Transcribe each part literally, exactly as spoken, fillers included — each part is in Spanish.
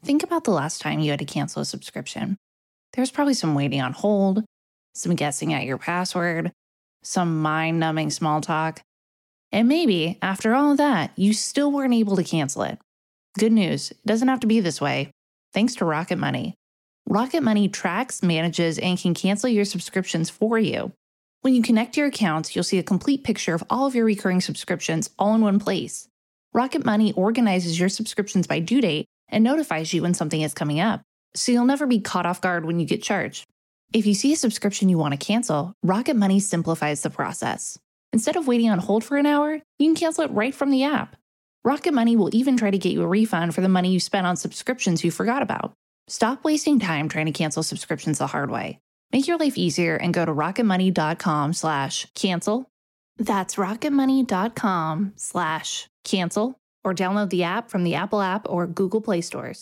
Think about the last time you had to cancel a subscription. There was probably some waiting on hold, some guessing at your password, some mind-numbing small talk. And maybe, after all of that, you still weren't able to cancel it. Good news, it doesn't have to be this way. Thanks to Rocket Money. Rocket Money tracks, manages, and can cancel your subscriptions for you. When you connect your accounts, you'll see a complete picture of all of your recurring subscriptions all in one place. Rocket Money organizes your subscriptions by due date and notifies you when something is coming up, so you'll never be caught off guard when you get charged. If you see a subscription you want to cancel, Rocket Money simplifies the process. Instead of waiting on hold for an hour, you can cancel it right from the app. Rocket Money will even try to get you a refund for the money you spent on subscriptions you forgot about. Stop wasting time trying to cancel subscriptions the hard way. Make your life easier and go to rocketmoney.com slash cancel. That's rocketmoney.com slash cancel or download the app from the Apple app or Google Play stores.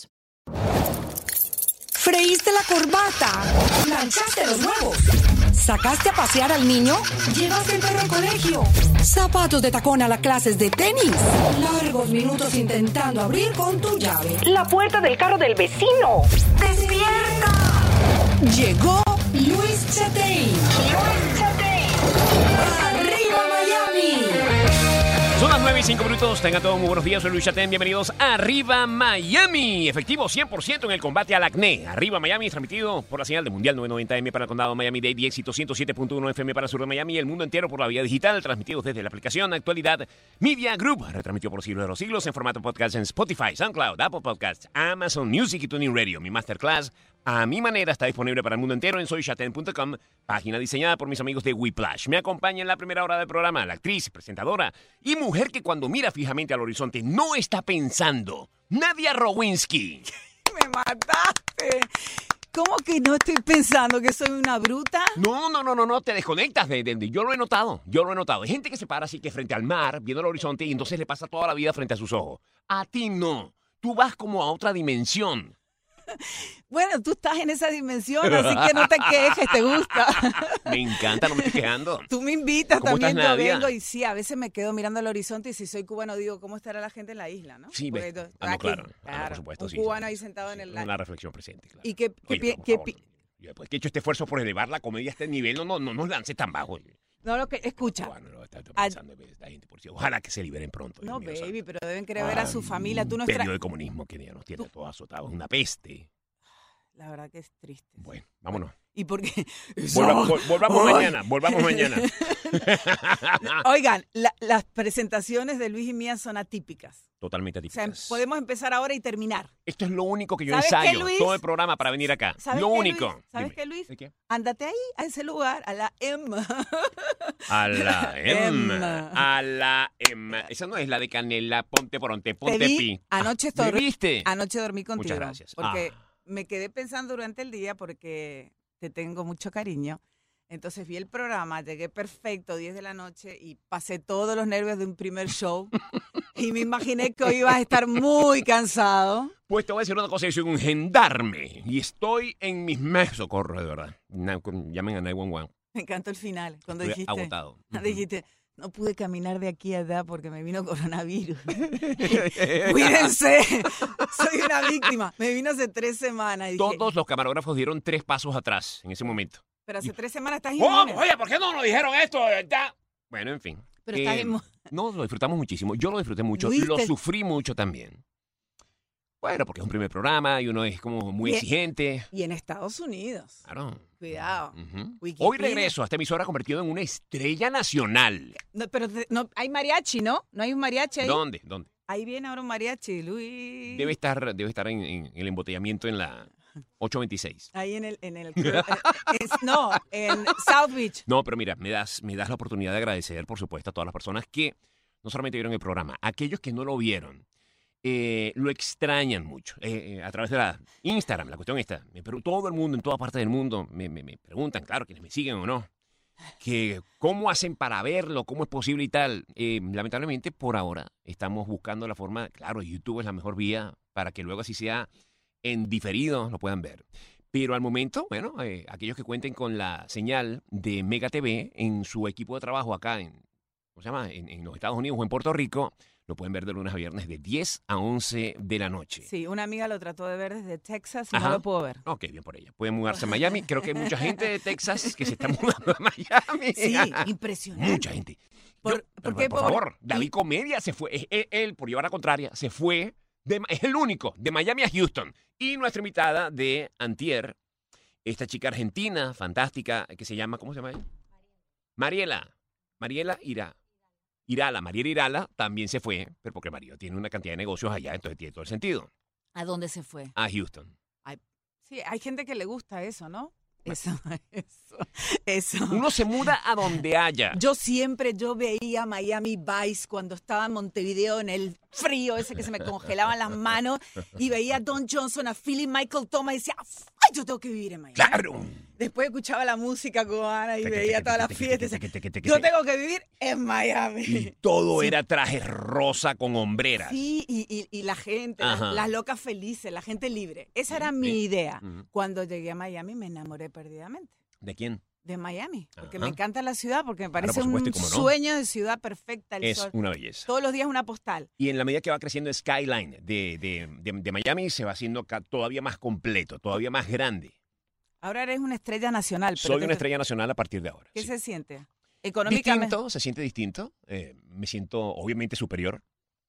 ¿Freíste la corbata? ¿Planchaste los huevos? ¿Sacaste a pasear al niño? ¿Llevaste el perro al colegio? ¿Zapatos de tacón a las clases de tenis? Largos minutos intentando abrir con tu llave la puerta del carro del vecino. ¡Despierta! Llegó Luis Chatein. Luis Chatein. ¡Arriba Miami! Son las nueve y cinco minutos. Tengan todos muy buenos días. Soy Luis Chatein. Bienvenidos a Arriba Miami. Efectivo cien por ciento en el combate al acné. Arriba Miami es transmitido por la señal de Mundial novecientos noventa eme para el condado Miami-Dade y Éxito ciento siete punto uno efe eme para el sur de Miami y el mundo entero por la vía digital. Transmitidos desde la aplicación Actualidad Media Group. Retransmitido por siglos de los siglos en formato podcast en Spotify, SoundCloud, Apple Podcasts, Amazon Music y TuneIn Radio. Mi masterclass a mi manera está disponible para el mundo entero en soy chatein punto com, página diseñada por mis amigos de Whiplash. Me acompaña en la primera hora del programa la actriz, presentadora y mujer que cuando mira fijamente al horizonte no está pensando, Nadia Rowinski. Me mataste. ¿Cómo que no estoy pensando que soy una bruta? No, no, no, no, no, te desconectas de, de, de- yo lo he notado, yo lo he notado. Hay gente que se para así que frente al mar, viendo el horizonte y entonces le pasa toda la vida frente a sus ojos. A ti no, tú vas como a otra dimensión. Bueno, tú estás en esa dimensión, así que no te quejes, te gusta. Me encanta, no me estoy quejando. Tú me invitas, ¿Cómo también estás, yo Nadia? vengo y sí, a veces me quedo mirando al horizonte y si soy cubano digo, ¿cómo estará la gente en la isla, no? Sí, Porque ves, tú- ah, no, aquí, claro, ah, no, por supuesto, un sí, cubano sí, ahí sí, sentado sí, en el Una reflexión presente, claro. ¿Y qué, qué Oye, pi- por qué favor, pi- yo, después que he hecho este esfuerzo por elevar la comedia a este nivel, no, no, no nos lances tan bajo. No, lo que, escucha. Bueno, no, está, está pensando en esta gente, por si- ojalá que se liberen pronto. Dios No, mío, baby, santo. pero deben querer ver a su familia. Tú no Un extra... periodo de comunismo que ya nos tiene Tú- todos azotados. Una peste. La verdad que es triste. Bueno, vámonos. ¿Y por qué? Volvamos, vol- volvamos Ay. mañana, volvamos mañana. Oigan, la- las presentaciones de Luis y mía son atípicas. Totalmente O sea, atípicas. podemos empezar ahora y terminar. Esto es lo único que yo ¿Sabes qué, ensayo, Luis? todo el programa para venir acá. ¿Sabes Lo qué, único. Luis? ¿Sabes Dime. qué, Luis? ¿De qué? Ándate ahí, a ese lugar, a la M. A la M. M. A la M. Esa no es la de Canela, ponte poronte, ponte Te vi, pi. anoche, ¿Me estoy- viste? anoche dormí contigo. Muchas gracias. Porque Ah. me quedé pensando durante el día porque te tengo mucho cariño. Entonces vi el programa, llegué perfecto, diez de la noche, y pasé todos los nervios de un primer show. Y me imaginé que hoy ibas a estar muy cansado. Pues te voy a decir una cosa, yo soy un gendarme y estoy en mis meses. Socorro, de verdad. Na- con- Llamen a nueve uno uno. Me encantó el final, cuando Estoy dijiste, agotado. dijiste, no pude caminar de aquí a allá porque me vino coronavirus. Cuídense, soy una víctima. Me vino hace tres semanas. Y dije, Todos los camarógrafos dieron tres pasos atrás en ese momento. pero hace tres semanas estás ¿Cómo? inmune. Oye, ¿por qué no nos dijeron esto? de verdad? Bueno, en fin. Pero estás Eh, inmu- No, lo disfrutamos muchísimo. Yo lo disfruté mucho. Luis, Lo te- sufrí mucho también. Bueno, porque es un primer programa y uno es como muy Y- exigente. Y en Estados Unidos. Claro. Cuidado. Ujú. Wikipedia. Hoy regreso a esta emisora convertido en una estrella nacional. No, pero te- no, hay mariachi, ¿no? ¿No hay un mariachi ahí? ¿Dónde? ¿Dónde? Ahí viene ahora un mariachi, Luis. Debe estar, debe estar en, en el embotellamiento en la ocho veintiséis. Ahí en el... En el eh, es- no, en South Beach. No, pero mira, me das, me das la oportunidad de agradecer, por supuesto, a todas las personas que no solamente vieron el programa, aquellos que no lo vieron, eh, lo extrañan mucho. Eh, eh, a través de la Instagram, la cuestión está, me pregun- todo el mundo, en toda parte del mundo, me, me- me preguntan, claro, quienes me siguen o no, que cómo hacen para verlo, cómo es posible y tal. Eh, lamentablemente, por ahora, estamos buscando la forma, claro, YouTube es la mejor vía para que luego así sea en diferido lo puedan ver. Pero al momento, bueno, eh, aquellos que cuenten con la señal de Mega T V en su equipo de trabajo acá en, ¿cómo se llama? En, en los Estados Unidos o en Puerto Rico, Lo pueden ver de lunes a viernes de diez a once de la noche. Sí, una amiga lo trató de ver desde Texas y Ajá. no lo puedo ver. Ok, bien por ella. Pueden mudarse a Miami. Creo que hay mucha gente de Texas que se está mudando a Miami. Sí, impresionante. Mucha gente. Por- Yo- ¿por por, qué, por pobre? favor, David Comedia se fue. es- Él, él, por llevar la contraria, se fue. de- es el único, de Miami a Houston. Y nuestra invitada de Antier, esta chica argentina, fantástica, que se llama, ¿cómo se llama ella? Mariela. Mariela Ira. Irala. Mariela Irala también se fue, pero porque Mario tiene una cantidad de negocios allá, entonces tiene todo el sentido. ¿A dónde se fue? A Houston. Sí, hay gente que le gusta eso, ¿no? Eso, eso, eso. Uno se muda a donde haya. Yo siempre, yo veía Miami Vice cuando estaba en Montevideo en el frío ese que se me congelaban las manos y veía a Don Johnson, a Philly Michael Thomas y decía, ¡ay, yo tengo que vivir en Miami! ¡Claro! Después escuchaba la música cubana y veía todas las fiestas y decía, Yo yo tengo que vivir en Y Miami. todo Sí. era traje rosa con hombreras. Sí, y, y- y la gente, las, Ajá. las locas felices, la gente libre. Esa era Sí. mi idea. Ujú. Cuando llegué a Miami me enamoré perdidamente. ¿De quién? De Miami, porque Ajá. me encanta la ciudad, porque me Claro, parece por supuesto, un y cómo no. sueño de ciudad perfecta, el Es sol. una belleza. Todos los días una postal. Y en la medida que va creciendo el skyline de, de, de, de Miami, se va haciendo ca- todavía más completo, todavía más grande. Ahora eres una estrella nacional. pero Soy te- una estrella nacional a partir de ahora. ¿Qué sí. se siente? Económicamente. Distinto, se siente distinto. Eh, me siento obviamente superior.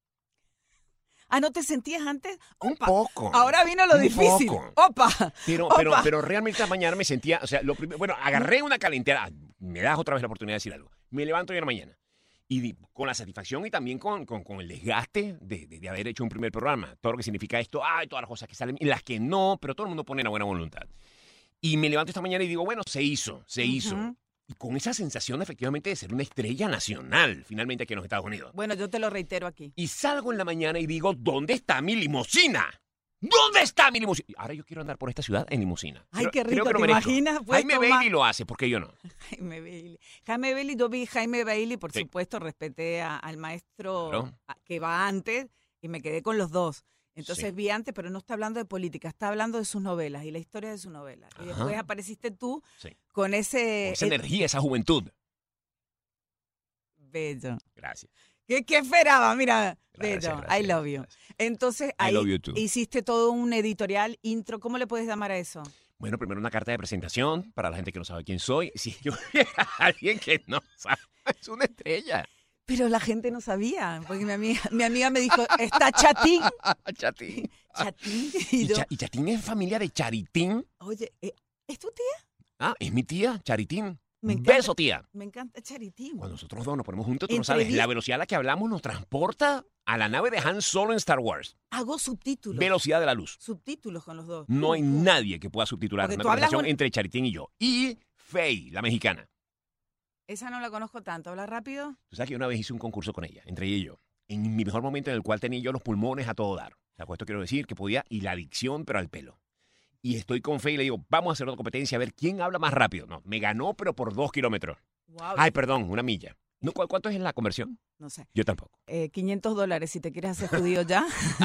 Ah, ¿no te sentías antes? Un Opa, poco. Ahora vino lo Un difícil. poco. Opa. Pero, Opa. pero, pero realmente esta mañana me sentía, o sea, lo primero, bueno, agarré una calentera. Ah, me das otra vez la oportunidad de decir algo. Me levanto hoy en la mañana y di- con la satisfacción y también con, con, con el desgaste de, de, de haber hecho un primer programa. Todo lo que significa esto, ay, todas las cosas que salen y las que no, pero todo el mundo pone la buena voluntad. Y me levanto esta mañana y digo, bueno, se hizo, se hizo. Ujú. Y con esa sensación efectivamente de ser una estrella nacional, finalmente aquí en los Estados Unidos. Bueno, yo te lo reitero aquí. Y salgo en la mañana y digo, ¿dónde está mi limusina? ¿Dónde está mi limusina? Ahora yo quiero andar por esta ciudad en limusina. Ay, Creo- qué creo rico, que lo ¿te merezco. imaginas? Puedes Jaime tomar- Bailey lo hace, ¿por qué yo no? Jaime Bailey. Jaime Bailey, yo vi Jaime Bailey, por Sí. supuesto, respeté a- al maestro Claro. a- que va antes y me quedé con los dos. Entonces Sí. vi antes, pero no está hablando de política, está hablando de sus novelas y la historia de sus novelas. Y Ajá. después apareciste tú Sí. con ese... Con esa eh, energía, esa juventud. bello. Gracias. ¿Qué, qué esperaba? Mira, Gracias, bello. gracias, I love you. gracias. Entonces I ahí love you too. hiciste todo un editorial, intro. ¿Cómo le puedes llamar a eso? Bueno, primero una carta de presentación para la gente que no sabe quién soy. Si yo hubiera alguien que no sabe, es una estrella. Pero la gente no sabía, porque mi amiga, mi amiga me dijo, está Chatín. Chatín. Chatín. Y ¿Y, yo, Cha- y Chatín es familia de Charitín? oye, eh, ¿es tu tía? Ah, es mi tía, Charitín. Me Un encanta. beso, tía. Me encanta Charitín. Cuando nosotros dos nos ponemos juntos, tú no sabes, Entrevista- la velocidad a la que hablamos nos transporta a la nave de Han Solo en Star Wars. Hago subtítulos. Velocidad de la luz. Subtítulos con los dos. No hay Pum, pum. nadie que pueda subtitular Porque una tú hablas conversación un- entre Charitín y yo. Y Faye, la mexicana. Esa no la conozco tanto. ¿Habla rápido? Tú sabes que yo una vez hice un concurso con ella, entre ella y yo. En mi mejor momento en el cual tenía yo los pulmones a todo dar. O sea, con esto quiero decir que podía, y la adicción, pero al pelo. Y estoy con Faye y le digo, vamos a hacer otra competencia a ver quién habla más rápido. No, me ganó, pero por dos kilómetros. Wow. Ay, perdón, una milla. No, ¿cu- ¿Cuánto es la conversión? No sé. Yo tampoco. Eh, quinientos dólares si te quieres hacer judío ya.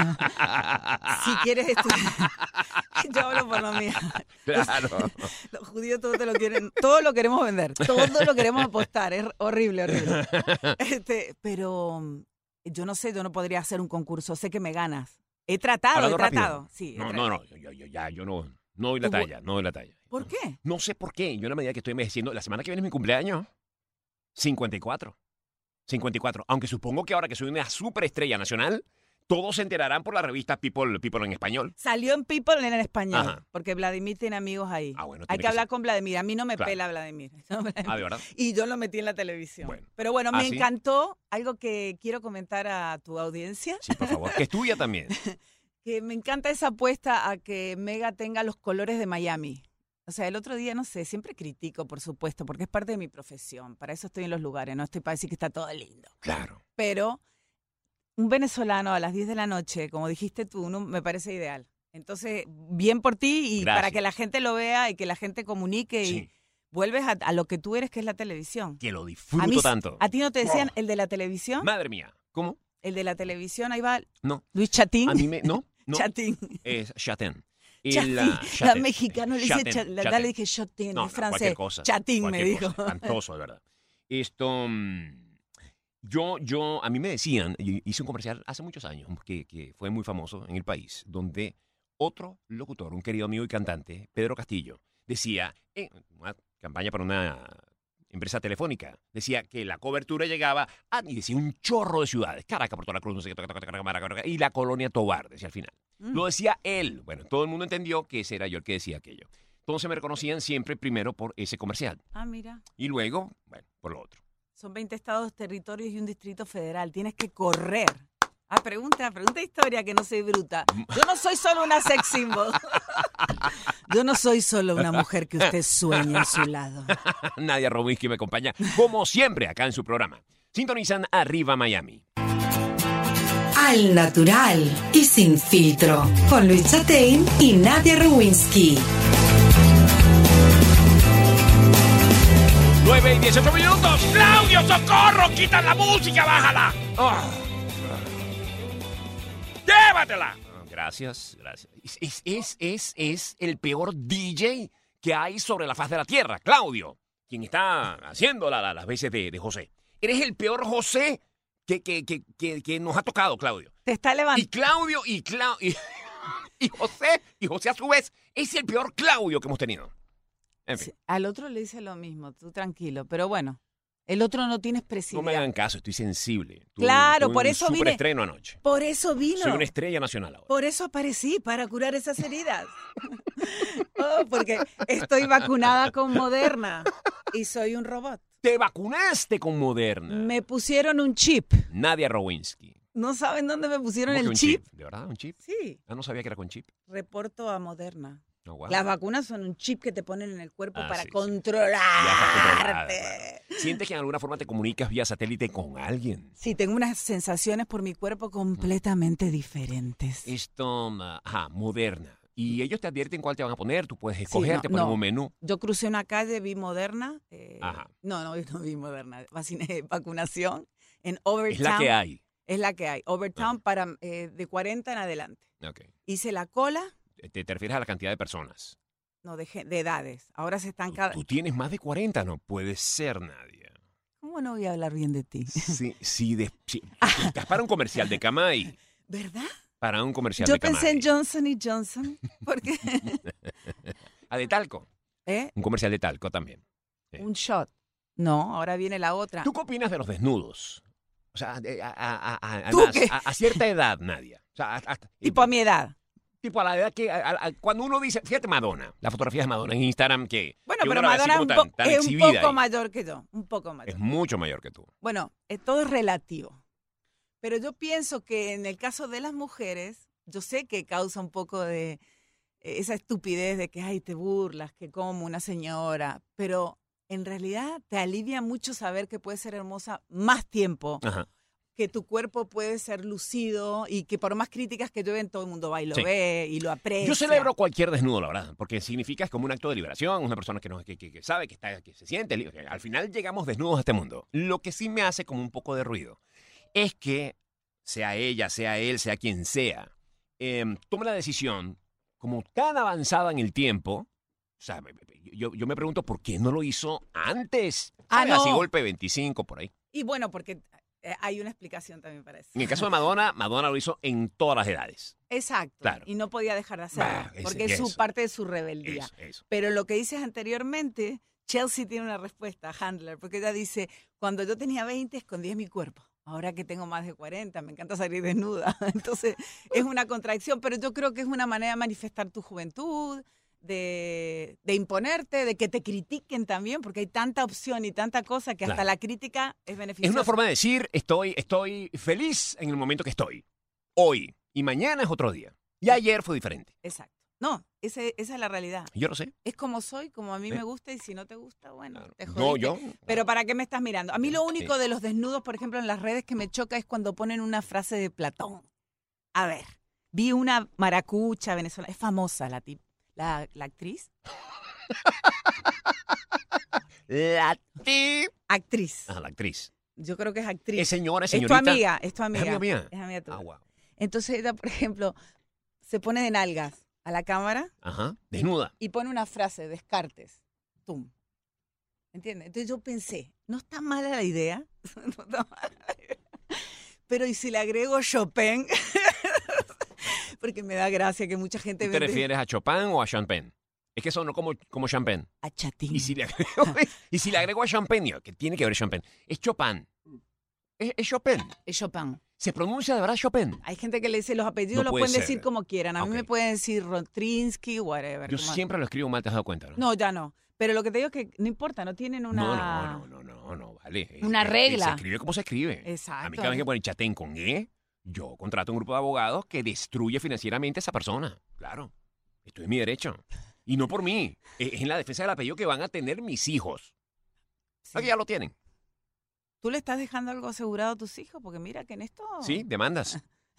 Si quieres estudiar. Yo hablo por lo mío. Claro. Los judíos todo te lo quieren, todo lo queremos vender, todo lo queremos apostar, es horrible, horrible. Este, pero mm, yo no sé, yo no podría hacer un concurso, sé que me ganas. He tratado, he Hablando rápido. tratado. Sí, he No, tratado. no, no, yo, yo- ya, yo no, no doy la Tú- talla, no doy la talla. ¿Por qué? No sé por qué. Yo en la medida que estoy envejeciendo, la semana que viene es mi cumpleaños, cincuenta y cuatro. cincuenta y cuatro. Aunque supongo que ahora que soy una superestrella nacional, todos se enterarán por la revista People, People en español. Salió en People en el español, Ajá. porque Vladimir tiene amigos ahí. Ah, bueno, Hay tiene que que hablar ser. con Vladimir. A mí no me Claro. pela Vladimir. Ah, ¿de verdad? Y yo lo metí en la televisión. Bueno. Pero bueno, ¿Ah, me sí? encantó algo que quiero comentar a tu audiencia. Sí, por favor. Que estudia también. Que me encanta esa apuesta a que Mega tenga los colores de Miami. O sea, el otro día, no sé, siempre critico, por supuesto, porque es parte de mi profesión. Para eso estoy en los lugares, no estoy para decir que está todo lindo. Claro. Pero un venezolano a las diez de la noche, como dijiste tú, no, me parece ideal. Entonces, bien por ti y Gracias. para que la gente lo vea y que la gente comunique Sí. y vuelves a, a lo que tú eres, que es la televisión. Que lo A, disfruto mí, tanto. ¿A ti no te decían Oh. el de la televisión? Madre mía. ¿Cómo? El de la televisión, ahí va No. Luis Chatín. A mí me... No, no. Chatín. Es Chatín. Y Chatín. la- La Chatín. mexicana le dice, Chatín, cha- la, Chatín. le dije Chatín, No, es no, francés. cualquier cosa. Chatín me cualquier dijo. cosa. Espantoso, de verdad. Esto... mm, Yo, yo, a mí me decían, y hice un comercial hace muchos años, que, que fue muy famoso en el país, donde otro locutor, un querido amigo y cantante, Pedro Castillo, decía, en una campaña para una empresa telefónica, decía que la cobertura llegaba a, y decía un chorro de ciudades, Caracas, Puerto La Cruz, no sé qué, y la colonia Tovar, decía al final. Mm. Lo decía él. Bueno, todo el mundo entendió que ese era yo el que decía aquello. Entonces me reconocían siempre primero por ese comercial. Ah, mira. Y luego, bueno, por lo otro. Son veinte estados, territorios y un distrito federal. Tienes que correr. Ah, pregunta, pregunta historia, que no soy bruta. Yo no soy solo una sex symbol. Yo no soy solo una mujer que usted sueña a su lado. Nadia Rowinsky me acompaña, como siempre, acá en su programa. Sintonizan Arriba Miami. Al natural y sin filtro, con Luis Chatein y Nadia Rowinsky. nueve y dieciocho minutos. ¡Claudio, socorro! ¡Quita la música, bájala! Oh. ¡Llévatela! Oh, gracias, gracias. Es, es, es, es el peor D J que hay sobre la faz de la tierra, Claudio, quien está haciendo la, la, las veces de, de José. Eres el peor José que, que, que, que, que nos ha tocado, Claudio. Te está levantando. Y Claudio, y, Clau y, y José, y José a su vez, es el peor Claudio que hemos tenido. En fin. Sí, al otro le dice lo mismo, tú tranquilo, pero bueno, el otro no tiene expresividad. No me hagan caso, estoy sensible. Tuve, claro, tuve por un eso vine. superestreno anoche. Por eso vino. Soy una estrella nacional ahora. Por eso aparecí, para curar esas heridas. Oh, porque estoy vacunada con Moderna y soy un robot. Te vacunaste con Moderna. Me pusieron un chip. Nadia Rowinsky. ¿No saben dónde me pusieron el un chip? chip? ¿De verdad? ¿Un chip? Sí. Ah, no sabía que era con chip. Reporto a Moderna. Oh, wow. Las vacunas son un chip que te ponen en el cuerpo ah, para sí, controlarte. Sí. ¿Sientes que en alguna forma te comunicas vía satélite con alguien? Sí, tengo unas sensaciones por mi cuerpo completamente diferentes. Esto, ajá, Moderna. Y ellos te advierten cuál te van a poner, tú puedes escoger, sí, no, te ponen no. un menú. Yo crucé una calle, vi Moderna. Eh, Ajá. No, no, no vi Moderna. Vaciné, vacunación en Overtown. Es la que hay. Es la que hay. Overtown ah. para eh, de cuarenta en adelante. Okay. Hice la cola. ¿Te, te refieres a la cantidad de personas? No, de, de edades. Ahora se están cada... Tú tienes más de cuarenta, no puede ser, Nadia. ¿Cómo no voy a hablar bien de ti? Sí, sí, de, sí. Estás para un comercial de Camay. ¿Verdad? Para un comercial Yo de Camay. pensé en Johnson y Johnson. Porque... ¿A de talco? ¿Eh? Un comercial de talco también. Sí. Un shot. No, ahora viene la otra. ¿Tú qué opinas de los desnudos? O sea, a, a, a, a, además, a, a cierta edad, Nadia. O sea, hasta, tipo a mi edad. Tipo a la edad que, a, a, cuando uno dice, fíjate Madonna, la fotografía de Madonna en Instagram que... Bueno, que pero Madonna tan, po tan es un poco ahí. mayor que yo, un poco mayor. Es mucho mayor que tú. Bueno, eh, todo es relativo. Pero yo pienso que en el caso de las mujeres, yo sé que causa un poco de eh, esa estupidez de que, ay, te burlas, que como una señora, pero en realidad te alivia mucho saber que puedes ser hermosa más tiempo. Ajá. Que tu cuerpo puede ser lucido y que por más críticas que llueven, todo el mundo va y lo sí. ve y lo aprecia. Yo celebro cualquier desnudo, la verdad, porque significa es como un acto de liberación, una persona que, no, que, que, que sabe, que, está, que se siente libre. Al final llegamos desnudos a este mundo. Lo que sí me hace como un poco de ruido es que, sea ella, sea él, sea quien sea, eh, tome la decisión como tan avanzada en el tiempo. O sea, yo, yo me pregunto por qué no lo hizo antes. Ah, no. Así golpe veinticinco, por ahí. Y bueno, porque... hay una explicación también para eso. En el caso de Madonna, Madonna lo hizo en todas las edades. Exacto. Claro. Y no podía dejar de hacerlo, bah, ese, porque es su parte de su rebeldía. Eso, eso. Pero lo que dices anteriormente, Chelsea tiene una respuesta, Handler, porque ella dice, cuando yo tenía veinte escondía mi cuerpo. Ahora que tengo más de cuarenta, me encanta salir desnuda. Entonces, es una contradicción, pero yo creo que es una manera de manifestar tu juventud, De, de imponerte, de que te critiquen también, porque hay tanta opción y tanta cosa que hasta claro. la crítica es beneficiosa. Es una forma de decir, estoy, estoy feliz en el momento que estoy, hoy, y mañana es otro día. Y ayer fue diferente. Exacto. No, ese, esa es la realidad. Yo lo sé. Es como soy, como a mí ¿Eh? me gusta, y si no te gusta, bueno, claro. te jodiste. No, yo. Pero ¿para qué me estás mirando? A mí lo único sí. de los desnudos, por ejemplo, en las redes que me choca es cuando ponen una frase de Platón. A ver, vi una maracucha venezolana, es famosa la tip. La, la actriz. La actriz. Actriz. Ah, la actriz. Yo creo que es actriz. Es señora, es señorita. Es tu amiga, es tu amiga. Es amiga mía. Es amiga tuya. Ah, wow. Entonces ella, por ejemplo, se pone de nalgas a la cámara. Ajá. Desnuda. Y, y pone una frase, Descartes. Tum. ¿Entiendes? Entonces yo pensé, no está mala la idea, no está mala la idea. Pero ¿y si le agrego Chopin? Porque me da gracia que mucha gente... ¿Tú te vende- refieres a Chopin o a Champagne? Es que sonó como, como Champagne. A chatín. Y si le agrego, y si le agrego a Champagne, que tiene que ver Champagne, es Chopin. Es, es Chopin. Es Chopin. Se pronuncia de verdad Chopin. Hay gente que le dice los apellidos, No los puede pueden decir ser. como quieran. A Ok. mí me pueden decir Rotrinsky, whatever. Yo como- siempre lo escribo mal, te has dado cuenta, ¿no? No, ya no. Pero lo que te digo es que no importa, no tienen una... No, no, no, no, no, no, vale. Una Eh, eh, regla. Se escribe como se escribe. Exacto. A mí cada vez que ponen Chatén con E, yo contrato un grupo de abogados que destruye financieramente a esa persona. Claro. Esto es mi derecho. Y no por mí. Es en la defensa del apellido que van a tener mis hijos. Sí. Aquí ya lo tienen. ¿Tú le estás dejando algo asegurado a tus hijos? Porque mira que en esto... Sí, demandas.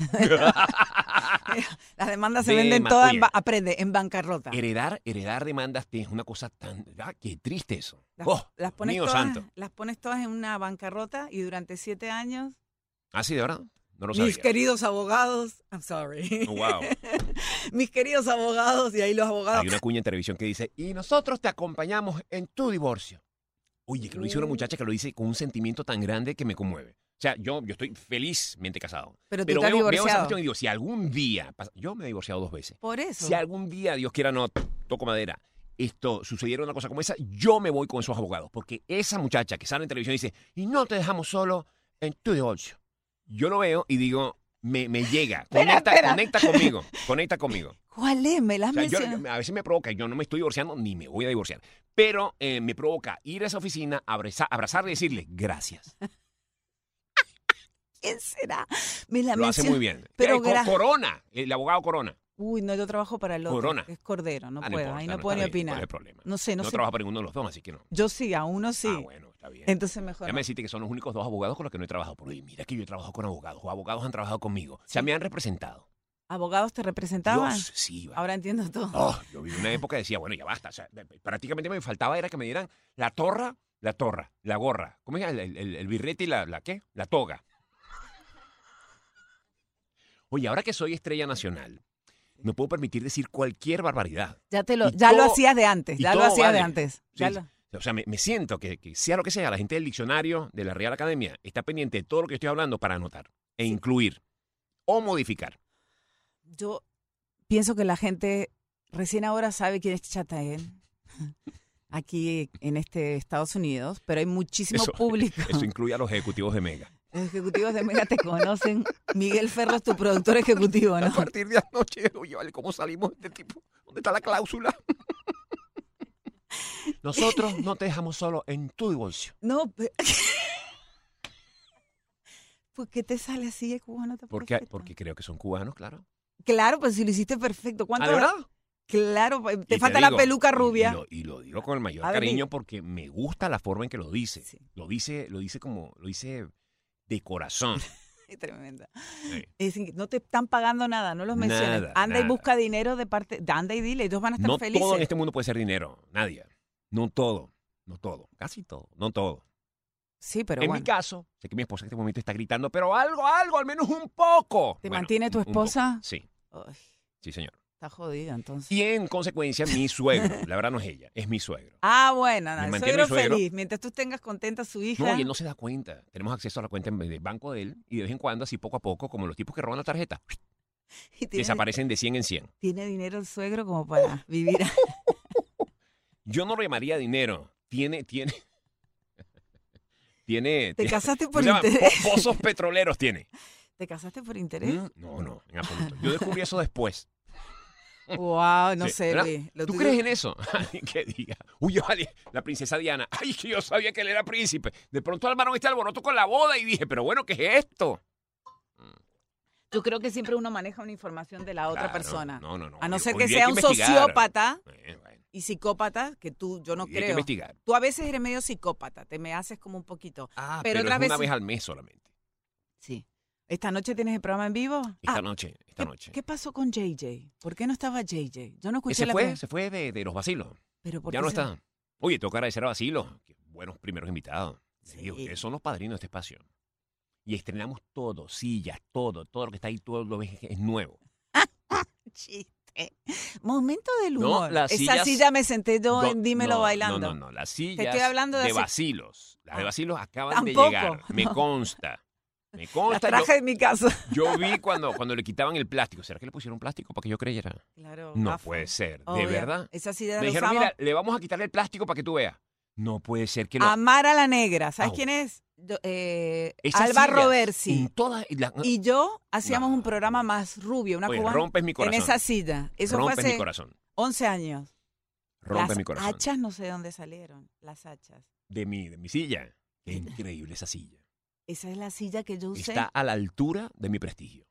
Las demandas se De venden todas, en Matuya. ba- aprende, en bancarrota. Heredar, heredar demandas es una cosa tan... Ah, qué triste eso. Las, Oh, las pones mío todas, santo. las pones todas en una bancarrota y durante siete años, ¿Ah, sí, de verdad? No lo sabía. mis queridos abogados, I'm sorry, Oh, wow. mis queridos abogados, y ahí los abogados, Hay una cuña en televisión que dice, y nosotros te acompañamos en tu divorcio. Oye, que lo dice una Mm. muchacha que lo dice con un sentimiento tan grande que me conmueve. O sea, yo, yo estoy felizmente casado. pero tú Pero estás veo, veo esa divorciado. cuestión y digo, si algún día, pas- yo me he divorciado dos veces, Por eso. si algún día, Dios quiera, no toco madera, esto sucediera una cosa como esa, yo me voy con esos abogados. Porque esa muchacha que sale en televisión dice, y no te dejamos solo en tu divorcio. Yo lo veo y digo, me, me llega, Espera, conecta, espera. conecta conmigo, conecta conmigo. ¿Cuál es? Me las O sea, yo- mencionas. a veces me provoca, yo no me estoy divorciando ni me voy a divorciar, pero eh, me provoca ir a esa oficina, abrazar, abrazarle y decirle gracias. ¿Quién será? Me la Lo hace menciona- muy bien. pero Eh, Co- gra- Corona, el abogado Corona. Uy, no, yo trabajo para el otro, Corona. que es Cordero, no Ah, puedo, importa, ahí no, puedo está ni bien, ¿cuál opinar. es el problema? No sé, no, No sé. trabaja para ninguno de los dos, así que no. Yo sí, a uno sí. Ah, bueno, está bien. Entonces mejor. Déjame no. decirte que son los únicos dos abogados con los que no he trabajado. Pero oye, mira que yo he trabajado con abogados. O abogados han trabajado conmigo. O sea, Sí. me han representado. ¿Abogados te representaban? Dios, sí, vale. Ahora entiendo todo. Oh, yo viví una época que decía, bueno, ya basta. O sea, prácticamente me faltaba era que me dieran la torra, la torra, la gorra. ¿Cómo es? El, el, el birrete y la, la, ¿qué? La toga. Oye, ahora que soy estrella nacional, me puedo permitir decir cualquier barbaridad. Ya te lo, Y ya lo todo- hacías de antes, y ya lo todo hacías de vale. antes. Sí, Ya sí. lo- O sea, me, me siento que, que sea lo que sea, la gente del diccionario de la Real Academia está pendiente de todo lo que estoy hablando para anotar e incluir o modificar. Yo pienso que la gente recién ahora sabe quién es Chataén aquí en este Estados Unidos, pero hay muchísimo Eso- público. Eso incluye a los ejecutivos de Mega. Los ejecutivos de Mega te conocen. Miguel Ferro es tu productor ejecutivo, A ¿no? partir de anoche, oye, vale, ¿cómo salimos de este tipo? ¿Dónde está la cláusula? Nosotros no te dejamos solo en tu divorcio. No, pero... ¿Por qué te sale así de cubano? tan Porque, perfecto? porque creo que son cubanos, claro. Claro, pues si lo hiciste perfecto. ¿Cuánto? ¿Ah, de verdad? Claro, pues, Y te falta digo, la peluca y- rubia. Y, lo, y lo digo con el mayor A ver, cariño di- porque me gusta la forma en que lo dice. Sí. Lo dice, lo dice como, lo dice de corazón. Tremenda. Sí. Es decir, no te están pagando nada, no los menciones. Nada, Anda y nada. busca dinero de parte, anda y dile, ellos van a estar No felices. todo en este mundo puede ser dinero, nadie. No todo, no todo, casi todo, no todo. Sí, pero en bueno. mi caso, sé que mi esposa en este momento está gritando, pero algo, algo, al menos un poco. ¿Te Bueno, mantiene tu un- un esposa? poco. Sí, Ay, sí, señor. está jodida entonces. Y en consecuencia, mi suegro, la verdad no es ella, es mi suegro. Ah, bueno, no, Me el mantiene suegro mi suegro. feliz. Mientras tú tengas contenta a su hija. No, y él no se da cuenta. Tenemos acceso a la cuenta del banco de él y de vez en cuando, así poco a poco, como los tipos que roban la tarjeta, y tiene, desaparecen de cien en cien. tiene dinero el suegro como para vivir. Yo no lo llamaría dinero. Tiene, tiene, tiene. ¿Te tiene- casaste ¿cómo por se llama? interés? Po- Pozos petroleros tiene. ¿Te casaste por interés? Mm, No, no, en absoluto. Yo descubrí eso después. Wow, no Sí, sé, ¿verdad? Luis. Lo ¿Tú tuyo- crees en eso? Alguien que diga, uy, vale, la princesa Diana, ay, que yo sabía que él era príncipe. De pronto armaron este alboroto con la boda y dije, pero bueno, ¿qué es esto? Yo creo que siempre uno maneja una información de la otra Claro, persona. No, no, no. A no Hoy- ser hoy que día hay sea un investigar. sociópata Eh, bueno, y psicópata, que tú, yo no hoy hay que creo. investigar. Tú a veces eres medio psicópata, te me haces como un poquito. Ah, Pero pero, otras es una veces- vez al mes solamente. Sí. ¿Esta noche tienes el programa en vivo? Esta Ah, noche, esta ¿qué, noche. ¿Qué pasó con J J? ¿Por qué no estaba J J? Yo no escuché Ese la fue, primera- se fue de, de los vacilos. Pero ¿por Ya qué no se- está. Oye, tengo que agradecer a Vacilo. Qué buenos primeros invitados. Sí. Digo, ustedes son los padrinos de este espacio. Y estrenamos todo, sillas, todo, todo lo que está ahí, todo lo ves es nuevo. Chiste. Momento del No, humor. las Esa sillas- silla me senté yo Do- en Dímelo no, Bailando. No, no, no. Las sillas estoy hablando de de así- vacilos. Las de Ah, vacilos acaban tampoco, de llegar. Me no. consta. Me La consta. traje Yo, de mi casa. yo vi cuando, cuando le quitaban el plástico. ¿Será que le pusieron plástico para que yo creyera? Claro, No gafo. puede ser. ¿De Obvio. verdad? Esa silla Me la dijeron, usamos. mira, le vamos a quitarle el plástico para que tú veas. No puede ser que lo... Amara la Negra. ¿Sabes Ah, quién es? Yo- eh, Esas Alba sillas, Roversi. En todas... la- Y yo hacíamos No. un programa más rubio, una Oye, cubana, rompes mi corazón. en esa silla. Eso rompes fue mi hace corazón. once años. Rompes Las mi corazón. hachas no sé dónde salieron. Las hachas. De mi, de mi silla. Qué increíble esa silla. Esa es la silla que yo usé. Está a la altura de mi prestigio.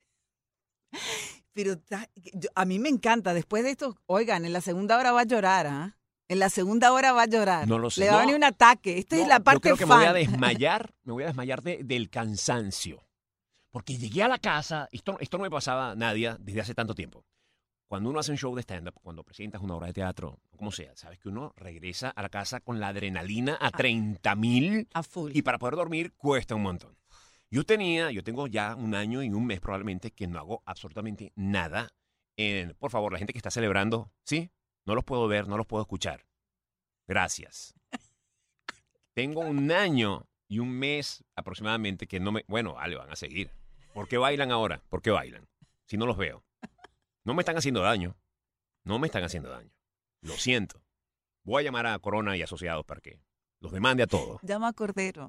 Pero ta- yo- a mí me encanta. Después de esto, oigan, en la segunda hora va a llorar, ¿ah? En la segunda hora va a llorar. No lo sé. Le va No. a venir un ataque. Esta es No, la parte yo creo que fan. me voy a desmayar, me voy a desmayar de- del cansancio. Porque llegué a la casa, esto, esto no me pasaba, Nadia, desde hace tanto tiempo. Cuando uno hace un show de stand-up, cuando presentas una obra de teatro, como sea, sabes que uno regresa a la casa con la adrenalina a treinta mil A full. y para poder dormir cuesta un montón. Yo tenía, yo tengo ya un año y un mes probablemente que no hago absolutamente nada. En, por favor, la gente que está celebrando, ¿sí? No los puedo ver, no los puedo escuchar. Gracias. Tengo un año y un mes aproximadamente que no me... Bueno, vale, van a seguir. ¿Por qué bailan ahora? ¿Por qué bailan? Si no los veo. No me están haciendo daño. No me están haciendo daño. Lo siento. Voy a llamar a Corona y Asociados para que los demande a todos. Llama a Cordero.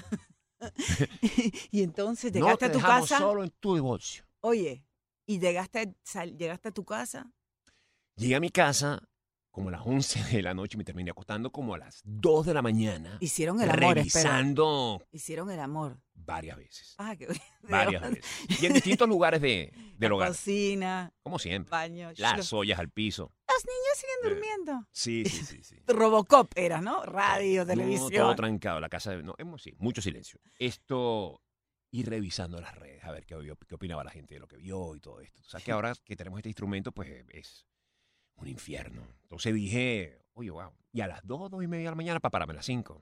y entonces No llegaste te a tu dejamos casa. solo en tu divorcio. Oye, y llegaste, sal- llegaste a tu casa. Llegué a mi casa como a las once de la noche y me terminé acostando como a las dos de la mañana. Hicieron el amor, espera. revisando Hicieron el amor. varias veces. Ah, qué Varias veces. Y en distintos lugares de, del La hogar. cocina, Como siempre. baño. Las Los, ollas al piso. los niños siguen Eh, durmiendo. Sí, sí, sí. sí. Robocop era, ¿no? Radio, No, televisión. todo trancado. La casa. No, hemos, sí, mucho silencio. Esto. Y revisando las redes, a ver qué, qué opinaba la gente de lo que vio y todo esto. O sea que ahora que tenemos este instrumento, pues es un infierno. Entonces dije, oye, wow. Y a las dos, dos y media de la mañana para pararme a las cinco.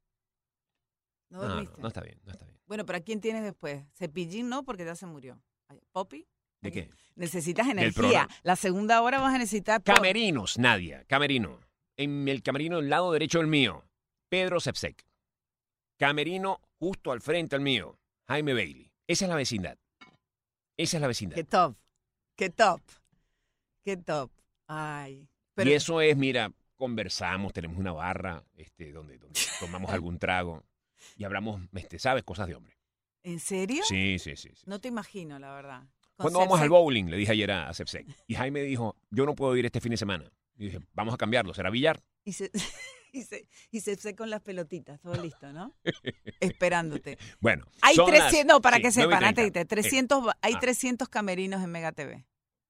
¿No No, no, dormiste? no está bien, no está bien. Bueno, pero ¿a quién tienes después? Cepillín no, porque ya se murió. Ay, ¿Poppy? ¿De qué? Necesitas Del energía. programa. La segunda hora vas a necesitar... po- Camerinos, Nadia, camerino. En el camerino del lado derecho del mío, Pedro Sepsek. Camerino justo al frente al mío, Jaime Bailey. Esa es la vecindad. Esa es la vecindad. Qué top. Qué top. Qué top. Ay. Pero Y eso es, mira, conversamos, tenemos una barra este, donde, donde tomamos algún trago y hablamos, este, ¿sabes? Cosas de hombre. ¿En serio? Sí, sí, sí. sí. No te imagino, la verdad. Con ¿Cuándo vamos Sepsek- al bowling? Le dije ayer a, a Sepsek. Y Jaime dijo, yo no puedo ir este fin de semana. Y dije, vamos a cambiarlo, ¿será billar? Y se, y se, y se se con las pelotitas, todo listo, ¿no? Esperándote. Bueno. Hay son las- trescientos, no, para sí, que nueve y sepan, antes de treinta. irte, trescientos, ba- hay Ah. trescientos camerinos en Mega T V.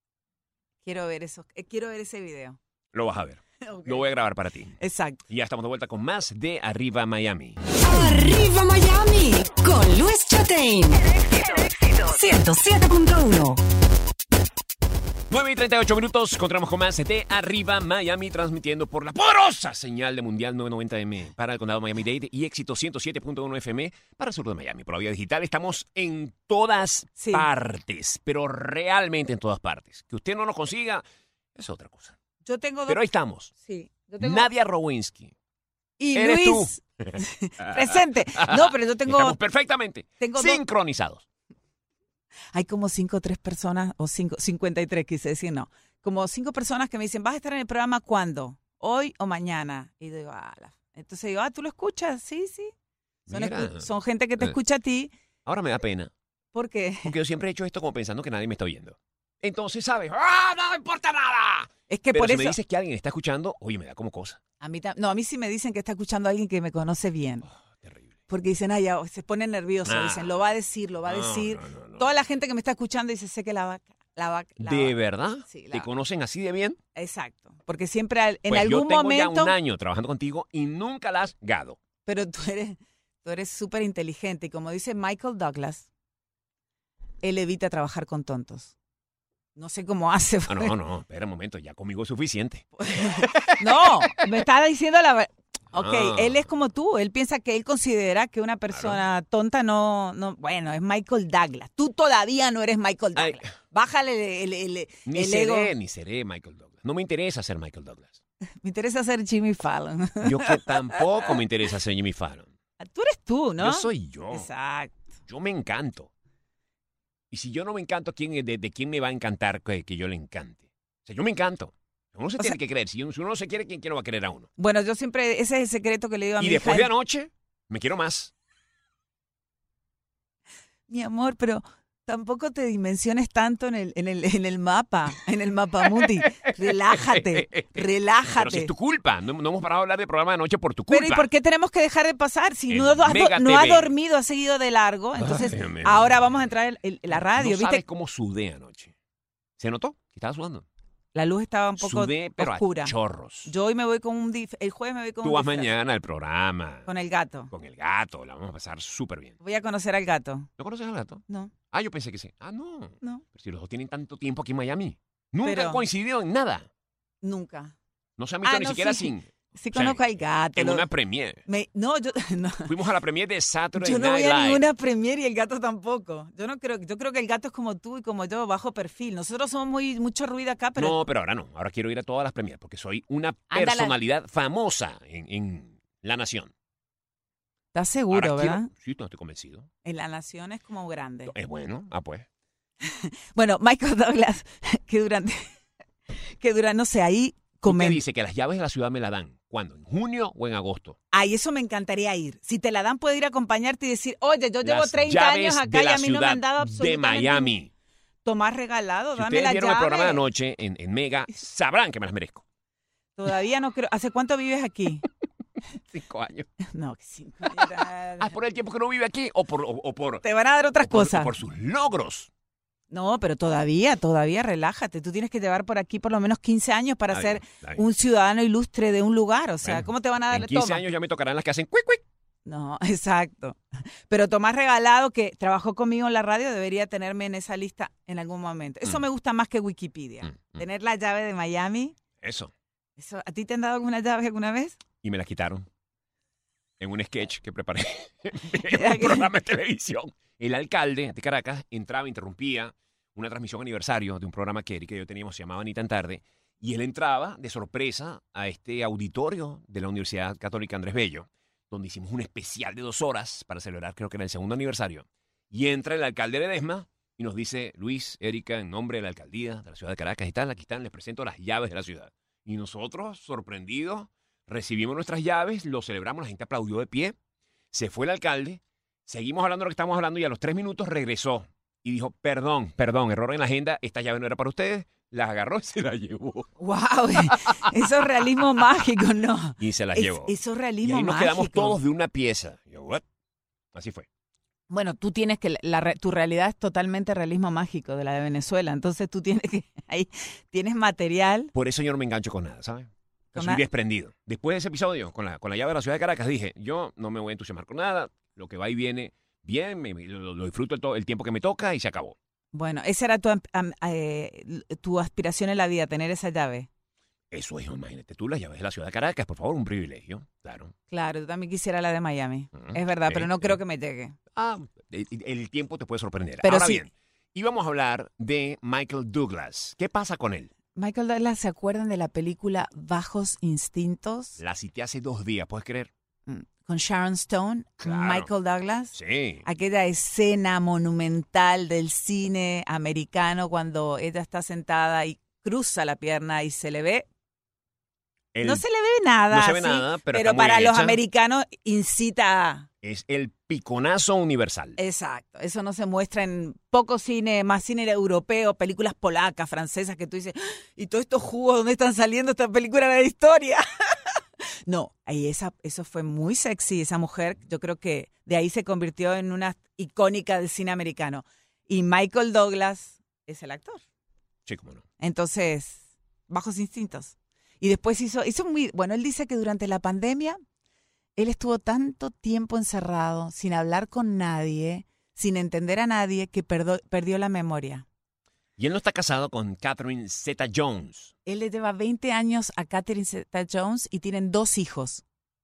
Quiero ver eso, eh, quiero ver ese video. Lo vas a ver. Ok. Lo voy a grabar para ti. Exacto. Y ya estamos de vuelta con más de Arriba Miami. Arriba Miami con Luis Chatein. ciento siete punto uno. nueve y treinta y ocho minutos, encontramos con más de Arriba Miami, transmitiendo por la poderosa señal de Mundial novecientos noventa eme para el condado Miami-Dade y Éxito ciento siete punto uno efe eme para el sur de Miami. Por la vía digital estamos en todas Sí. partes, pero realmente en todas partes. Que usted no nos consiga es otra cosa. Yo tengo dos. Pero ahí estamos. Sí. Yo tengo, Nadia Rowinski. y eres Luis presente. No, pero yo tengo, Estamos perfectamente tengo dos. sincronizados. Hay como cinco o tres personas, o cinco, cincuenta y tres quise decir, no. Como cinco personas que me dicen, ¿vas a estar en el programa cuándo? ¿Hoy o mañana? Y digo, ah, la- entonces digo, ah, ¿tú lo escuchas? Sí, sí. Son, Mira. escu- son gente que te Eh. escucha a ti. Ahora me da pena, ¿Por qué? porque yo siempre he hecho esto como pensando que nadie me está oyendo. Entonces, ¿sabes? ¡Ah, no me importa nada! Es que Pero por si eso... me dices que alguien está escuchando, oye, me da como cosa. A mí, tam- no, a mí sí me dicen que está escuchando a alguien que me conoce bien. Oh, terrible. Porque dicen, ay, ya, se pone nervioso. Ah. Dicen, lo va a decir, lo va a No, decir. no, no, no. Toda la gente que me está escuchando dice, sé que la va, la va, la ¿De va- verdad? Sí, ¿Te la- conocen así de bien? Exacto. Porque siempre al- en Pues algún yo tengo momento... ya un año trabajando contigo y nunca la has gado. Pero tú eres tú eres súper inteligente y como dice Michael Douglas, él evita trabajar con tontos. No sé cómo hace. Ah, no, no, espera un momento, ya conmigo es suficiente. No, me está diciendo la verdad. Ok, Ah. él es como tú. Él piensa que él considera que una persona tonta no, no... Bueno, es Michael Douglas. Tú todavía no eres Michael Ay. Douglas. Bájale el, el, el, Ni el seré, ego. ni seré Michael Douglas. No me interesa ser Michael Douglas. Me interesa ser Jimmy Fallon. Yo que tampoco me interesa ser Jimmy Fallon. Tú eres tú, ¿no? Yo soy yo. Exacto. Yo me encanto. Y si yo no me encanto, ¿quién, de, de quién me va a encantar que, que yo le encante? O sea, yo me encanto. Uno se O tiene sea- que creer. Si uno, si uno no se quiere, ¿quién, quién lo va a querer a uno? Bueno, yo siempre, ese es el secreto que le digo a Y mi después hija. de anoche, me quiero más. Mi amor, pero tampoco te dimensiones tanto en el, en el, en el mapa, en el mapa mundi. Relájate, relájate. Pero si es tu culpa. No, no hemos parado de hablar del programa de anoche por tu culpa. Pero ¿y por qué tenemos que dejar de pasar? Si En no, has, do- Mega no has T V. dormido, has seguido de largo. Entonces, Ay, Dios mío. ahora vamos a entrar en, en la radio. No ¿Viste? sabes cómo sudé anoche. ¿Se notó? Que estaba sudando. La luz estaba un poco Sudé, pero oscura. a chorros. Yo hoy me voy con un dif- el jueves me voy con Tú un vas disfraz. mañana al programa. Con el gato. Con el gato. La vamos a pasar súper bien. Voy a conocer al gato. ¿No conoces al gato? No, Ah, yo pensé que sí. Ah, no. no, Pero si los dos tienen tanto tiempo aquí en Miami. Nunca Pero- han coincidido en nada. nunca. No se han visto Ah, ni no, siquiera sí. sin... Sí O sea, conozco al gato. En lo- una premiere. me- no, yo no. Fuimos a la premiere de Saturday Yo no Night voy a Live. ninguna premier y el gato tampoco. Yo no creo, yo creo que el gato es como tú y como yo, bajo perfil. Nosotros somos muy mucho ruido acá, pero No, pero ahora no. Ahora quiero ir a todas las premieres porque soy una Ándale. personalidad famosa en, en la nación. ¿estás seguro, Ahora quiero- verdad? Sí, no estoy convencido. En la nación es como grande. Es bueno. Ah, pues. Bueno, Michael Douglas, que durante, que durante, no sé, ahí ¿Tú qué comen. dice? Que las llaves de la ciudad me la dan. ¿Cuándo? ¿En junio o en agosto? Ay, eso me encantaría ir. Si te la dan, puedo ir a acompañarte y decir, oye, yo llevo Las treinta años llaves acá de y la a mí no me han ciudad dado de absolutamente Miami. Tomás regalado, Si dame ustedes la vieron llave. el programa de anoche en, en Mega, sabrán que me las merezco. Todavía no creo. ¿Hace cuánto vives aquí? Cinco años. No, que cinco años. Ah, ¿por el tiempo que no vive aquí o por, o, o por, Te van a dar otras o por- cosas. o por sus logros? No, pero todavía, todavía relájate. Tú tienes que llevar por aquí por lo menos quince años para Está ser bien, está bien. un ciudadano ilustre de un lugar. O sea, Bueno, ¿cómo te van a dar En quince toma? años ya me tocarán las que hacen cuic, cuic. No, exacto. Pero Tomás Regalado, que trabajó conmigo en la radio, debería tenerme en esa lista en algún momento. Eso Mm. me gusta más que Wikipedia. Mm, mm. Tener la llave de Miami. Eso. Eso, ¿a ti te han dado alguna llave alguna vez? Y me las quitaron. En un sketch que preparé Mira en un que- programa de televisión. El alcalde de Caracas entraba, interrumpía una transmisión aniversario de un programa que Erika y yo teníamos, se llamaba Ni tan tarde, y él entraba de sorpresa a este auditorio de la Universidad Católica Andrés Bello, donde hicimos un especial de dos horas para celebrar, creo que era el segundo aniversario. Y entra el alcalde Ledesma y nos dice, Luis, Erika, en nombre de la alcaldía de la ciudad de Caracas y tal, aquí están, les presento las llaves de la ciudad. Y nosotros, sorprendidos, recibimos nuestras llaves, lo celebramos, la gente aplaudió de pie, se fue el alcalde, seguimos hablando de lo que estábamos hablando y a los tres minutos regresó y dijo, perdón, perdón, error en la agenda, esta llave no era para ustedes, las agarró y se la llevó. ¡Wow! Eso es realismo mágico, ¿no? Y se las Es- llevó. eso es Y realismo ahí nos mágico. quedamos todos de una pieza. Y yo, ¿what? Así fue. Bueno, tú tienes que, la, re- tu realidad es totalmente realismo mágico de la de Venezuela. Entonces tú tienes que, ahí tienes material. Por eso yo no me engancho con nada, ¿sabes? Yo Con soy na- desprendido. Después de ese episodio, con la, con la llave de la ciudad de Caracas, dije, yo no me voy a entusiasmar con nada, lo que va y viene, bien, me- me- lo, lo disfruto el, to- el tiempo que me toca y se acabó. Bueno, esa era tu, am- am- eh, tu aspiración en la vida, tener esa llave. Eso es, imagínate tú, las llaves de la ciudad de Caracas, por favor, un privilegio, claro. Claro, yo también quisiera la de Miami. Ujú, Es verdad, sí, pero no sí. creo que me llegue. Ah, el, el tiempo te puede sorprender. Pero Ahora sí. bien, íbamos a hablar de Michael Douglas. ¿Qué pasa con él? Michael Douglas, ¿se acuerdan de la película Bajos Instintos? La cité hace dos días, ¿puedes creer? Mm, Con Sharon Stone, Claro. Michael Douglas. Sí. Aquella escena monumental del cine americano cuando ella está sentada y cruza la pierna y se le ve. El- no se le ve nada. no se ve ¿sí? nada, pero está muy para bien los hecha. americanos incita a... Es el piconazo universal. Exacto, eso no se muestra en poco cine, más cine europeo, películas polacas, francesas, que tú dices, "¡Ah! ¿Y todos estos jugos dónde están saliendo? Esta película de la historia. No, ahí esa, eso fue muy sexy, esa mujer, yo creo que de ahí se convirtió en una icónica del cine americano. Y Michael Douglas es el actor. Sí, cómo no. Entonces, Bajos Instintos. Y después hizo, hizo muy, bueno, él dice que durante la pandemia, él estuvo tanto tiempo encerrado, sin hablar con nadie, sin entender a nadie, que perdo- perdió la memoria. Y él no está casado con Catherine Zeta-Jones. Él le lleva veinte años a Catherine Zeta-Jones y tienen dos hijos,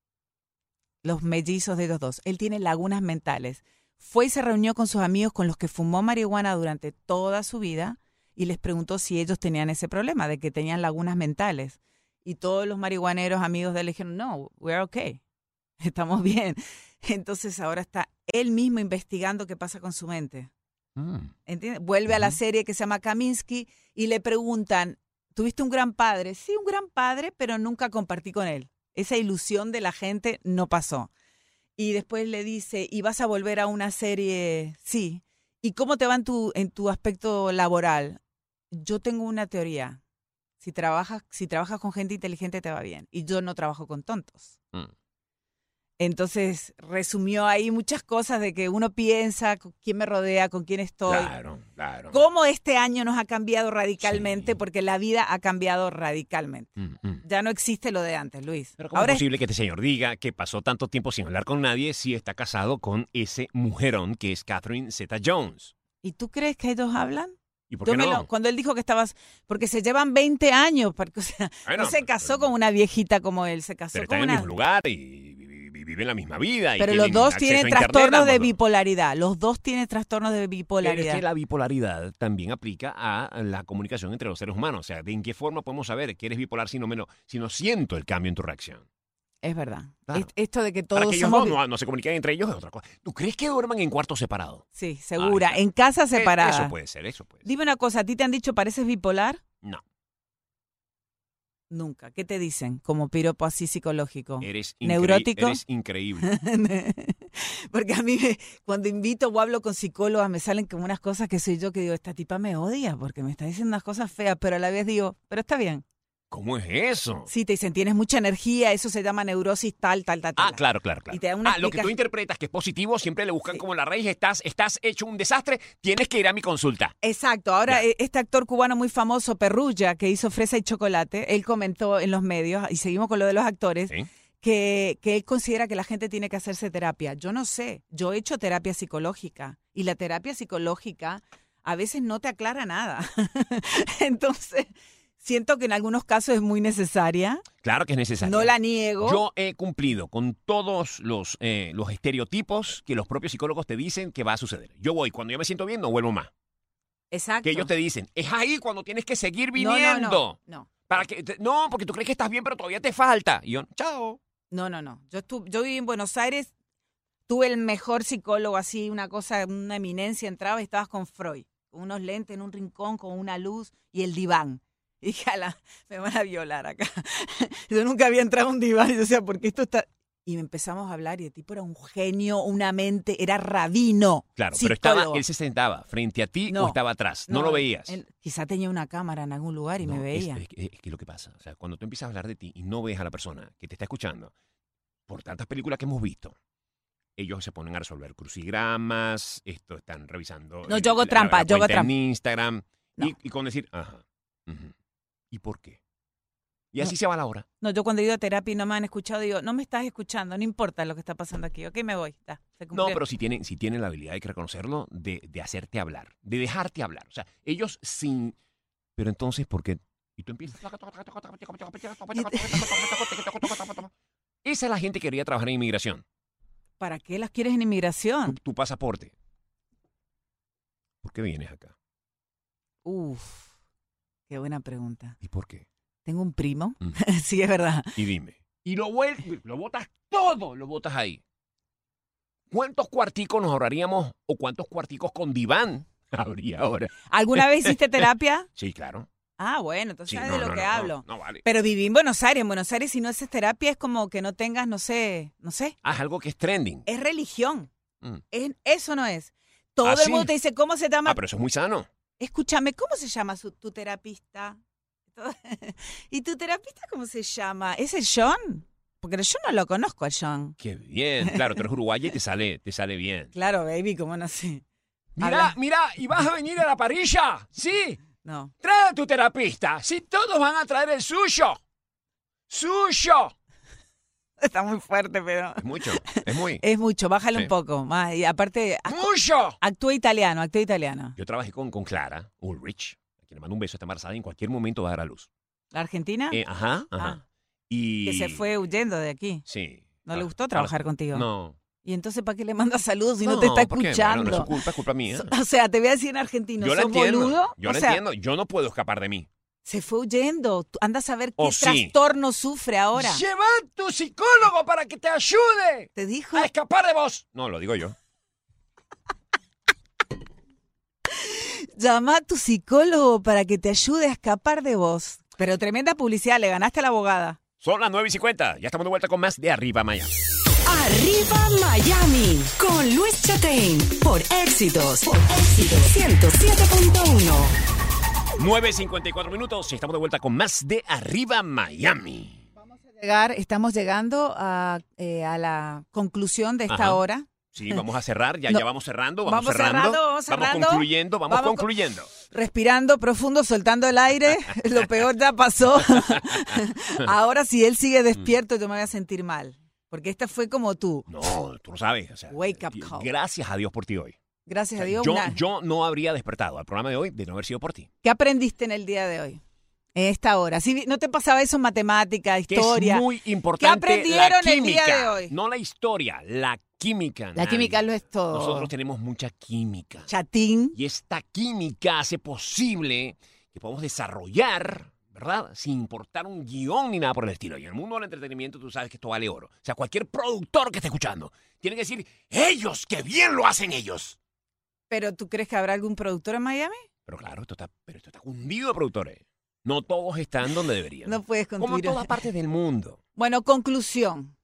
los mellizos de los dos. Él tiene lagunas mentales. Fue y se reunió con sus amigos con los que fumó marihuana durante toda su vida y les preguntó si ellos tenían ese problema, de que tenían lagunas mentales. Y todos los marihuaneros amigos de él le dijeron, no, we're okay, estamos bien. Entonces ahora está él mismo investigando qué pasa con su mente. Mm. ¿Entiendes? Vuelve uh-huh. a la serie que se llama Kaminsky y le preguntan, ¿tuviste un gran padre? Sí, un gran padre, pero nunca compartí con él. Esa ilusión de la gente no pasó. Y después le dice, ¿y vas a volver a una serie? Sí. ¿Y cómo te va en tu, en tu aspecto laboral? Yo tengo una teoría. Si trabajas, si trabajas con gente inteligente te va bien. Y yo no trabajo con tontos. Mm. Entonces resumió ahí muchas cosas de que uno piensa con quién me rodea, con quién estoy. Claro, claro. Cómo este año nos ha cambiado radicalmente, Sí. porque la vida ha cambiado radicalmente. Mm, mm. Ya no existe lo de antes, Luis. Pero ¿cómo Ahora es posible que este señor diga que pasó tanto tiempo sin hablar con nadie si está casado con ese mujerón que es Catherine Zeta-Jones? ¿Y tú crees que ellos hablan? ¿Y por Yo qué me no? lo- cuando él dijo que estabas, porque se llevan veinte años, porque, o sea, Bueno, no se casó pero- con una viejita como él, se casó Pero con están en el una... mismo lugar y, y- y viven la misma vida. Y Pero los tienen dos acceso tienen a internet, trastornos de ambos dos. bipolaridad, los dos tienen trastornos de Pero es bipolaridad. que la bipolaridad también aplica a la comunicación entre los seres humanos. O sea, ¿de en qué forma podemos saber que eres bipolar si no, menos, si no siento el cambio en tu reacción? Es verdad. Claro. Es- Esto de que Para todos que ellos somos... no, no, no se comuniquen entre ellos es otra cosa. ¿Tú crees que duerman en cuartos separados? Sí, segura. Ay, En casa Eh, separada. Eso puede ser, eso puede ser. Dime una cosa, ¿a ti te han dicho pareces bipolar? No, Nunca. ¿Qué te dicen? Como piropo así psicológico. eres, increí- ¿Neurótico? eres increíble. Porque a mí, me- cuando invito o hablo con psicólogas, me salen como unas cosas que soy yo que digo, esta tipa me odia porque me está diciendo unas cosas feas, pero a la vez digo, pero está bien. ¿Cómo es eso? Sí, te dicen, tienes mucha energía, eso se llama neurosis tal, tal, tal, tal. Ah, claro, claro, claro. Y te dan una Ah, lo que tú explicación. interpretas que es positivo, siempre le buscan Sí. como la raíz, estás, estás hecho un desastre, tienes que ir a mi consulta. Exacto. Ahora, Ya. eh, este actor cubano muy famoso, Perrulla, que hizo Fresa y Chocolate, él comentó en los medios, y seguimos con lo de los actores, ¿Sí? que, que él considera que la gente tiene que hacerse terapia. Yo no sé, yo he hecho terapia psicológica y la terapia psicológica a veces no te aclara nada. Entonces, siento que en algunos casos es muy necesaria, Claro que es necesario. no la niego. Yo he cumplido con todos los, eh, los estereotipos que los propios psicólogos te dicen que va a suceder. Yo voy, cuando yo me siento bien, no vuelvo más. Exacto. Que ellos te dicen, es ahí cuando tienes que seguir No, viniendo. No, no, no. Para que te- no, porque tú crees que estás bien, pero todavía te falta. Y yo, chao. No, no, no. Yo, estuve, yo viví en Buenos Aires, tuve el mejor psicólogo así, una cosa, una eminencia, entraba y estabas con Freud, con unos lentes en un rincón, con una luz y el diván. Y dije, ala, me van a violar acá. Yo nunca había entrado a un diván y yo decía, ¿por qué esto está...? Y empezamos a hablar y el tipo era un genio, una mente, era rabino. Claro, pero estaba, psicólogo. él se sentaba frente a ti No, o estaba atrás. No, lo veías. él quizá tenía una cámara en algún lugar y No, me es- veía. Es, es, es que lo que pasa, o sea, cuando tú empiezas a hablar de ti y no ves a la persona que te está escuchando, por tantas películas que hemos visto, ellos se ponen a resolver crucigramas, esto están revisando. No, eh, yo hago la- trampa, la yo hago cuenta trampa. en Instagram No. y, y con decir, ajá, ujú, ¿y por qué? Y No. así se va la hora. No, yo cuando he ido a terapia y no me han escuchado, digo, no me estás escuchando, no importa lo que está pasando aquí, ok, me voy, ya, se No, cumplió. pero si tienen, si tienen la habilidad, hay que reconocerlo, de, de hacerte hablar, de dejarte hablar. O sea, ellos sin... Pero entonces, ¿por qué? Y tú empiezas... Esa es la gente que quería trabajar en inmigración. ¿Para qué las quieres en Tu, inmigración? tu pasaporte. ¿Por qué vienes acá? Uf, qué buena pregunta. ¿Y por qué? Tengo un primo, Mm. sí, es verdad. Y dime. Y lo, vuel- lo botas todo, lo botas ahí. ¿Cuántos cuarticos nos ahorraríamos o cuántos cuarticos con diván habría ahora? ¿Alguna vez hiciste terapia? Sí, claro. Ah, bueno, entonces Sí, sabes no, de lo no, que no, no, hablo. No, vale. Pero viví en Buenos Aires. En Buenos Aires, si no haces terapia, es como que no tengas, no sé, no sé. Ah, es algo que es trending. Es religión. Mm. Es- eso no es. Todo ¿Ah, el sí? mundo te dice, ¿cómo se llama? Ah, pero eso es muy sano. Escúchame, ¿cómo se llama su- tu terapista? ¿Y tu terapista cómo se llama? ¿Es el John? Porque yo no lo conozco al John. Qué bien. Claro, tú eres uruguaya y te sale, te sale bien. Claro, baby, ¿cómo no sé? Mira, Habla- mira, ¿y vas a venir a la parrilla? Sí. No. Trae a tu terapista. Sí, todos van a traer el suyo. ¡Suyo! Está muy fuerte, pero... Es mucho, es muy. Es mucho, bájale Sí. un poco. Más. Y aparte, ac- ¡Mucho! actúa italiano, actúa italiano. Yo trabajé con, con Clara Ulrich, a quien le mando un beso, está embarazada y en cualquier momento va a dar a luz. ¿La Argentina? Eh, ajá, ajá. Ah. Y... Que se fue huyendo de aquí. Sí. ¿No le Ah, gustó trabajar ahora- contigo? No, ¿Y entonces para qué le mandas saludos si no, no te está porque, escuchando? Bueno, no es su culpa, es culpa mía. O sea, te voy a decir en argentino, yo ¿sos entiendo, boludo? Yo o lo sea, entiendo, yo no puedo escapar de mí. Se fue huyendo. Anda a saber qué ¿O sí? trastorno sufre ahora. Lleva a tu psicólogo para que te ayude. ¿Te dijo? A escapar de vos. No, lo digo yo. Llama a tu psicólogo para que te ayude a escapar de vos. Pero tremenda publicidad, le ganaste a la abogada. Son las nueve y cincuenta. Ya estamos de vuelta con más de Arriba Miami. Arriba Miami, con Luis Chatein, por Éxitos, por Éxitos ciento siete punto uno. nueve y cincuenta y cuatro minutos y estamos de vuelta con más de Arriba Miami. Llegar, estamos llegando a, eh, a la conclusión de esta Ajá. hora. Sí, vamos a cerrar, ya, No. ya vamos cerrando, vamos, Vamos cerrando, cerrando, vamos cerrando. concluyendo, vamos, Vamos concluyendo. Respirando profundo, soltando el aire. Lo peor ya pasó. Ahora, si él sigue despierto, yo me voy a sentir mal. Porque esta fue como tú. No, tú lo sabes. O sea, Wake up y- call. Gracias a Dios por ti hoy. Gracias O sea, a Dios. yo, una- yo no habría despertado al programa de hoy de no haber sido por ti. ¿Qué aprendiste en el día de hoy? En esta hora. ¿Sí, ¿No te pasaba eso en matemática, Que historia? es muy importante aprendieron la el química, día de hoy? no la historia, la química. La Nani. química lo es todo. Nosotros tenemos mucha química. Chatín. Y esta química hace posible que podamos desarrollar, ¿verdad? Sin importar un guión ni nada por el estilo. Y en el mundo del entretenimiento tú sabes que esto vale oro. O sea, cualquier productor que esté escuchando tiene que decir, ellos, que bien lo hacen ellos. ¿Pero tú crees que habrá algún productor en Miami? Pero claro, esto está, pero esto está cundido de productores. No todos están donde deberían. No puedes Como en construir. todas partes del mundo. Bueno, conclusión.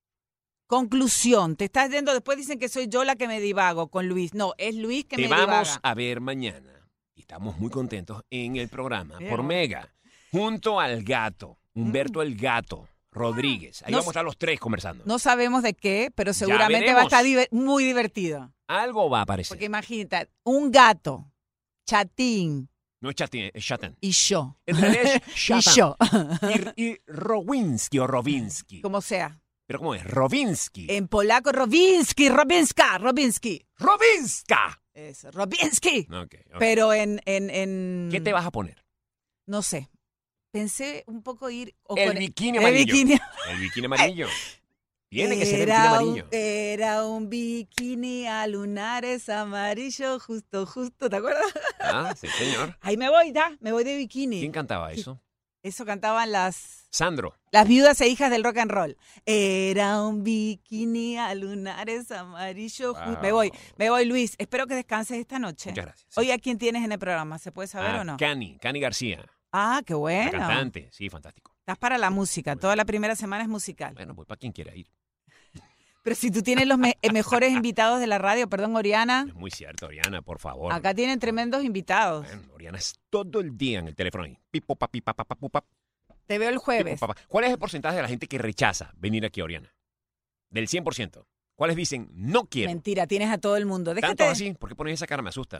Conclusión. Te estás yendo, después dicen que soy yo la que me divago con Luis. No, es Luis que Te me vamos divaga. a ver mañana. Y estamos muy contentos en el programa Bien. por Mega. Junto al gato, Humberto el Gato Rodríguez. Ahí No vamos a s- estar los tres conversando. No sabemos de qué, pero seguramente va a veremos. estar diver- muy divertido. Algo va a aparecer. Porque imagínate, un gato, Chatín No es Chatín, es Chatán. y yo. En realidad es Y Chatán. yo. Y, y Rowinsky o Rowinsky. Como sea. ¿Pero cómo es? Rowinsky. En polaco, Robinsky, Robinska, Robinsky. ¡Robinska! Eso, Robinsky. Ok, ok. Pero en, en, en... ¿Qué te vas a poner? No sé. Pensé un poco ir... o El con- bikini el amarillo. bikini. El bikini amarillo. Tiene que ser el bikini Era un- amarillo. Era un bikini a lunares amarillo, justo, justo, ¿te acuerdas? Ah, sí, señor. Ahí me voy, ya, me voy de bikini. ¿Quién cantaba eso? Eso cantaban las, Sandro. las viudas e hijas del rock and roll. Era un bikini a lunares amarillo. ju- Wow. Me voy, me voy, Luis. Espero que descanses esta noche. Muchas gracias. Hoy, ¿a quién tienes en el programa? ¿Se puede saber Ah, o no? Cani, Cani García. Ah, qué La bueno. cantante. Sí, fantástico. Estás para la música. Toda la primera semana es musical. Bueno, pues para quien quiera ir. Pero si tú tienes los me- eh, mejores invitados de la radio, perdón, Oriana. Es muy cierto, Oriana, por favor. Acá tienen tremendos invitados. Bueno, Oriana es todo el día en el teléfono ahí. Pipo, papi, papá, papu, pap, Te veo el pipo, jueves. papá. ¿Cuál es el porcentaje de la gente que rechaza venir aquí a Oriana? Del cien por ciento. ¿Cuáles dicen no quiero? Mentira, tienes a todo el mundo. ¿Tanto Déjate. así? ¿Por qué pones esa cara? Me asusta.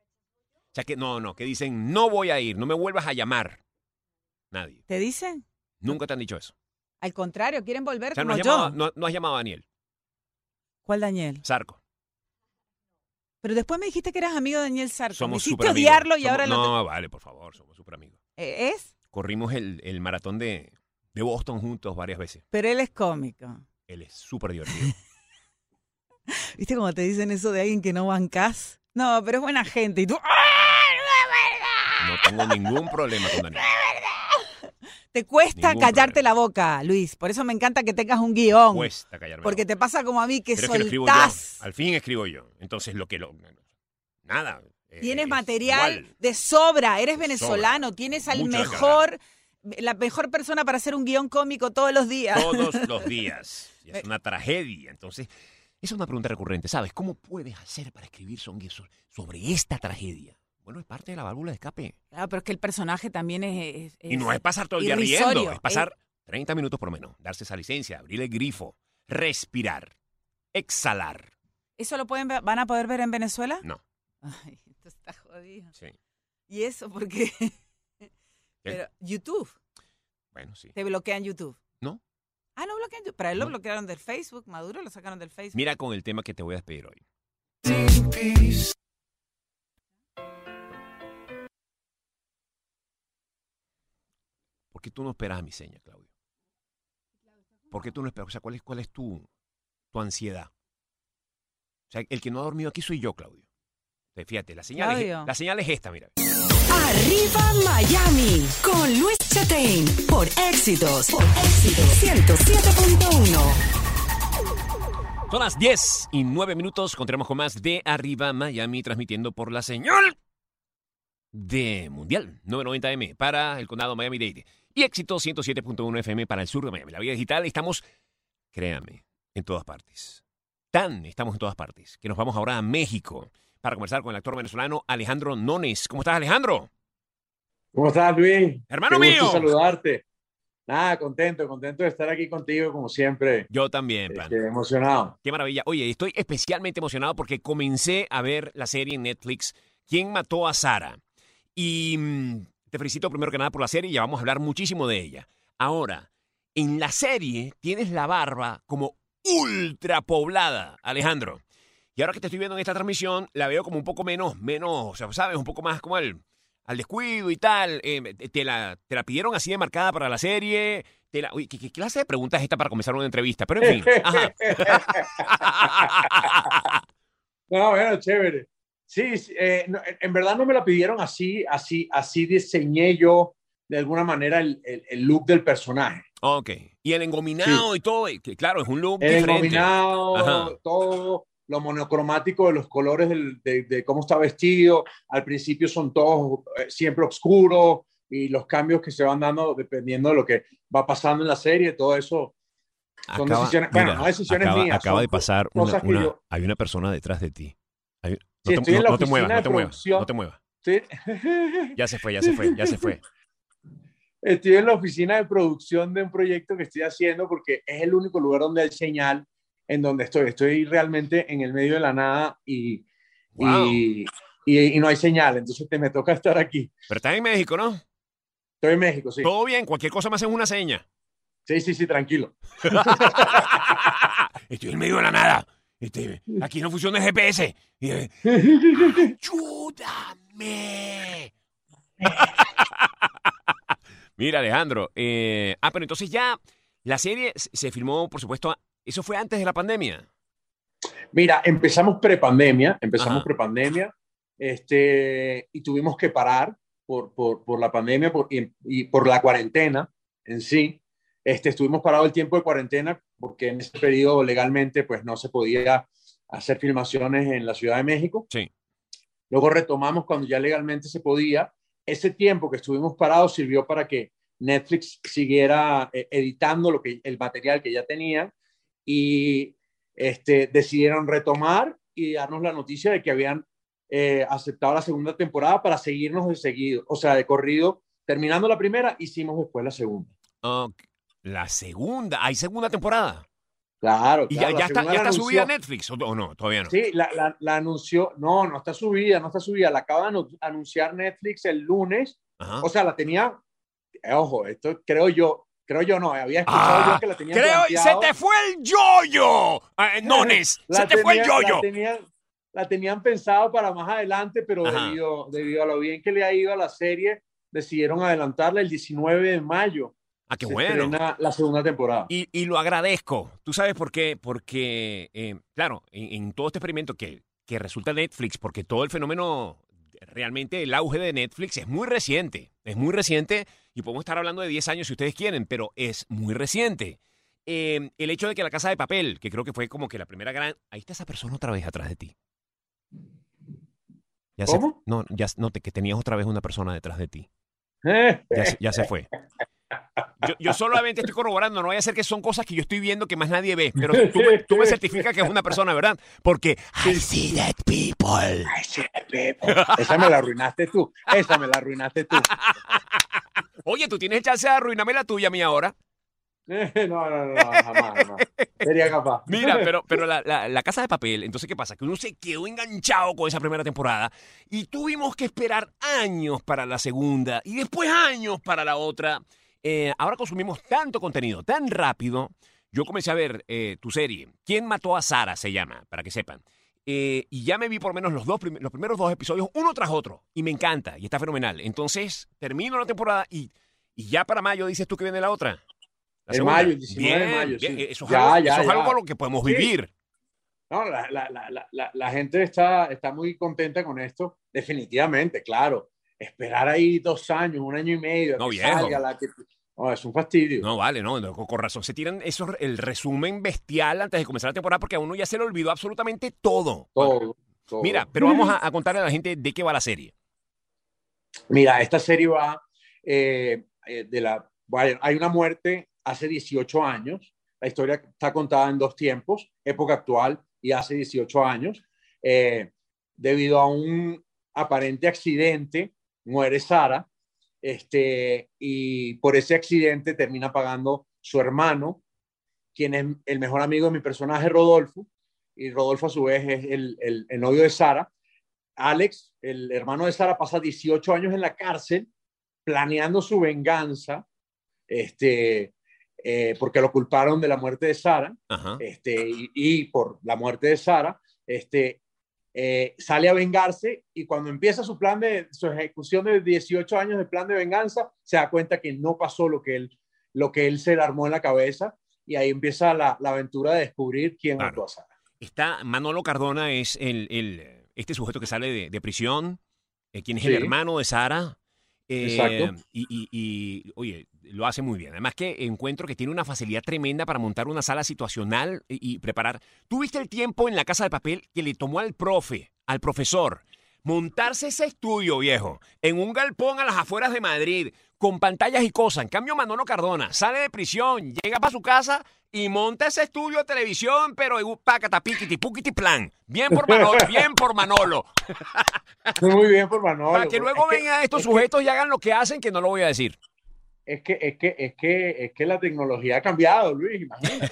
O sea, que no, no, que dicen no voy a ir, no me vuelvas a llamar. Nadie. ¿Te dicen? Nunca te han dicho eso. Al contrario, quieren volver O sea, no como has, yo. llamado, no, no has llamado a Daniel. ¿Cuál Daniel? Sarco. Pero después me dijiste que eras amigo de Daniel Sarko. Me Somos hiciste súper amigos. odiarlo y Somos- ahora lo... No, vale, por favor, somos súper amigos. Eh, ¿Es? Corrimos el, el maratón de, de Boston juntos varias veces. Pero él es cómico. Él es súper divertido. ¿Viste cómo te dicen eso de alguien que no bancás? No, pero es buena gente. Y tú... ¡Ah, No tengo ningún problema con Daniel. te cuesta Ningún callarte problema. la boca, Luis. Por eso me encanta que tengas un guión. Cuesta callarme. la Porque boca. te pasa como a mí que Pero es que lo escribo yo. soltás. Al fin escribo yo. Entonces lo que lo... Nada. eh, Tienes es material igual. de sobra, eres De venezolano, sobra. tienes al Mucho de mejor, la mejor persona para hacer un guión cómico todos los días. Todos los días. Y es una tragedia. Entonces, esa es una pregunta recurrente. ¿Sabes cómo puedes hacer para escribir son- sobre esta tragedia? Bueno, es parte de la válvula de escape. Claro, pero es que el personaje también es... es- Y no es pasar todo el día irrisorio. riendo. Es pasar treinta minutos por lo menos. Darse esa licencia, abrir el grifo, respirar, exhalar. ¿Eso lo pueden ver- van a poder ver en Venezuela? No. Ay, esto está jodido. Sí. ¿Y eso por qué? Pero YouTube, Bueno, sí. te bloquean YouTube. No. Ah, no bloquean YouTube. Pero a él lo No. bloquearon del Facebook. Maduro lo sacaron del Facebook. Mira con el tema que te voy a despedir hoy. ¿Por qué tú no esperas a mi seña, Claudio? ¿Por qué tú no esperas? O sea, ¿cuál es, cuál es tu, tu ansiedad? O sea, el que no ha dormido aquí soy yo, Claudio. Fíjate, la señal, es, Claudio. la señal es esta, mira. Arriba Miami con Luis Chatein por Éxitos, por Éxitos ciento siete punto uno. Son las diez y nueve minutos. Continuamos con más de Arriba Miami, transmitiendo por la señal de Mundial novecientos noventa eme para el condado Miami-Dade y Éxito ciento siete punto uno efe eme para el sur de Miami. La vida digital, estamos, créame, en todas partes. Tan estamos en todas partes que nos vamos ahora a México para conversar con el actor venezolano Alejandro Nones. ¿Cómo estás, Alejandro? ¿Cómo estás, Luis? Hermano Qué gusto mío. saludarte. Nada, contento, contento de estar aquí contigo, como siempre. Yo también, pan. Este, emocionado. Qué maravilla. Oye, estoy especialmente emocionado porque comencé a ver la serie en Netflix, ¿Quién mató a Sara? Y mmm, te felicito primero que nada por la serie y ya vamos a hablar muchísimo de ella. Ahora, en la serie tienes la barba como ultra poblada, Alejandro. Y ahora que te estoy viendo en esta transmisión, la veo como un poco menos, menos, o sea, ¿sabes? Un poco más como al, al descuido y tal. Eh, te, la, ¿Te la pidieron así de marcada para la serie? Te la, uy, ¿qué, ¿Qué clase de pregunta es esta para comenzar una entrevista? Pero en fin, ajá. No, bueno, chévere. Sí, sí, eh, no, en verdad no me la pidieron así, así, así diseñé yo de alguna manera el, el, el look del personaje. Ok. Y el engominado Sí. y todo, que claro, es un look El diferente. engominado, Ajá. todo lo monocromático de los colores del, de, de cómo está vestido. Al principio son todos eh, siempre oscuros y los cambios que se van dando dependiendo de lo que va pasando en la serie, todo eso son Acaba- decisiones, bueno, mira, no decisiones acaba, mías. acaba son de pasar una, cosas que una- yo- hay una persona detrás de ti. Hay- no, Sí, te, estoy en no- la no te oficina muevas, de no te muevas, producción. no te muevas. Sí. Ya se fue, ya se fue, ya se fue. Estoy en la oficina de producción de un proyecto que estoy haciendo porque es el único lugar donde hay señal en donde estoy. Estoy realmente en el medio de la nada y, Wow. y, y, y no hay señal. Entonces te me toca estar aquí. Pero estás en México, ¿no? Estoy en México, sí. Todo bien, cualquier cosa me hacen una seña. Sí, sí, sí, tranquilo. Estoy en medio de la nada. Este, aquí no funciona el G P S. Y, eh, ¡ayúdame! Mira, Alejandro. eh, ah, pero entonces ya la serie se se filmó, por supuesto, eso fue antes de la pandemia. Mira, empezamos prepandemia, empezamos Ajá. prepandemia, este, y tuvimos que parar por, por, por la pandemia por, y, y por la cuarentena en sí. Este, estuvimos parados el tiempo de cuarentena porque en ese periodo legalmente pues no se podía hacer filmaciones en la Ciudad de México. Sí. Luego retomamos cuando ya legalmente se podía. Ese tiempo que estuvimos parados sirvió para que Netflix siguiera eh, editando lo que, el material que ya tenía y este, decidieron retomar y darnos la noticia de que habían eh, aceptado la segunda temporada para seguirnos de seguido, o sea, de corrido. Terminando la primera, hicimos después la segunda. Ok. La segunda. ¿Hay segunda temporada? Claro, ¿Y claro, ya, la ya está, segunda ya la está anunció- subida a Netflix? ¿O, o no? Todavía no. Sí, la, la, la anunció, no, no está subida, no está subida, la acaba de anu- anunciar Netflix el lunes, Ajá. o sea, la tenía, eh, ojo, esto creo yo, creo yo no, había escuchado Ah, yo que la tenía creo, y se planteado. te fue el yoyo. Ah, Nones, La se te fue el tenía- yoyo. La tenían, la tenían pensado para más adelante, pero Ajá. debido, debido a lo bien que le ha ido a la serie, decidieron adelantarla el diecinueve de mayo. Ah, qué Se bueno. estrena la segunda temporada. Y, y lo agradezco. ¿Tú sabes por qué? Porque, eh, claro, en, en todo este experimento que, que resulta Netflix, porque todo el fenómeno, realmente el auge de Netflix es muy reciente. Es muy reciente y podemos estar hablando de diez años si ustedes quieren, pero es muy reciente. Eh, el hecho de que La Casa de Papel, que creo que fue como que la primera gran... Ahí está esa persona otra vez atrás de ti. Ya se- ¿Cómo? no, ya noté que tenías otra vez una persona detrás de ti. Eh, Ya, se- ya se fue. Yo, yo solamente estoy corroborando, no vaya a ser que son cosas que yo estoy viendo que más nadie ve, pero tú, me- tú me certificas que es una persona, ¿verdad? Porque I see dead people. Ay, sí, Pepe. Esa me la arruinaste tú. Esa me la arruinaste tú. Oye, tú tienes chance de arruinarme la tuya a mí ahora. Eh, No, no, no, no, jamás, jamás. Sería capaz. Mira, pero, pero la, la- la Casa de Papel, entonces, ¿qué pasa? Que uno se quedó enganchado con esa primera temporada y tuvimos que esperar años para la segunda y después años para la otra. Eh, ahora consumimos tanto contenido tan rápido. Yo comencé a ver eh, tu serie, ¿Quién mató a Sara? Se llama, para que sepan. Eh, y ya me vi por lo menos los, dos prim- los primeros dos episodios, uno tras otro, y me encanta, y está fenomenal. Entonces, termino la temporada y, y ya para mayo dices tú que viene la otra. La En segunda. mayo, el diecinueve de Bien, mayo, bien. sí. Eso es Ya, algo, ya, eso es ya. algo con lo que podemos Sí. vivir. No, la, la, la, la, la gente está, está muy contenta con esto, definitivamente, claro. Esperar ahí dos años, un año y medio, a No, que viejo. salga la que... No, es un fastidio. No, vale, no, no, con razón. Se tiran eso, el resumen bestial antes de comenzar la temporada porque a uno ya se le olvidó absolutamente todo. Todo, Bueno, todo. mira, pero vamos a, a contarle a la gente de qué va la serie. Mira, esta serie va eh, eh, de la... Bueno, hay una muerte hace dieciocho años. La historia está contada en dos tiempos, época actual y hace dieciocho años. Eh, debido a un aparente accidente, muere Sara, este, y por ese accidente termina pagando su hermano, quien es el mejor amigo de mi personaje, Rodolfo, y Rodolfo a su vez es el, el, el novio de Sara. Alex, el hermano de Sara, pasa dieciocho años en la cárcel planeando su venganza, este, eh, porque lo culparon de la muerte de Sara, Ajá. este, y, y por la muerte de Sara, este, eh, sale a vengarse, y cuando empieza su plan de su ejecución de dieciocho años de plan de venganza, se da cuenta que no pasó lo que él, lo que él se le armó en la cabeza, y ahí empieza la, la aventura de descubrir quién Claro. mató a Sara. Está Manolo Cardona, es el, el, este sujeto que sale de, de prisión, eh, quien es Sí. el hermano de Sara. Eh, Exacto. y, y, y, oye, lo hace muy bien. Además que encuentro que tiene una facilidad tremenda para montar una sala situacional y, y preparar. ¿Tú viste el tiempo en La Casa de Papel que le tomó al profe, al profesor, montarse ese estudio, viejo, en un galpón a las afueras de Madrid, con pantallas y cosas? En cambio, Manolo Cardona sale de prisión, llega para su casa y monta ese estudio de televisión, pero en un pacata, piquiti, puquiti, plan. Bien por Manolo, bien por Manolo. Muy bien por Manolo. Para que luego Es que- vengan estos es que- sujetos y hagan lo que hacen, que no lo voy a decir. Es que, es que, es que, es que la tecnología ha cambiado, Luis, imagínate.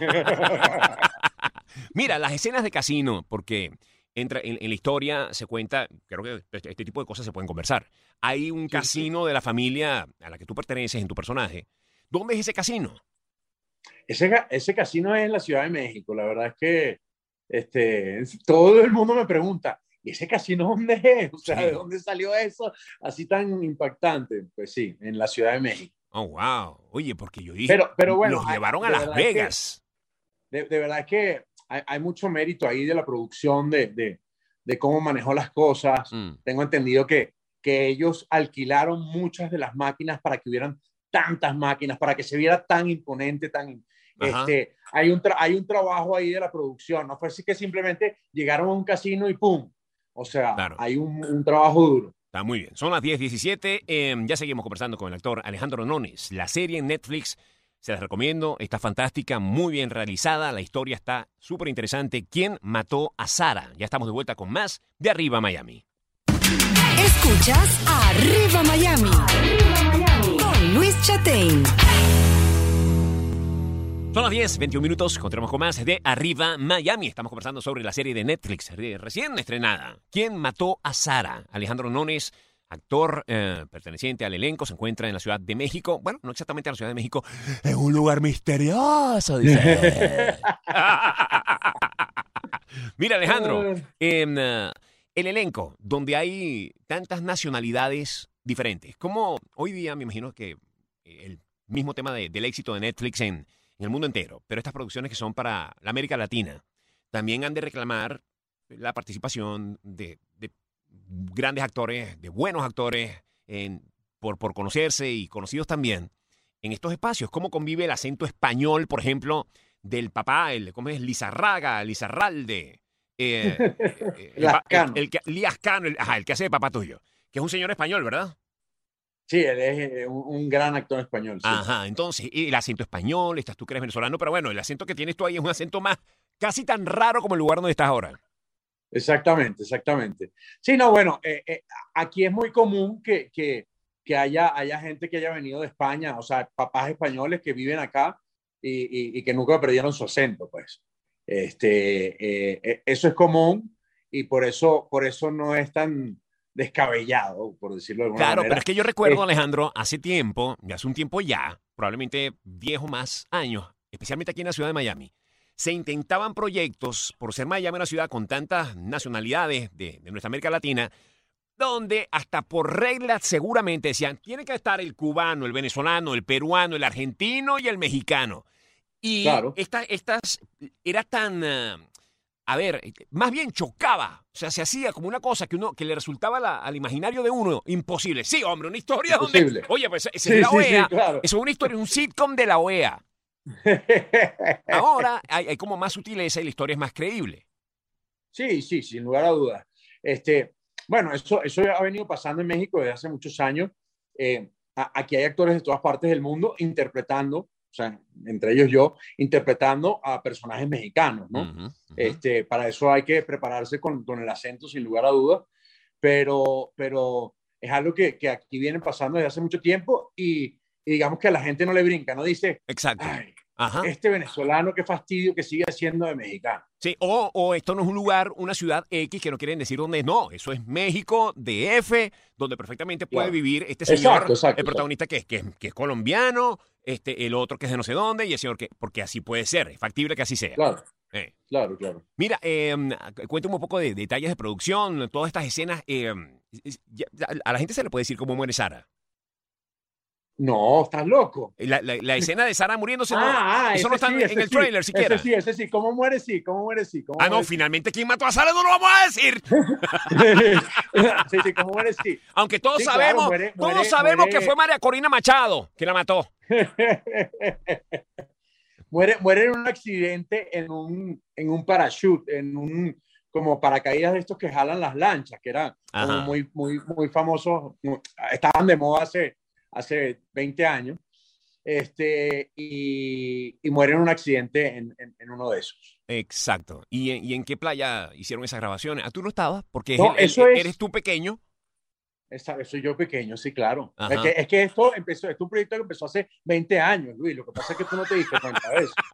Mira, las escenas de casino, porque entra en, en la historia se cuenta, creo que este, este tipo de cosas se pueden conversar. Hay un casino de la familia a la que tú perteneces en tu personaje. ¿Dónde es ese casino? Ese, ga- ese casino es en la Ciudad de México. La verdad es que este, todo el mundo me pregunta, ¿y ese casino dónde es? O sea, Sí. ¿de dónde salió eso así tan impactante? Pues sí, en la Ciudad de México. Oh, wow. Oye, porque yo dije, Pero, pero bueno, los hay- llevaron a de Las verdad es que- Vegas. de, de verdad es que hay, hay mucho mérito ahí de la producción, de, de, de cómo manejó las cosas. Mm. Tengo entendido que, que ellos alquilaron muchas de las máquinas para que hubieran tantas máquinas, para que se viera tan imponente, tan... Ajá. Este, hay, un tra- hay un trabajo ahí de la producción, no fue así que simplemente llegaron a un casino y ¡pum! O sea, Claro. hay un, un trabajo duro. Está muy bien. Son las diez diecisiete. Eh, ya seguimos conversando con el actor Alejandro Nones. La serie en Netflix, se las recomiendo. Está fantástica, muy bien realizada. La historia está súper interesante. ¿Quién mató a Sara? Ya estamos de vuelta con más de Arriba Miami. Escuchas Arriba Miami. Con Luis Chatein. Son las diez veintiún minutos. Continuamos con más de Arriba Miami. Estamos conversando sobre la serie de Netflix eh, recién estrenada. ¿Quién mató a Sara? Alejandro Nones, actor eh, perteneciente al elenco, se encuentra en la Ciudad de México. Bueno, no exactamente en la Ciudad de México, en un lugar misterioso, dice. Mira, Alejandro, en eh, el elenco, donde hay tantas nacionalidades diferentes, como hoy día me imagino que el mismo tema de- del éxito de Netflix en, en el mundo entero, pero estas producciones que son para la América Latina también han de reclamar la participación de, de grandes actores, de buenos actores, en, por, por conocerse y conocidos también en estos espacios. ¿Cómo convive el acento español, por ejemplo, del papá, el, ¿cómo es? Lizarraga, Lizarralde, eh, eh, el, pa- Lascano. el, el que, Liascano, el, ajá, el que hace de papá tuyo, que es un señor español, ¿verdad? Sí, él es eh, un, un gran actor español. Sí. Ajá, entonces, el acento español, estás tú que eres venezolano, pero bueno, el acento que tienes tú ahí es un acento más, casi tan raro como el lugar donde estás ahora. Exactamente, exactamente. Sí, no, bueno, eh, eh, aquí es muy común que, que, que haya, haya gente que haya venido de España, o sea, papás españoles que viven acá y, y, y que nunca perdieron su acento, pues. Este, eh, eh, eso es común y por eso, por eso no es tan descabellado, por decirlo de alguna Claro, manera. pero es que yo recuerdo, Eh, Alejandro, hace tiempo, ya hace un tiempo ya, probablemente diez o más años, especialmente aquí en la ciudad de Miami, se intentaban proyectos, por ser Miami una ciudad con tantas nacionalidades de, de nuestra América Latina, donde hasta por reglas seguramente decían, tiene que estar el cubano, el venezolano, el peruano, el argentino y el mexicano. Y Claro. esta- estas, era tan, eh, a ver, más bien chocaba. O sea, se hacía como una cosa que uno que le resultaba la, al imaginario de uno imposible. Sí, hombre, una historia Imposible. donde... Oye, pues esa Sí, es la sí, O E A. sí, claro. Eso es una historia, un sitcom de la O E A. Ahora hay, hay como más sutileza y la historia es más creíble. Sí, sí, sin lugar a dudas. Este, bueno, eso, eso ha venido pasando en México desde hace muchos años. Eh, a, aquí hay actores de todas partes del mundo interpretando, o sea, entre ellos yo, interpretando a personajes mexicanos, ¿no? Uh-huh, uh-huh. Este, para eso hay que prepararse con, con el acento, sin lugar a dudas, pero, pero es algo que, que aquí viene pasando desde hace mucho tiempo y, y digamos que a la gente no le brinca, no dice, Exacto. ay, Ajá. este venezolano, qué fastidio que sigue siendo de mexicano. Sí, o, o esto no es un lugar, una ciudad X, que no quieren decir dónde es. No, eso es México, D F, donde perfectamente puede Claro. vivir este señor, Exacto, exacto, el protagonista que es, que, es, que es colombiano, este, el otro que es de no sé dónde, y el señor que, porque así puede ser, es factible que así sea. Claro, Eh. claro, claro. Mira, eh, cuéntame un poco de detalles de producción, todas estas escenas. Eh, ya- a la gente se le puede decir cómo muere Sara. No, estás loco. La, la, la escena de Sara muriéndose, no, Ah, ah, eso no ese está sí, en, ese en el sí, trailer siquiera. Ese sí, ese sí. ¿Cómo muere? Sí, ¿cómo muere? Sí. ¿Cómo Ah, no, muere? finalmente ¿quién mató a Sara? No lo vamos a decir. Sí, sí, ¿cómo muere? Sí. Aunque todos Sí, claro, sabemos, muere- todos muere- sabemos muere- que fue María Corina Machado que la mató. muere, muere en un accidente en un, en un parachute, en un como paracaídas de estos que jalan las lanchas, que eran como Ajá. muy, muy, muy famosos, muy- estaban de moda hace, hace veinte años, este, y, y muere en un accidente en, en, en uno de esos. Exacto. ¿Y en, ¿Y en qué playa hicieron esas grabaciones? Ah, tú no estabas, porque No, es el- eso el- es- eres tú pequeño. Esa, soy yo pequeño, sí, claro. Ajá. Es que, es que esto empezó, esto es un proyecto que empezó hace veinte años, Luis. Lo que pasa es que tú no te diste cuenta de eso.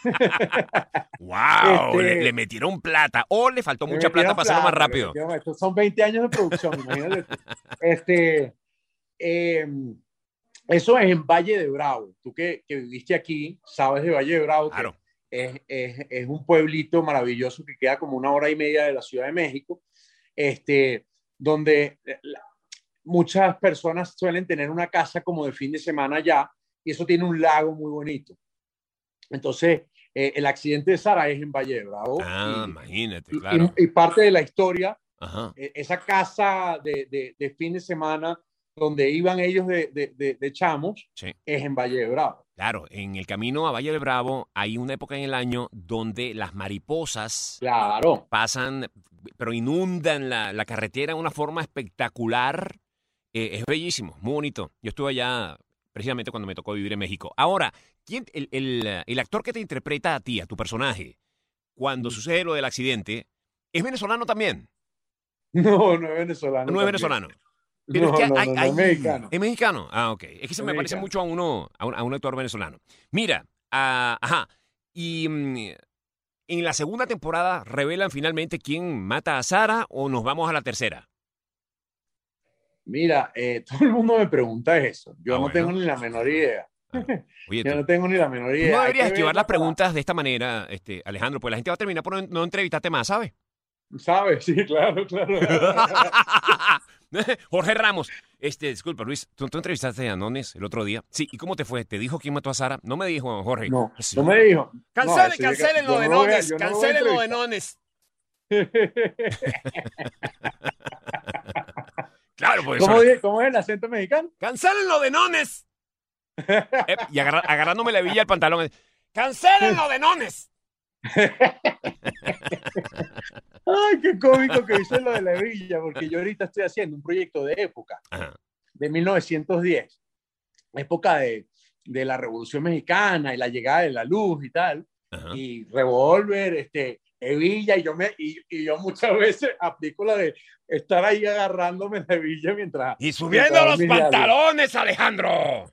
¡Wow! Este- le, le metieron plata. O le faltó Le mucha plata metieron para hacerlo más plata, le rápido. metieron- estos son veinte años de producción, imagínate tú. Este, eh, eso es en Valle de Bravo. Tú que, que viviste aquí, sabes de Valle de Bravo, Claro. que es, es, es un pueblito maravilloso que queda como una hora y media de la Ciudad de México, este, donde la- muchas personas suelen tener una casa como de fin de semana allá, y eso tiene un lago muy bonito. Entonces, eh, el accidente de Sara es en Valle de Bravo. Ah, y, imagínate, y- claro. y- y parte de la historia, Ajá. eh, esa casa de, de, de fin de semana donde iban ellos de, de, de, de chamos, Sí. es en Valle de Bravo. Claro, en el camino a Valle del Bravo hay una época en el año donde las mariposas Claro. pasan, pero inundan la, la carretera de una forma espectacular. Eh, es bellísimo, muy bonito. Yo estuve allá precisamente cuando me tocó vivir en México. Ahora, ¿quién, el, el, el actor que te interpreta a ti, a tu personaje, cuando sucede lo del accidente, es venezolano también? No, no es venezolano. No es también. venezolano. Pero No, es que no, hay, no, no, hay- es mexicano. ¿Es mexicano? Ah, ok. Es que se Es me parece mexicano. mucho a uno, a un, a un actor venezolano. Mira, ah, ajá. Y mm, en la segunda temporada revelan finalmente quién mata a Sara o nos vamos a la tercera. Mira, eh, todo el mundo me pregunta eso. Yo Ah, no bueno. tengo ni la menor idea. Ah, Oye, Yo tú, no tengo ni la menor tú idea. no Hay deberías que esquivar verla las preguntas de esta manera, este, Alejandro, pues la gente va a terminar por no, no entrevistarte más, ¿sabes? para- ¿Sabes? Sí, claro, claro. Jorge Ramos, este, disculpa, Luis, ¿tú, tú entrevistaste a Nones el otro día. Sí, ¿y cómo te fue? ¿Te dijo quién mató a Sara? No me dijo, Jorge. No, Sí. no me dijo. Cancelen, No, eso yo- cancelen yo lo de no lo voy a- Nones, yo no lo voy a cancelen lo de entrevistar. Nones. Claro, pues. ¿Cómo, di- ¿Cómo es el acento mexicano? ¡Cancelen lo de Nones! Eh, y agarra- agarrándome la villa del pantalón. ¡Cancelen lo de Nones! Ay, qué cómico que hice lo de la villa, porque yo ahorita estoy haciendo un proyecto de época, Ajá. de mil novecientos diez, época de, de la Revolución Mexicana y la llegada de la luz y tal, Ajá. y revólver, este, hebilla, y yo, me, y, y yo muchas veces aplico la de estar ahí agarrándome la hebilla mientras... Y subiendo mientras los mis diarios. pantalones, Alejandro.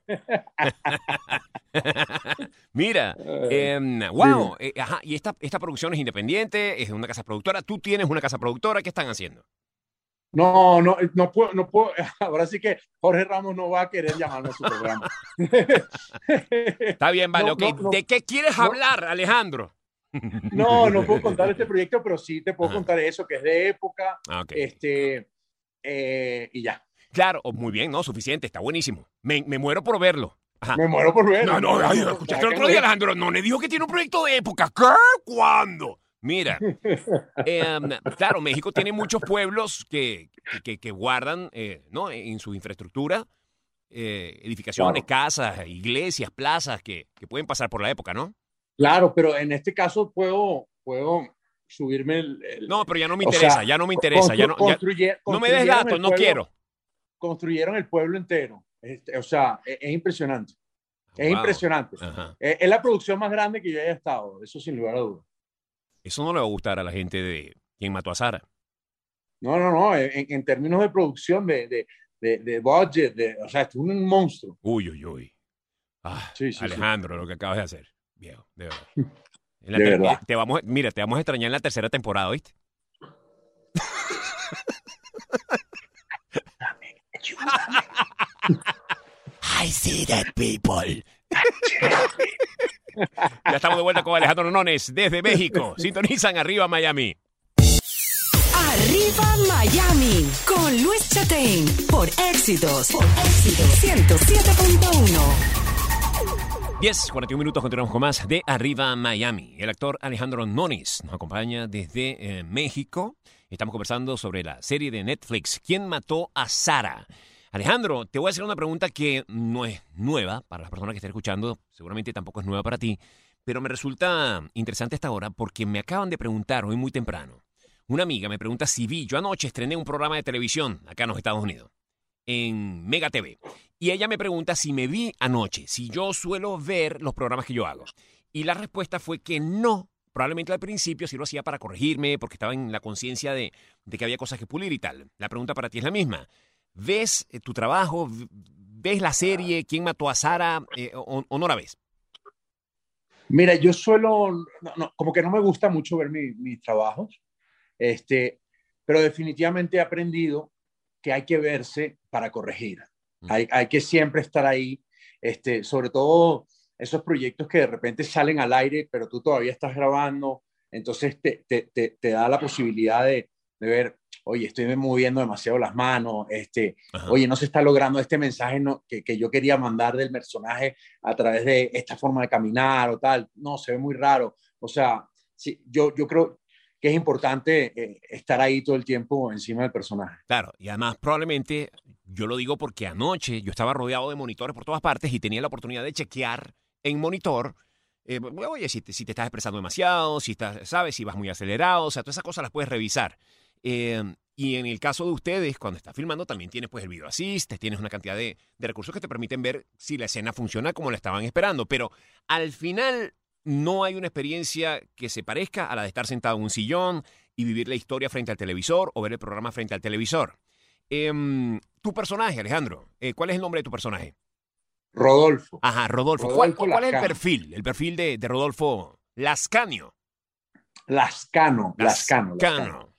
Mira, eh, wow, eh, ajá, y esta, esta producción es independiente, es una casa productora. Tú tienes una casa productora, ¿qué están haciendo? No, no, no puedo, no puedo, ahora sí que Jorge Ramos no va a querer llamarme a su programa. Está bien, vale, No, ok. no, no. ¿De qué quieres No. hablar, Alejandro? No, no puedo contar este proyecto, pero sí te puedo Ajá. contar eso, que es de época, Ah, ok. este, eh, y ya. Claro, oh, muy bien, no, suficiente, está buenísimo. Me, me muero por verlo. Ajá. Me muero por ver. No, no, ay, escuchaste el otro día, Alejandro. No le dijo que tiene un proyecto de época. ¿Qué? ¿Cuándo? Mira, eh, claro, México tiene muchos pueblos que, que, que guardan eh, ¿no? en su infraestructura eh, edificaciones, Claro. casas, iglesias, plazas que, que pueden pasar por la época, ¿no? Claro, pero en este caso puedo, puedo subirme el, el- No, pero ya no me o interesa, sea, ya no me interesa. Ya constru- no, ya- construye- no me des construyeron datos, el no pueblo- quiero. Construyeron el pueblo entero. Este, o sea, es, es impresionante. Es Wow. impresionante. Ajá. Es, es la producción más grande que yo haya estado, eso sin lugar a dudas. Eso no le va a gustar a la gente de quien mató a Sara. No, no, no, en, en términos de producción, de, de, de, de budget, de, o sea, esto es un monstruo. Uy, uy, uy. Ah, Sí, sí, Alejandro, lo que acabas de hacer. Viejo, de verdad. En la De ter- verdad. Te vamos, a- mira, te vamos a extrañar en la tercera temporada, ¿viste? I see that people. Ya estamos de vuelta con Alejandro Nones desde México. Sintonizan Arriba Miami. Arriba Miami con Luis Chatén por Éxitos, por Éxitos ciento siete punto uno. diez, cuarenta y un minutos, continuamos con más de Arriba Miami. El actor Alejandro Nones nos acompaña desde eh, México. Estamos conversando sobre la serie de Netflix, ¿Quién mató a Sara? Alejandro, te voy a hacer una pregunta que no es nueva para las personas que estén escuchando, seguramente tampoco es nueva para ti, pero me resulta interesante esta hora porque me acaban de preguntar hoy muy temprano. Una amiga me pregunta si vi, yo anoche estrené un programa de televisión acá en los Estados Unidos, en Mega T V, y ella me pregunta si me vi anoche, si yo suelo ver los programas que yo hago. Y la respuesta fue que no. Probablemente al principio sí lo hacía para corregirme, porque estaba en la conciencia de, de que había cosas que pulir y tal. La pregunta para ti es la misma. ¿Ves eh, tu trabajo? ¿Ves la serie? ¿Quién mató a Sara? Eh, o, ¿O no la ves? Mira, yo suelo, no, no, como que no me gusta mucho ver mi- mis trabajos, este, pero definitivamente he aprendido que hay que verse para corregir. Mm. Hay, hay que siempre estar ahí, este, sobre todo esos proyectos que de repente salen al aire, pero tú todavía estás grabando, entonces te, te, te, te da la posibilidad de, de ver, oye, estoy moviendo demasiado las manos, este, Ajá. oye, no se está logrando este mensaje no, que, que yo quería mandar del personaje a través de esta forma de caminar o tal, no, se ve muy raro. O sea, sí, yo, yo creo que es importante eh, estar ahí todo el tiempo encima del personaje. Claro, y además probablemente, yo lo digo porque anoche yo estaba rodeado de monitores por todas partes y tenía la oportunidad de chequear en monitor, eh, oye, si te, si te estás expresando demasiado, si estás, sabes, si vas muy acelerado, o sea, todas esas cosas las puedes revisar. Eh, y en el caso de ustedes, cuando estás filmando, también tienes pues el video assist, tienes una cantidad de, de recursos que te permiten ver si la escena funciona como la estaban esperando. Pero al final no hay una experiencia que se parezca a la de estar sentado en un sillón y vivir la historia frente al televisor o ver el programa frente al televisor. Eh, tu personaje, Alejandro, eh, ¿cuál es el nombre de tu personaje? Rodolfo. Ajá, Rodolfo. ¿Cuál, Rodolfo cuál es el Lascano. perfil? El perfil de, de Rodolfo Lascanio. Lascano, Lascano. Lascano. Lascano.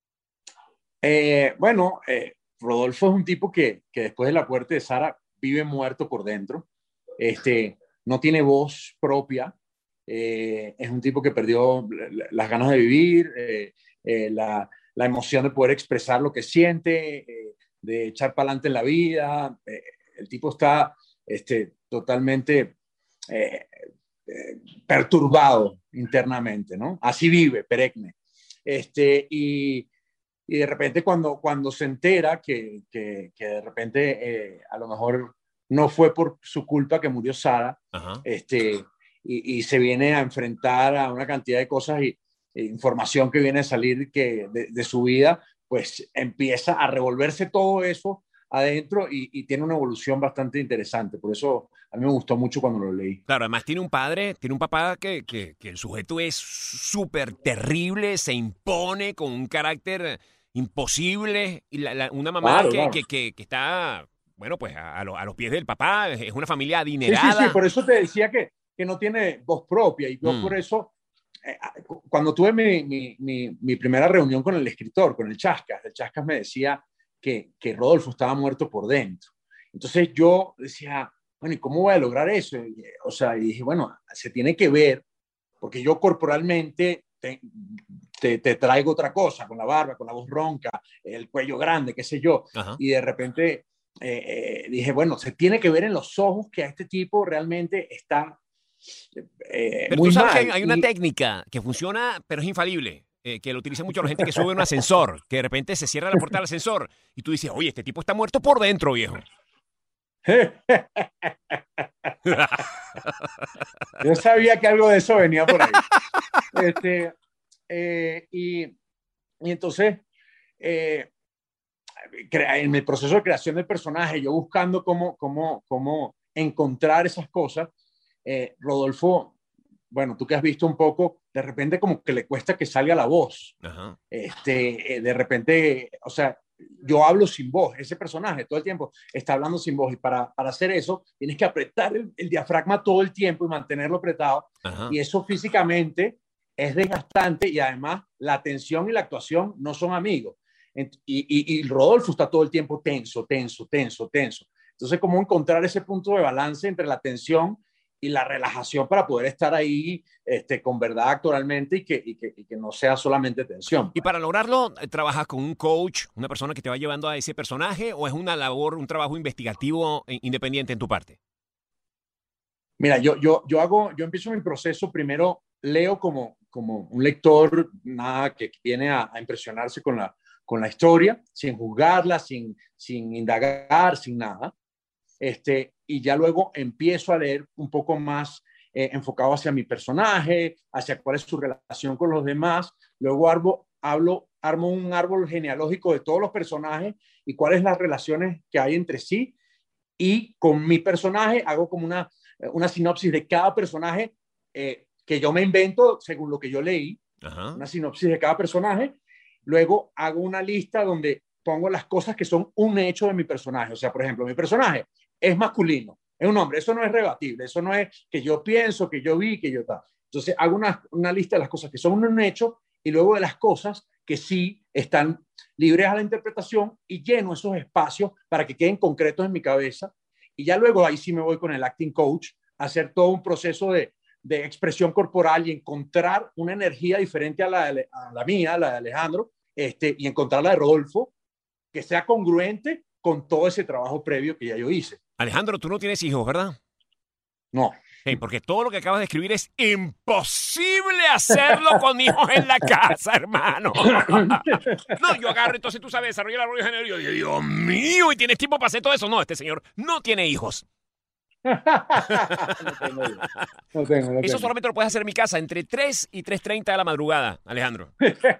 Eh, bueno, eh, Rodolfo es un tipo que, que después de la muerte de Sara vive muerto por dentro. Este, no tiene voz propia. Eh, es un tipo que perdió las ganas de vivir, eh, eh, la, la emoción de poder expresar lo que siente, eh, de echar para adelante en la vida. Eh, el tipo está este, totalmente eh, eh, perturbado internamente, ¿no? Así vive, perenne. Este, y, y de repente cuando, cuando se entera que, que, que de repente eh, a lo mejor no fue por su culpa que murió Sara, Ajá. este, y, y se viene a enfrentar a una cantidad de cosas y e información que viene a salir que de, de su vida, pues empieza a revolverse todo eso adentro y, y tiene una evolución bastante interesante. Por eso a mí me gustó mucho cuando lo leí. Claro, además tiene un padre, tiene un papá que, que, que el sujeto es súper terrible, se impone con un carácter imposible, y la, la, una mamá Claro, que, claro. Que, que, que está, bueno, pues a, a, lo, a los pies del papá, es una familia Sí, adinerada. sí, sí, por eso te decía que, que no tiene voz propia y yo Mm. por eso, eh, cuando tuve mi, mi, mi, mi primera reunión con el escritor, con el Chascas, el Chascas me decía que, que Rodolfo estaba muerto por dentro. Entonces yo decía, bueno, ¿y cómo voy a lograr eso? Y, o sea, y dije, bueno, se tiene que ver, porque yo corporalmente te, te, te traigo otra cosa, con la barba, con la voz ronca, el cuello grande, qué sé yo, Ajá. y de repente eh, eh, dije, bueno, se tiene que ver en los ojos que a este tipo realmente está eh, Pero muy tú sabes mal. que hay una Y- técnica que funciona, pero es infalible, eh, que lo utiliza mucho la gente que sube en un ascensor, que de repente se cierra la puerta del ascensor y tú dices, oye, este tipo está muerto por dentro, viejo. Yo sabía que algo de eso venía por ahí. Este, eh, y, y entonces, eh, crea- en el proceso de creación del personaje, yo buscando cómo, cómo, cómo encontrar esas cosas, eh, Rodolfo, bueno, tú que has visto un poco, de repente como que le cuesta que salga la voz. Ajá. Este, eh, de repente, o sea, yo hablo sin voz, ese personaje todo el tiempo está hablando sin voz y para, para hacer eso tienes que apretar el, el diafragma todo el tiempo y mantenerlo apretado Ajá. y eso físicamente es desgastante y además la tensión y la actuación no son amigos. Ent- Y, y, y Rodolfo está todo el tiempo tenso, tenso, tenso, tenso. Entonces, ¿cómo encontrar ese punto de balance entre la tensión y la relajación para poder estar ahí este, con verdad actoralmente y que, y, que, y que no sea solamente tensión? Y para lograrlo, eh, ¿trabajas con un coach, una persona que te va llevando a ese personaje o es una labor, un trabajo investigativo eh, independiente en tu parte? Mira, yo, yo, yo hago, yo empiezo mi proceso, primero leo como, como un lector, nada que viene a, a impresionarse con la, con la historia, sin juzgarla, sin, sin indagar, sin nada. Este, y ya luego empiezo a leer un poco más eh, enfocado hacia mi personaje, hacia cuál es su relación con los demás. Luego arbo, hablo, armo un árbol genealógico de todos los personajes y cuáles las relaciones que hay entre sí. Y con mi personaje hago como una, una sinopsis de cada personaje eh, que yo me invento según lo que yo leí, Ajá. una sinopsis de cada personaje. Luego hago una lista donde pongo las cosas que son un hecho de mi personaje. O sea, por ejemplo, mi personaje es masculino, es un hombre. Eso no es rebatible, eso no es que yo pienso, que yo vi, que yo tal. Entonces hago una, una lista de las cosas que son un hecho y luego de las cosas que sí están libres a la interpretación y lleno esos espacios para que queden concretos en mi cabeza. Y ya luego ahí sí me voy con el acting coach a hacer todo un proceso de, de expresión corporal y encontrar una energía diferente a la, de, a la mía, a la de Alejandro, este, y encontrar la de Rodolfo, que sea congruente con todo ese trabajo previo que ya yo hice. Alejandro, tú no tienes hijos, ¿verdad? No. Hey, porque todo lo que acabas de escribir es imposible hacerlo con hijos en la casa, hermano. No, yo agarro, entonces tú sabes, desarrollar el arroyo de género y yo digo, Dios mío, ¿y tienes tiempo para hacer todo eso? No, este señor no tiene hijos. no tengo, no tengo, no Eso tengo. solamente lo puedes hacer en mi casa entre tres y tres treinta de la madrugada, Alejandro.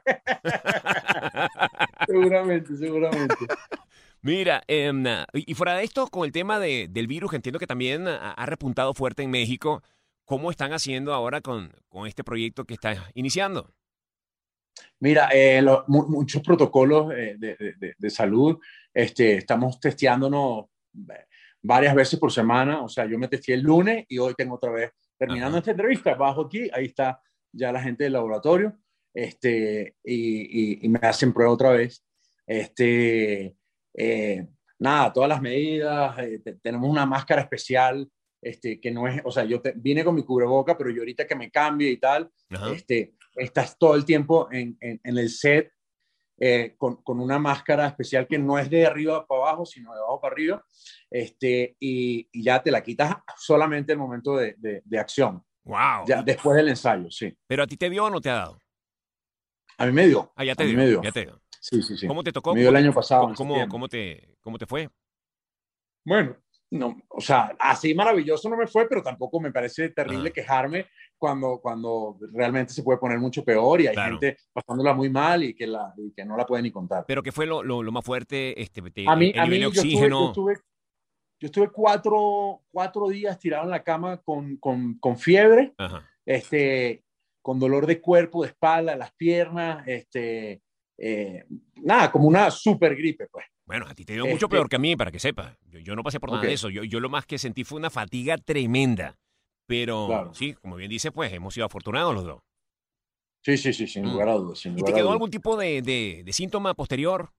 seguramente, seguramente. Mira, eh, y fuera de esto, con el tema de, del virus, que entiendo que también ha, ha repuntado fuerte en México, ¿cómo están haciendo ahora con, con este proyecto que está iniciando? Mira, eh, lo, mu muchos protocolos eh, de, de, de salud, este, estamos testeándonos varias veces por semana, o sea, yo me testé el lunes y hoy tengo otra vez, terminando Ajá. esta entrevista, bajo aquí, ahí está ya la gente del laboratorio, este, y, y, y me hacen prueba otra vez. Este, eh, nada, todas las medidas, eh, te, tenemos una máscara especial, este, que no es, o sea, yo te, vine con mi cubreboca, pero yo ahorita que me cambie y tal, Ajá. este, estás todo el tiempo en, en, en el set eh, con, con una máscara especial que no es de arriba para abajo, sino de abajo para arriba, este, y, y ya te la quitas solamente en el momento de, de, de acción. Wow. Ya después del ensayo, sí. ¿Pero a ti te dio o no te ha dado? A mí me dio. Ah, ya te a dio, mí me dio. ya te dio. Sí, sí, sí. ¿Cómo te tocó? Me dio el año pasado. ¿Cómo, cómo, cómo, te, ¿Cómo te fue? Bueno, no, o sea, así maravilloso no me fue, pero tampoco me parece terrible ah. quejarme cuando, cuando realmente se puede poner mucho peor y hay claro. gente pasándola muy mal y que, la, y que no la puede ni contar. ¿Pero qué fue lo, lo, lo más fuerte? Este, te, a mí, el a mí nivel de yo oxígeno. Estuve, yo estuve, yo estuve cuatro, cuatro días tirado en la cama con, con, con fiebre, Ajá. este, con dolor de cuerpo, de espalda, las piernas, este, eh, nada, como una super gripe, pues. Bueno, a ti te dio mucho este, peor que a mí, para que sepas. Yo, yo no pasé por nada okay. de eso. Yo, yo lo más que sentí fue una fatiga tremenda. Pero claro. sí, como bien dice, pues hemos sido afortunados los dos. Sí, sí, sí, sin mm. lugar a dudas. Sin ¿Y lugar te quedó dudas. algún tipo de, de, de síntoma posterior?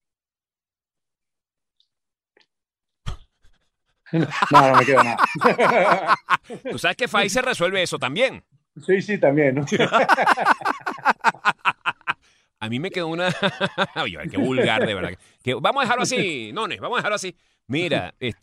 No, no me quedó nada. Tú sabes que Pfizer resuelve eso también. Sí, sí, también, ¿no? A mí me quedó una... Oye, qué vulgar, de verdad. Que... Vamos a dejarlo así, Nones, vamos a dejarlo así. Mira, este...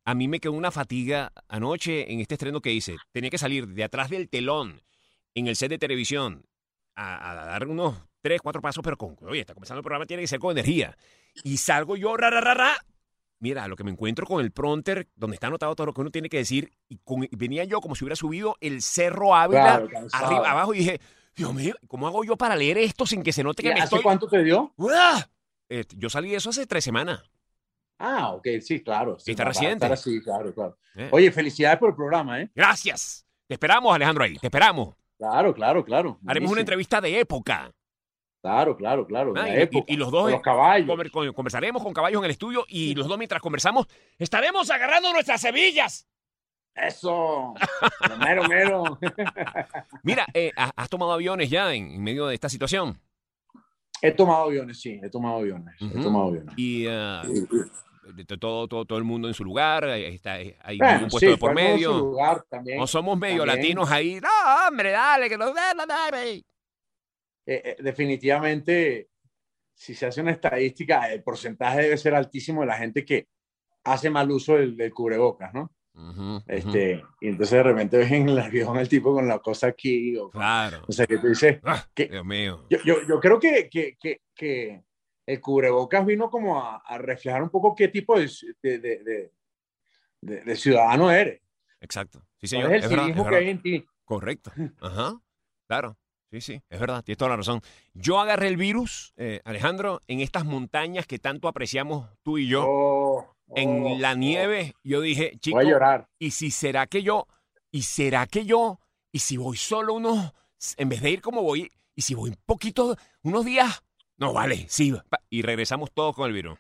a mí me quedó una fatiga anoche en este estreno que hice. Tenía que salir de atrás del telón en el set de televisión a, a dar unos tres, cuatro pasos, pero con, oye, está comenzando el programa, tiene que ser con energía. Y salgo yo, ra, ra, ra, ra. Mira, lo que me encuentro con el prompter, donde está anotado todo lo que uno tiene que decir, y con, venía yo como si hubiera subido el Cerro Ávila, Claro, arriba, abajo, y dije, Dios mío, ¿cómo hago yo para leer esto sin que se note que ¿Y me ¿Hace estoy...? cuánto te dio? ¡Uah! Eh, yo salí de eso hace tres semanas. Ah, ok, sí, claro. Sí, Está va a reciente. estar así, claro, claro. Eh. Oye, felicidades por el programa, ¿eh? Gracias. Te esperamos, Alejandro, ahí. Te esperamos. Claro, claro, claro. Haremos Buenísimo. una entrevista de época. Claro, claro, claro. Ah, la y, época, y- y los dos con eh, los caballos. conver- con- conversaremos con caballos en el estudio y los dos mientras conversamos estaremos agarrando nuestras hebillas. Eso. Lo mero, mero. Mira, eh, ¿has has tomado aviones ya en, en medio de esta situación? He tomado aviones, sí, he tomado aviones. Ujú. He tomado aviones. Y ah, Sí, sí. de- de todo, todo, todo el mundo en su lugar, eh, está, eh, hay Bueno, un puesto sí, de por todo el mundo en su medio. lugar también. No somos medio también. latinos ahí. No, hombre, dale, que nos den, dale. Eh, eh, definitivamente, si se hace una estadística, el porcentaje debe ser altísimo de la gente que hace mal uso del, del cubrebocas, ¿no? Ujú, ujú. Este, y entonces de repente ves en el avión el tipo con la cosa aquí, o, Claro. o sea, que tú dices, Ah, ¿qué? Dios mío. Yo, yo, yo creo que, que, que, que el cubrebocas vino como a, a reflejar un poco qué tipo de, de, de, de, de- de ciudadano eres. Exacto. Sí, ¿Cuál señor. es el Es verdad, civismo es que verdad. hay en ti? Correcto. Ajá. Claro. Sí, sí, es verdad, tienes toda la razón. Yo agarré el virus, eh, Alejandro, en estas montañas que tanto apreciamos tú y yo, Oh, en oh, la oh. nieve. Yo dije, chico, Voy a llorar. ¿y si será que yo? ¿Y será que yo? ¿Y si voy solo unos, en vez de ir como voy, y si voy un poquito, unos días? No, vale, sí. pa- Y regresamos todos con el virus.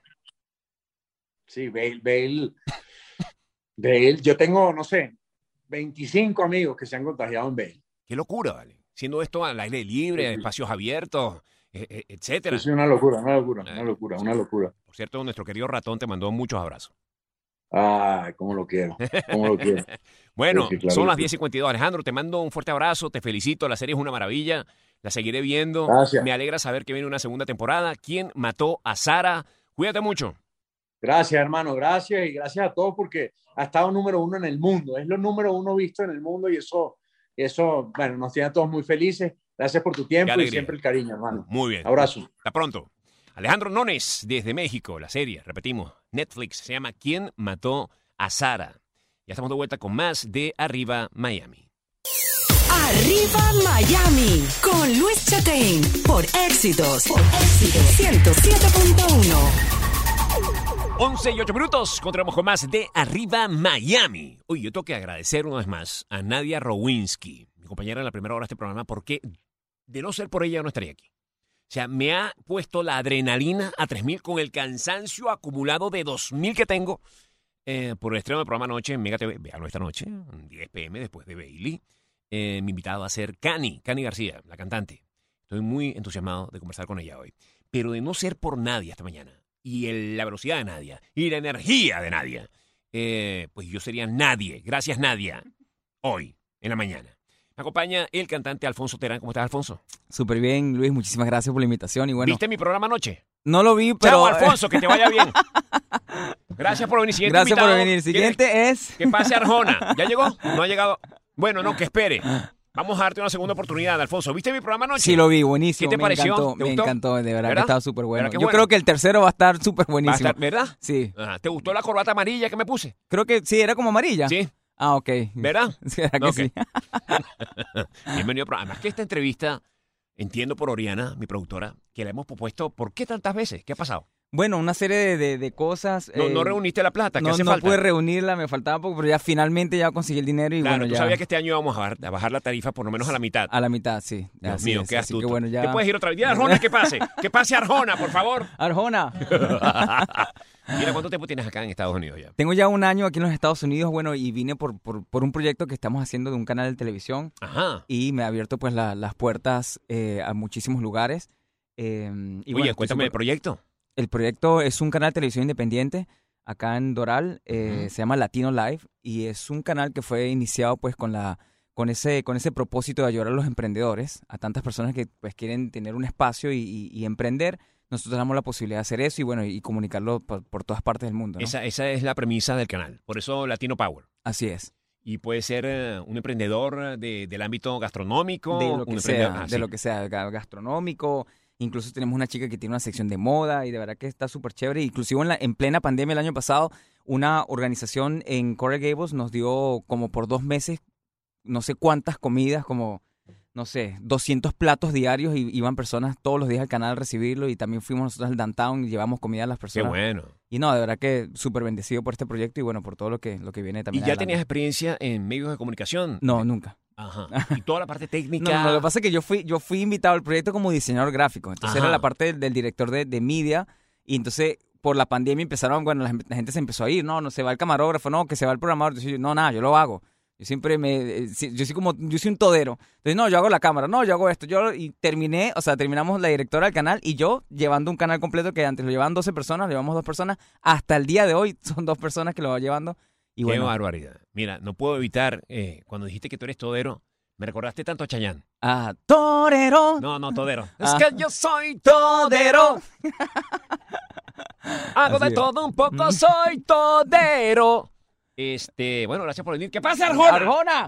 Sí, Bale, Bale, Bale. Yo tengo, no sé, veinticinco amigos que se han contagiado en Bale. Qué locura, ¿vale? Siendo esto al aire libre, Sí, sí. espacios abiertos, eh, eh, etcétera. Es una locura, una locura, una Eh, locura, una locura. Por cierto, nuestro querido ratón te mandó muchos abrazos. Ay, cómo lo quiero, cómo lo quiero. Bueno, Sí, sí, claro son que las sí. diez cincuenta y dos. Alejandro, te mando un fuerte abrazo, te felicito, la serie es una maravilla, la seguiré viendo. Gracias. Me alegra saber que viene una segunda temporada. ¿Quién mató a Sara? Cuídate mucho. Gracias, hermano, gracias y gracias a todos porque ha estado número uno en el mundo. Es lo número uno visto en el mundo y eso, eso, bueno, nos tiene a todos muy felices. Gracias por tu Qué tiempo y alegría. siempre el cariño, hermano. Muy bien. Abrazo. Hasta pronto. Alejandro Nones, desde México, la serie, repetimos, Netflix, se llama ¿Quién mató a Sara? Ya estamos de vuelta con más de Arriba Miami. Arriba Miami con Luis Chatein por Éxitos, por Éxitos ciento siete punto uno. once y ocho minutos, continuamos con más de Arriba Miami. Uy, yo tengo que agradecer una vez más a Nadia Rowinski, mi compañera en la primera hora de este programa, porque de no ser por ella yo no estaría aquí. O sea, me ha puesto la adrenalina a tres mil con el cansancio acumulado de dos mil que tengo eh, por el estreno del programa anoche en Mega T V. Véanlo esta noche, diez pe eme, después de Bailey. Eh, mi invitado va a ser Cani, Cani García, la cantante. Estoy muy entusiasmado de conversar con ella hoy. Pero de no ser por Nadia esta mañana, y el- la velocidad de Nadia, y la energía de Nadia, eh, pues yo sería nadie. Gracias, Nadia. Hoy, en la mañana. Me acompaña el cantante Alfonso Terán. ¿Cómo estás, Alfonso? Súper bien, Luis, muchísimas gracias por la invitación. Y bueno, ¿Viste mi programa anoche? no lo vi, Chao, pero... Alfonso, que te vaya bien. Gracias por venir. Siguiente Gracias por invitado. venir. El ¿Quién es? siguiente es... Que pase Arjona. ¿Ya llegó? No ha llegado. Bueno, no, que espere. Vamos a darte una segunda oportunidad, Alfonso. ¿Viste mi programa anoche? Sí, lo vi, buenísimo. ¿Qué te me pareció? Encantó, ¿Te me gustó? encantó, de verdad, ¿Verdad? que estaba súper bueno. ¿Verdad que Yo bueno? creo que el tercero va a estar súper Va a buenísimo. estar- ¿Verdad? Sí, Ajá. ¿Te gustó la corbata amarilla que me puse? creo que sí, era como amarilla. Sí. Ah, ok. ¿Verdad? Sí, era que Ok. sí. Bienvenido al programa. Además que esta entrevista, entiendo por Oriana, mi productora, que la hemos propuesto. ¿Por qué tantas veces? ¿Qué ha pasado? Bueno, una serie de, de- de cosas. No, eh, no reuniste la plata, ¿qué no, hace no falta? pude reunirla, me faltaba poco, pero ya finalmente ya conseguí el dinero y Claro, bueno, tú ya sabías que este año íbamos a bajar, a bajar la tarifa por lo menos a la mitad. a la mitad, sí. Dios Así mío, es, qué así astuto. que bueno, ya... ¿Te puedes ir otra vez? Dile a Arjona que pase. Que pase Arjona, por favor. Arjona. Mira, ¿cuánto tiempo tienes acá en Estados Unidos ya? Tengo ya un año aquí en los Estados Unidos, bueno, y vine por, por, por un proyecto que estamos haciendo de un canal de televisión Ajá. y me ha abierto pues la- las puertas eh, a muchísimos lugares. eh, y Oye, bueno, estoy cuéntame el súper- proyecto. El proyecto es un canal de televisión independiente acá en Doral, eh, Ujú. se llama Latino Live y es un canal que fue iniciado pues con la con ese con ese propósito de ayudar a los emprendedores, a tantas personas que pues quieren tener un espacio y, y- y emprender nosotros damos la posibilidad de hacer eso y bueno, y comunicarlo por, por todas partes del mundo, ¿no? Esa, esa es la premisa del canal. Por eso Latino Power. Así es. Y puede ser eh, un emprendedor de, del ámbito gastronómico. De lo que un sea, emprendedor- ah, de sí. lo que sea, ga- gastronómico. Incluso tenemos una chica que tiene una sección de moda y de verdad que está súper chévere. Inclusive en, la, en plena pandemia el año pasado, una organización en Coral Gables nos dio como por dos meses, no sé cuántas comidas, como, no sé, doscientos platos diarios y iban personas todos los días al canal a recibirlo y también fuimos nosotros al downtown y llevamos comida a las Qué personas. bueno. Y no, de verdad que súper bendecido por este proyecto y bueno, por todo lo que, lo que viene ¿Y también ya adelante. tenías experiencia en medios de comunicación? No, nunca. Ajá. Y toda la parte No, técnica. no, lo que pasa es que yo fui, yo fui invitado al proyecto como diseñador gráfico. Entonces Ajá. era la parte del, del director de, de media. Y entonces, por la pandemia empezaron, bueno, la, la gente se empezó a ir. No, no se va el camarógrafo, no, que se va el programador. Entonces, yo, no, nada, yo lo hago. Yo siempre me, eh, sí, yo soy como, yo soy un todero. Entonces, no, yo hago la cámara, no, yo hago esto. Yo, y terminé, o sea, terminamos la directora del canal y yo llevando un canal completo que antes lo llevaban doce personas, lo llevamos dos personas. Hasta el día de hoy son dos personas que lo va llevando. Y Qué bueno, barbaridad. Mira, no puedo evitar, eh, cuando dijiste que tú eres todero, me recordaste tanto a Chayanne. ah, torero. No, no, todero. Ah. Es que yo soy todero. Hago Así de es. todo un poco, soy todero. Este, bueno, gracias por venir. ¿Qué pasa, Arjona? ¡Arjona!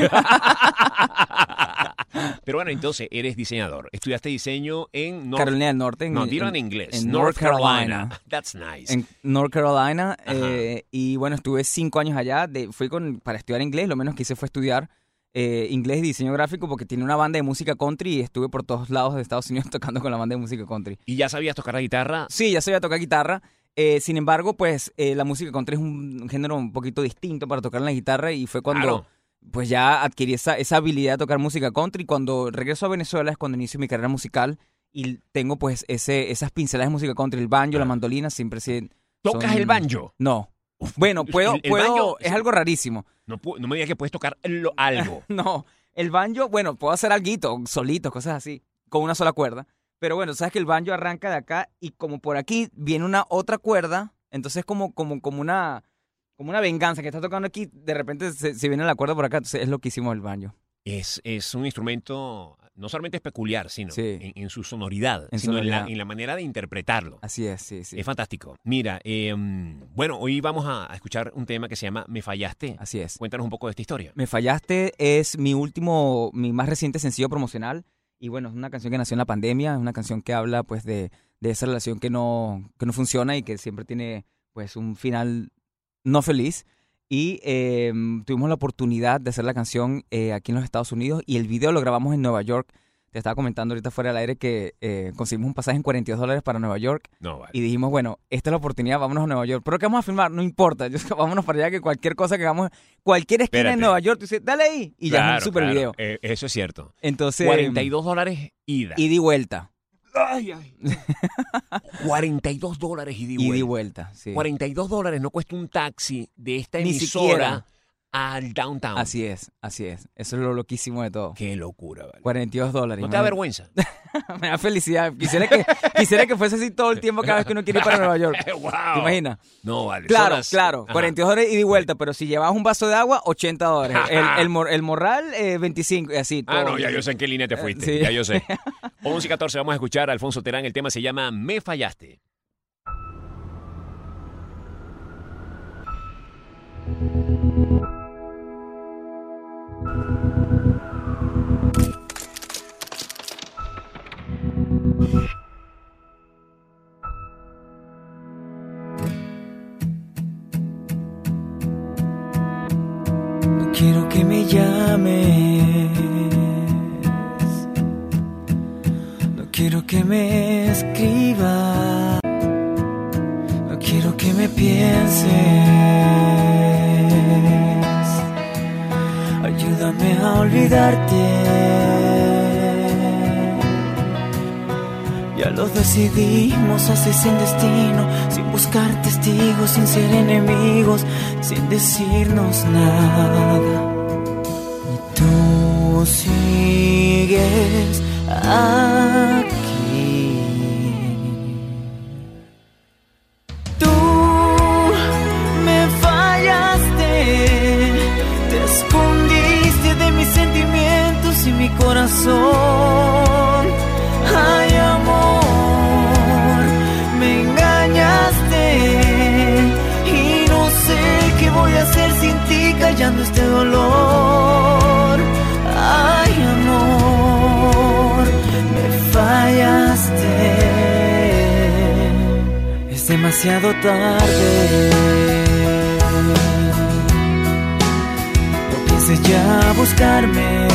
Pero bueno, entonces, eres diseñador. Estudiaste diseño en North Carolina del Norte. En, No, dilo en en- inglés. En North North Carolina. That's nice. En North Carolina. Ajá. eh, y bueno, estuve cinco años allá. De, fui con, para estudiar inglés. Lo menos que hice fue estudiar eh, inglés y diseño gráfico porque tiene una banda de música country y estuve por todos lados de Estados Unidos tocando con la banda de música country. ¿Y ya sabías tocar la guitarra? Sí, ya sabía tocar guitarra. Eh, sin embargo, pues eh, la música country es un, un género un poquito distinto para tocar en la guitarra y fue cuando... Claro. Pues ya adquirí esa, esa habilidad de tocar música country. Cuando regreso a Venezuela es cuando inicio mi carrera musical y tengo pues ese, esas pinceladas de música country, el banjo, Ah. la mandolina, siempre sí. ¿Tocas son- el banjo? No. Bueno, puedo, el- el puedo, banjo- es algo rarísimo. No, pu- no me digas que puedes tocar lo- algo. No, el banjo, bueno, puedo hacer alguito, solito, cosas así, con una sola cuerda. Pero bueno, sabes que el banjo arranca de acá y como por aquí viene una otra cuerda, entonces como, como, como una... Como una venganza que está tocando aquí, de repente se, se viene la cuerda por acá, entonces es lo que hicimos el banjo. Es, es un instrumento no solamente es peculiar, sino Sí. en, en su sonoridad, En sino En, sonoridad. la, en la manera de interpretarlo. Así es, sí, sí. Es fantástico. Mira, eh, bueno, hoy vamos a a escuchar un tema que se llama Me Fallaste. Así es. Cuéntanos un poco de esta historia. Me Fallaste es mi último, mi más reciente sencillo promocional. Y bueno, es una canción que nació en la pandemia, es una canción que habla pues de, de esa relación que no, que no funciona y que siempre tiene pues un final no feliz. Y eh, tuvimos la oportunidad de hacer la canción eh, aquí en los Estados Unidos y el video lo grabamos en Nueva York. Te estaba comentando ahorita fuera del aire que eh, conseguimos un pasaje en cuarenta y dos dólares para Nueva York No, vale. y dijimos, bueno, esta es la oportunidad, vámonos a Nueva York. ¿Pero qué vamos a filmar? No importa, yo- vámonos para allá que cualquier cosa que hagamos, cualquier esquina Espérate. en Nueva York, tú dices, dale ahí y ya es Claro, un super claro. video. Eh, eso es cierto. Entonces, cuarenta y dos dólares ida. ida y vuelta. Ay, ay. cuarenta y dos dólares ida y Ida y vuelta. vuelta, sí. cuarenta y dos dólares no cuesta un taxi de esta Ni emisora siquiera. al downtown. Así es, así es. Eso es lo loquísimo de todo. Qué locura, vale. cuarenta y dos dólares. ¿No te da imagínate. vergüenza? Me da felicidad. Quisiera que, quisiera que fuese así todo el tiempo cada vez que uno quiere ir para Nueva York. wow. ¿Te imaginas? No, vale. Claro, son las- claro. Ajá. cuarenta y dos dólares ida y vuelta, pero si llevabas un vaso de agua, ochenta dólares. El, el, mor- el morral, eh, veinticinco y así. Ah, todo. no, ya yo sé en qué línea te fuiste. sí. Ya yo sé. once y catorce vamos a escuchar a Alfonso Terán. El tema se llama Me Fallaste. No quiero que me llames, no quiero que me escribas, no quiero que me pienses. Ayúdame a olvidarte. Ya lo decidimos así sin destino, sin buscar testigos, sin ser enemigos, sin decirnos nada. Y tú sigues aquí. Tú me fallaste, te escondiste de mis sentimientos y mi corazón. Ay, amor, callando este dolor. Ay, amor, me fallaste. Es demasiado tarde. No pienses ya buscarme.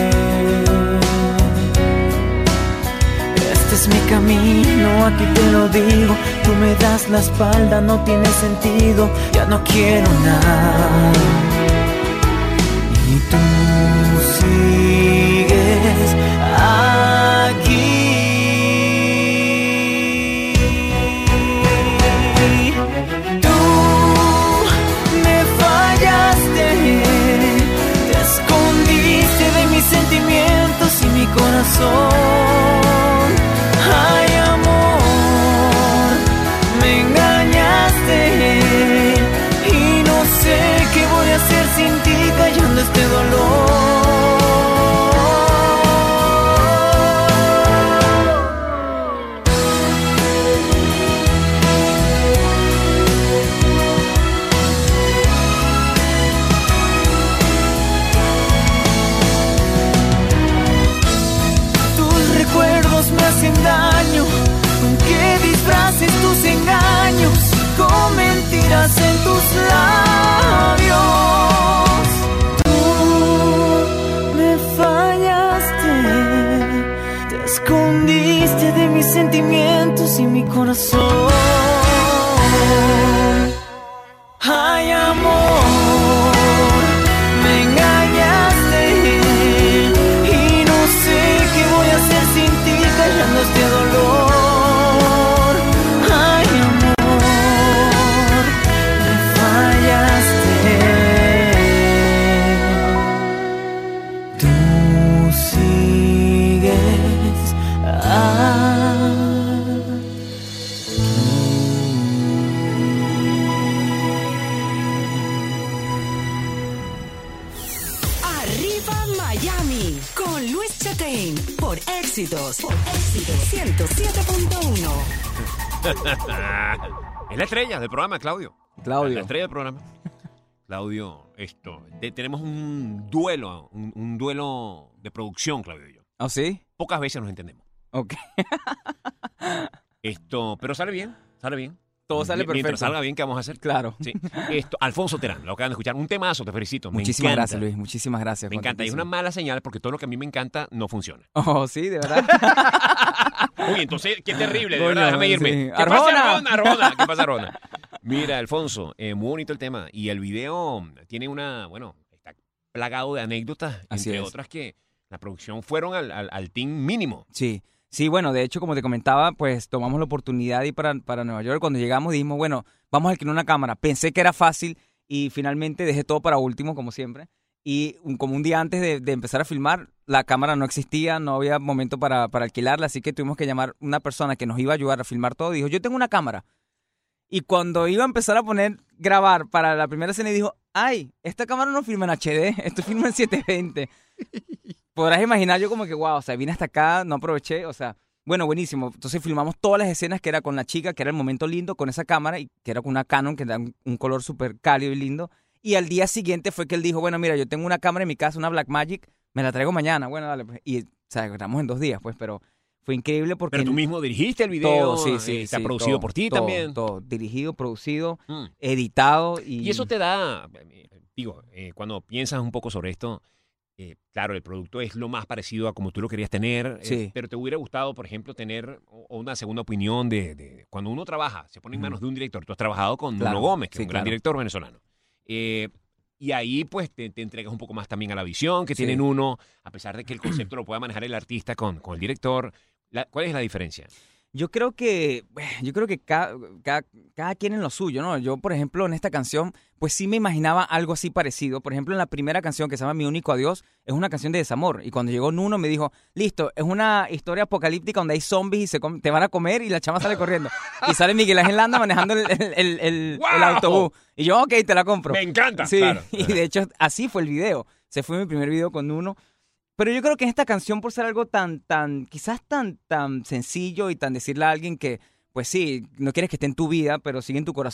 Este es mi camino, aquí te lo digo. Tú me das la espalda, no tiene sentido. Ya no quiero nada. Y tú sigues aquí. Tú me fallaste. Te escondiste de mis sentimientos y mi corazón. Ay, amor, me engañaste. Y no sé qué voy a hacer sin ti, callando este dolor. Tus recuerdos me hacen daño, aunque disfraces tus engaños con mentiras en tus labios. Tú me fallaste, te escondiste de mis sentimientos y mi corazón. Ay, amor, me engañaste y no sé qué voy a hacer sin ti, callando este dolor. Ay, amor, me fallaste. Tú sigues Arriba Miami con Luis Chatén por Éxitos, por Éxitos ciento siete punto uno. Es la estrella del programa, Claudio. Claudio. La estrella del programa. Claudio, esto. de- tenemos un duelo, un, un duelo de producción, Claudio y yo. ¿Oh, sí? Pocas veces nos entendemos. Ok. Esto, pero sale bien, sale bien. Todo sale Mi- Mientras perfecto. salga bien, ¿qué vamos a hacer? Claro. Sí. Esto, Alfonso Terán, lo acaban de escuchar. Un temazo, te felicito. Me Muchísimas encanta. gracias, Luis. Muchísimas gracias. Me encanta. Y es una mala señal porque todo lo que a mí me encanta no funciona. Oh, sí, de verdad. Uy, entonces, qué terrible, de Coño, verdad, déjame irme. sí. ¿Qué Arjona. pasa, Arjona? Arjona? ¿Qué pasa, Arjona? Mira, Alfonso, eh, muy bonito el tema. Y el video tiene una, bueno, está plagado de anécdotas, Así entre es. otras que la producción fueron al, al, al team mínimo. Sí, sí, bueno, de hecho, como te comentaba, pues tomamos la oportunidad de ir para, para Nueva York. Cuando llegamos dijimos, bueno, vamos a alquilar una cámara. Pensé que era fácil y finalmente dejé todo para último, como siempre. Y un- como un día antes de, de empezar a filmar, la cámara no existía, no había momento para, para alquilarla, así que tuvimos que llamar una persona que nos iba a ayudar a filmar todo. Dijo, yo tengo una cámara. Y cuando iba a empezar a poner, grabar para la primera escena, dijo, ay, esta cámara no filma en H D, esto filma en setecientos veinte. Podrás imaginar yo como que, wow, o sea, vine hasta acá, no aproveché, o sea, bueno, buenísimo. Entonces filmamos todas las escenas que era con la chica, que era el momento lindo, con esa cámara, y que era con una Canon, que da un, un color súper cálido y lindo. Y al día siguiente fue que él dijo, bueno, mira, yo tengo una cámara en mi casa, una Blackmagic, me la traigo mañana. Bueno, dale, pues. Y, o sea, grabamos en dos días, pues, pero fue increíble porque... Pero tú mismo dirigiste el video, todo, sí, sí, eh, está sí, producido todo, por ti todo, también. Todo, dirigido, producido, Mm. editado y... Y eso te da, eh, digo, eh, cuando piensas un poco sobre esto, eh, claro, el producto es lo más parecido a como tú lo querías tener, eh, Sí. pero te hubiera gustado, por ejemplo, tener o- o una segunda opinión de, de cuando uno trabaja, se pone en manos de un director. Tú has trabajado con Claro, Nuno Gómez, que sí, es un gran claro. director venezolano. Eh, y ahí, pues, te, te entregas un poco más también a la visión que Sí. tienen uno, a pesar de que el concepto lo pueda manejar el artista con, con el director. La- ¿Cuál es la diferencia? Yo creo que, yo creo que cada, cada, cada quien en lo suyo, ¿no? Yo, por ejemplo, en esta canción, pues sí me imaginaba algo así parecido. Por ejemplo, en la primera canción que se llama Mi Único Adiós, es una canción de desamor. Y cuando llegó Nuno me dijo, listo, es una historia apocalíptica donde hay zombies y se com- te van a comer y la chama sale corriendo. Y sale Miguel Ángel Landa manejando el, el, el, el- ¡Wow! el autobús. Y yo, ok, te la compro. Me encanta. Sí, Claro. y de hecho así fue el video. Se fue mi primer video con Nuno. Pero yo creo que en esta canción, por ser algo tan, tan, quizás tan, tan sencillo y tan decirle a alguien que, pues sí, no quieres que esté en tu vida, pero sigue en tu corazón, yo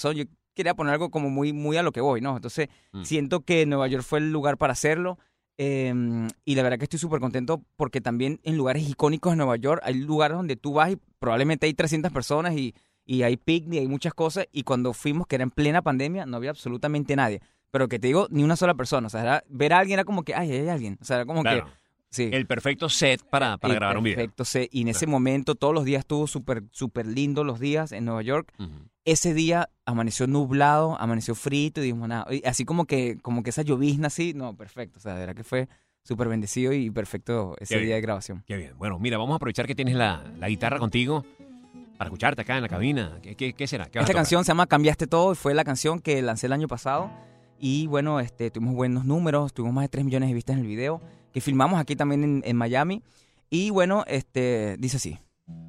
quería poner algo como muy, muy a lo que voy, ¿no? Entonces, Mm. siento que Nueva York fue el lugar para hacerlo. eh, y la verdad que estoy súper contento porque también en lugares icónicos de Nueva York hay lugares donde tú vas y probablemente hay trescientas personas y, y hay picnic, hay muchas cosas. Y cuando fuimos, que era en plena pandemia, no había absolutamente nadie. Pero que te digo, ni una sola persona. O sea, era- ver a alguien era como que, ay, hay alguien. O sea, era como Claro. que... Sí. El perfecto set para, para El grabar un video. perfecto set. Y en ese momento, todos los días estuvo súper, súper lindo los días en Nueva York. Ujú. Ese día amaneció nublado, amaneció frito y dijimos nada. y Así como que, como que esa llovizna así, no, perfecto. O sea, de verdad que fue súper bendecido y perfecto ese Qué día bien. de grabación. Qué bien. Bueno, mira, vamos a aprovechar que tienes la, la guitarra contigo para escucharte acá en la cabina. ¿Qué, qué, qué será? ¿Qué vas a Esta tocar? canción se llama Cambiaste Todo y fue la canción que lancé el año pasado. Y bueno, este, tuvimos buenos números, tuvimos más de tres millones de vistas en el video, que filmamos aquí también en, en Miami. Y bueno, este, dice así.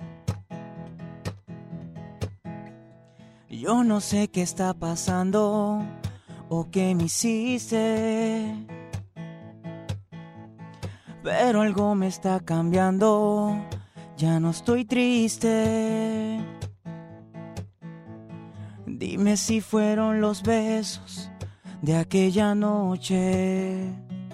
Yo no sé qué está pasando o qué me hiciste, pero algo me está cambiando, ya no estoy triste. Dime si fueron los besos de aquella noche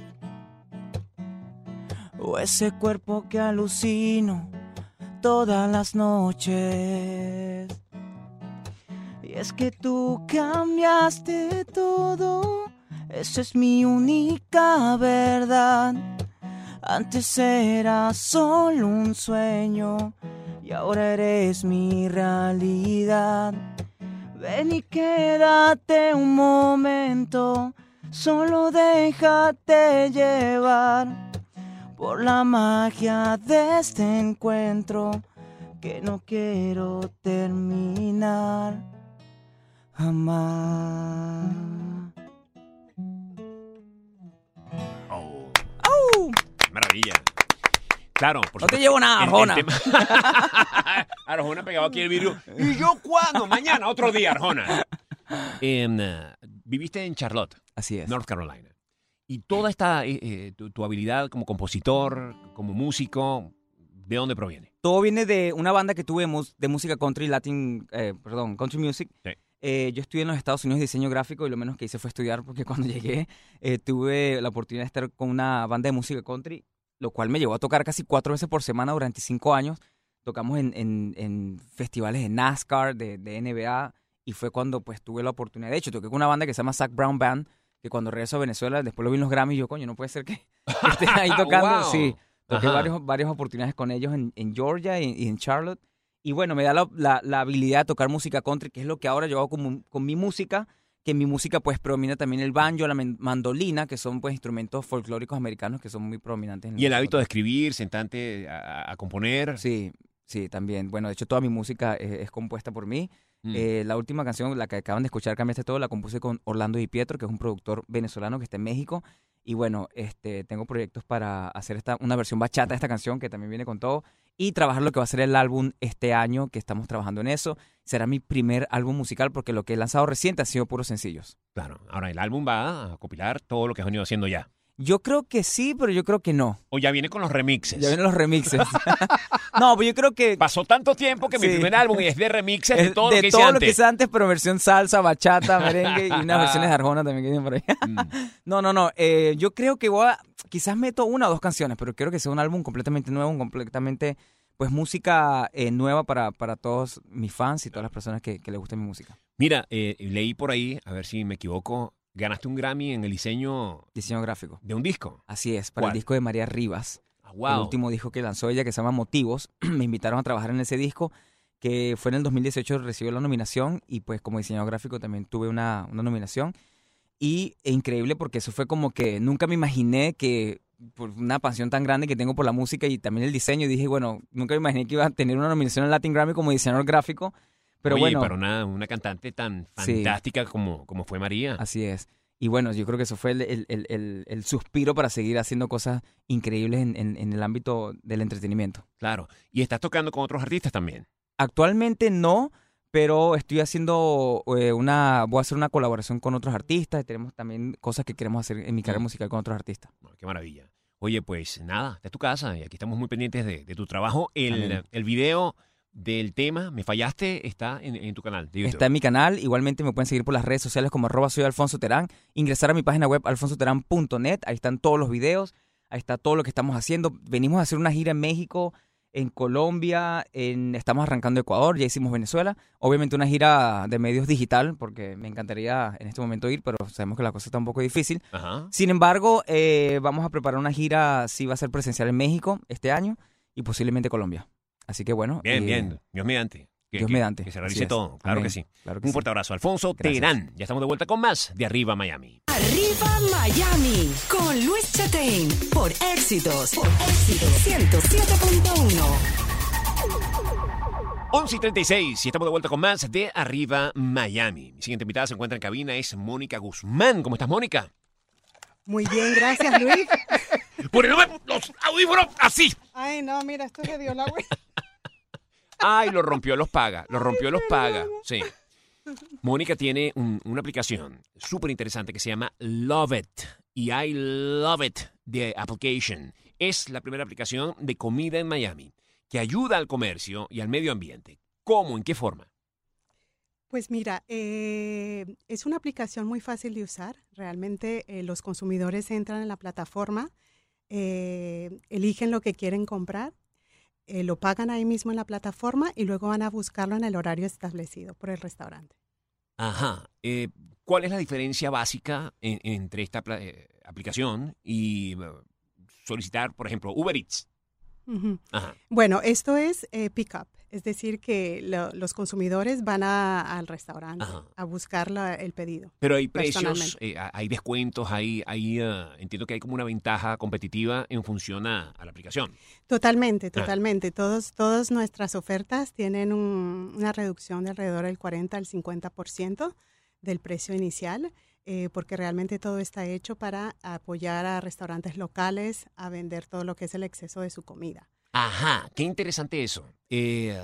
o ese cuerpo que alucino todas las noches. Y es que tú cambiaste todo, esa es mi única verdad. Antes era solo un sueño y ahora eres mi realidad. Ven y quédate un momento, solo déjate llevar por la magia de este encuentro que no quiero terminar jamás. Oh, ¡Au! maravilla. Claro, por No te supuesto, llevo nada, el- el Arjona. tema- Arjona pegado aquí el vidrio. ¿Y yo cuándo? Mañana, otro día, Arjona. Em, eh, viviste en Charlotte, Así es. North Carolina. Y toda esta, eh, eh, tu, tu habilidad como compositor, como músico, ¿de dónde proviene? Todo viene de una banda que tuve mus- de música country, latin, eh, perdón, country music. Sí. Eh, yo estudié en los Estados Unidos diseño gráfico y lo menos que hice fue estudiar porque cuando llegué eh, tuve la oportunidad de estar con una banda de música country, lo cual me llevó a tocar casi cuatro veces por semana durante cinco años. Tocamos en, en, en festivales de NASCAR, de, de N B A, y fue cuando pues tuve la oportunidad. De hecho, toqué con una banda que se llama Zac Brown Band, que cuando regreso a Venezuela, después lo vi en los Grammy y yo, coño, no puede ser que, que estén ahí tocando. Wow. Sí, toqué Ajá. varios, varias oportunidades con ellos en, en Georgia y, y en Charlotte. Y bueno, me da la, la, la habilidad de tocar música country, que es lo que ahora yo hago con, con mi música, que en mi música pues predomina también el banjo, la men- mandolina, que son pues instrumentos folclóricos americanos que son muy prominentes. En Y el música hábito de escribir, sentarte a, a componer. country. Sí, sí, también. Bueno, de hecho toda mi música es, es compuesta por mí. Mm. Eh, la última canción, la que acaban de escuchar, Cambiaste Todo, la compuse con Orlando Di Pietro, que es un productor venezolano que está en México. Y bueno, este, tengo proyectos para hacer esta, una versión bachata de esta canción, que también viene con todo, y trabajar lo que va a ser el álbum este año, que estamos trabajando en eso. Será mi primer álbum musical, porque lo que he lanzado reciente ha sido puros sencillos. Claro, ahora el álbum va a compilar todo lo que has venido haciendo ya. Yo creo que sí, pero yo creo que no. O ya viene con los remixes. Ya vienen los remixes. No, pues yo creo que... Pasó tanto tiempo que mi Sí. primer álbum es de remixes de es todo de lo que hice todo lo antes. que hice antes, pero versión salsa, bachata, merengue y unas versiones de Arjona también que vienen por ahí. Mm. No, no, no. eh, yo creo que voy a... Quizás meto una o dos canciones, pero quiero que sea un álbum completamente nuevo, un completamente... Pues música eh, nueva para, para todos mis fans y todas las personas que, que les guste mi música. Mira, eh, leí por ahí, a ver si me equivoco, ganaste un Grammy en el diseño Diseño gráfico. de un disco. Así es, para ¿Cuál? el disco de María Rivas. Ah, El wow. último disco que lanzó ella, que se llama Motivos. Me invitaron a trabajar en ese disco, que fue en el dos mil dieciocho, recibió la nominación y pues como diseñador gráfico también tuve una, una nominación. Y e increíble porque eso fue como que nunca me imaginé que por una pasión tan grande que tengo por la música y también el diseño, y dije, bueno, nunca me imaginé que iba a tener una nominación en Latin Grammy como diseñador gráfico. Pero Oye, bueno, para una, una cantante tan Sí. fantástica como, como fue María. así es. Y bueno, yo creo que eso fue el, el, el, el, el suspiro para seguir haciendo cosas increíbles en, en, en el ámbito del entretenimiento. Claro. Y estás tocando con otros artistas también. Actualmente no, pero estoy haciendo eh, una, voy a hacer una colaboración con otros artistas y tenemos también cosas que queremos hacer en mi carrera Mm. musical con otros artistas. Bueno, qué maravilla. Oye, pues nada, esta es tu casa y aquí estamos muy pendientes de, de tu trabajo. El, Amén. el video del tema, me fallaste, está en, en tu canal de YouTube. Está en mi canal. Igualmente me pueden seguir por las redes sociales como arroba soy Alfonso Terán. Ingresar a mi página web alfonso terán punto net. Ahí están todos los videos. Ahí está todo lo que estamos haciendo. Venimos a hacer una gira en México, en Colombia, en, estamos arrancando Ecuador, ya hicimos Venezuela. Obviamente una gira de medios digital, porque me encantaría en este momento ir, pero sabemos que la cosa está un poco difícil. Ajá. Sin embargo, eh, vamos a preparar una gira, sí va a ser presencial en México este año y posiblemente Colombia. Así que bueno. Bien, eh, bien. Dios mediante. Que, Dios que, mediante. Que se Así realice es. todo. Claro Amén. que sí. Claro que Un sí. fuerte abrazo. Alfonso Gracias. Terán. Ya estamos de vuelta con más de Arriba Miami. Arriba Miami con Luis Chatein por Éxitos, por Éxitos ciento siete punto uno. once y treinta y seis y estamos de vuelta con más de Arriba Miami. Mi siguiente invitada se encuentra en cabina, es Mónica Guzmán. ¿Cómo estás, Mónica? Muy bien, gracias, Luis. Poneme los audífonos así. Ay, no, mira, esto se dio la vuelta. Ay, lo rompió, los paga. Lo rompió, los paga. Sí. Mónica tiene un- una aplicación súper interesante que se llama Love It. Y I Love It, the application. Es la primera aplicación de comida en Miami que ayuda al comercio y al medio ambiente. ¿Cómo? ¿En qué forma? Pues mira, eh, es una aplicación muy fácil de usar. Realmente eh, los consumidores entran en la plataforma, eh, eligen lo que quieren comprar, eh, lo pagan ahí mismo en la plataforma y luego van a buscarlo en el horario establecido por el restaurante. Ajá. Eh, ¿Cuál es la diferencia básica en- entre esta pla- eh, aplicación y eh, solicitar, por ejemplo, Uber Eats? Ujú. Ajá. Bueno, esto es eh, pick-up, es decir, que lo- los consumidores van a- al restaurante Ajá. a buscar la- el pedido. Pero hay precios, Personalmente. eh, hay descuentos, hay, hay eh, entiendo que hay como una ventaja competitiva en función a, a la aplicación. Totalmente, Ah. totalmente. Todos, todas nuestras ofertas tienen un- una reducción de alrededor del cuarenta al cincuenta por ciento del precio inicial, eh, porque realmente todo está hecho para apoyar a restaurantes locales a vender todo lo que es el exceso de su comida. Ajá, qué interesante eso. Eh,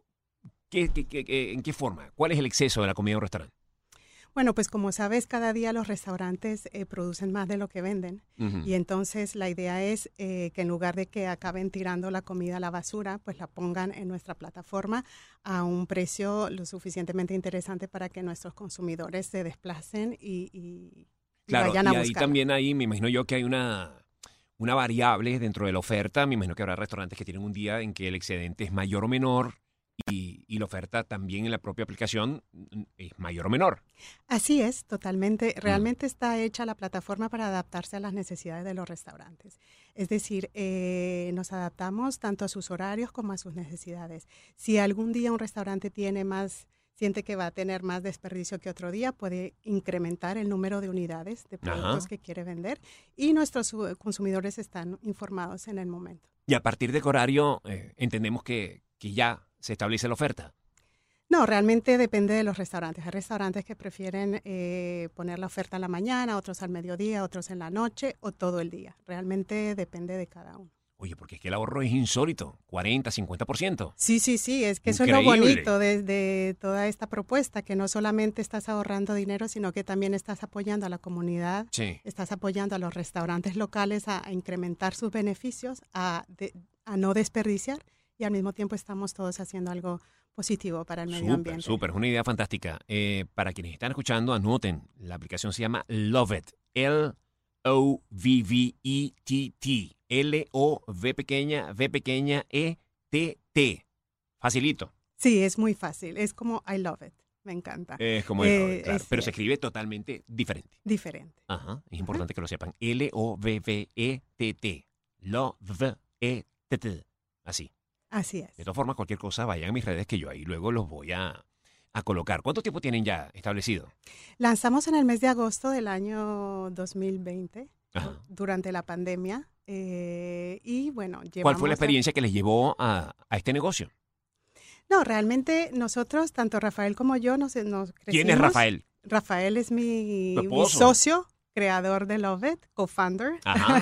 ¿qué- qué- qué- qué- ¿En qué forma? ¿Cuál es el exceso de la comida de un restaurante? Bueno, pues como sabes, cada día los restaurantes eh, producen más de lo que venden. Ujú. Y entonces la idea es eh, que en lugar de que acaben tirando la comida a la basura, pues la pongan en nuestra plataforma a un precio lo suficientemente interesante para que nuestros consumidores se desplacen y, y- y Claro, vayan y a ahí buscar. también ahí me imagino yo que hay una, una variable dentro de la oferta. Me imagino que habrá restaurantes que tienen un día en que el excedente es mayor o menor y, y la oferta también en la propia aplicación mm, es mayor o menor. Así es, totalmente. Mm. Realmente está hecha la plataforma para adaptarse a las necesidades de los restaurantes. Es decir, eh, nos adaptamos tanto a sus horarios como a sus necesidades. Si algún día un restaurante tiene más, siente que va a tener más desperdicio que otro día, puede incrementar el número de unidades de productos Ajá. que quiere vender y nuestros uh, consumidores están informados en el momento. Y a partir de qué horario eh, entendemos que, que ya se establece la oferta. No, realmente depende de los restaurantes. Hay restaurantes que prefieren eh, poner la oferta en la mañana, otros al mediodía, otros en la noche o todo el día. Realmente depende de cada uno. Oye, porque es que el ahorro es insólito, cuarenta, cincuenta por ciento. Sí, sí, sí, es que eso es lo Increíble. bonito de, de toda esta propuesta, que no solamente estás ahorrando dinero, sino que también estás apoyando a la comunidad, Sí. estás apoyando a los restaurantes locales a, a incrementar sus beneficios, a, de- a no desperdiciar y al mismo tiempo estamos todos haciendo algo positivo para el medio Súper, ambiente. súper, es una idea fantástica. Eh, para quienes están escuchando, anoten, la aplicación se llama Love It, L O V V E T T, L O V pequeña, V pequeña, E T T. Facilito. Sí, es muy fácil, es como I love it, me encanta. Es como el Eh, Love It, claro, es pero se cierto. escribe totalmente diferente. Diferente. Ajá, es importante que lo sepan. L O V V E T T, Love E T T, así. Así es. De todas formas, cualquier cosa, vayan a mis redes que yo ahí luego los voy a, a colocar. ¿Cuánto tiempo tienen ya establecido? Lanzamos en el mes de agosto del año dos mil veinte, Ajá. durante la pandemia, eh, y bueno, llevamos... ¿Cuál fue la a- experiencia que les llevó a, a este negocio? No, realmente nosotros, tanto Rafael como yo, nos, nos crecimos. ¿Quién es Rafael? Rafael es mi, Tu mi esposo. socio, creador de Love It, co-founder. Ajá.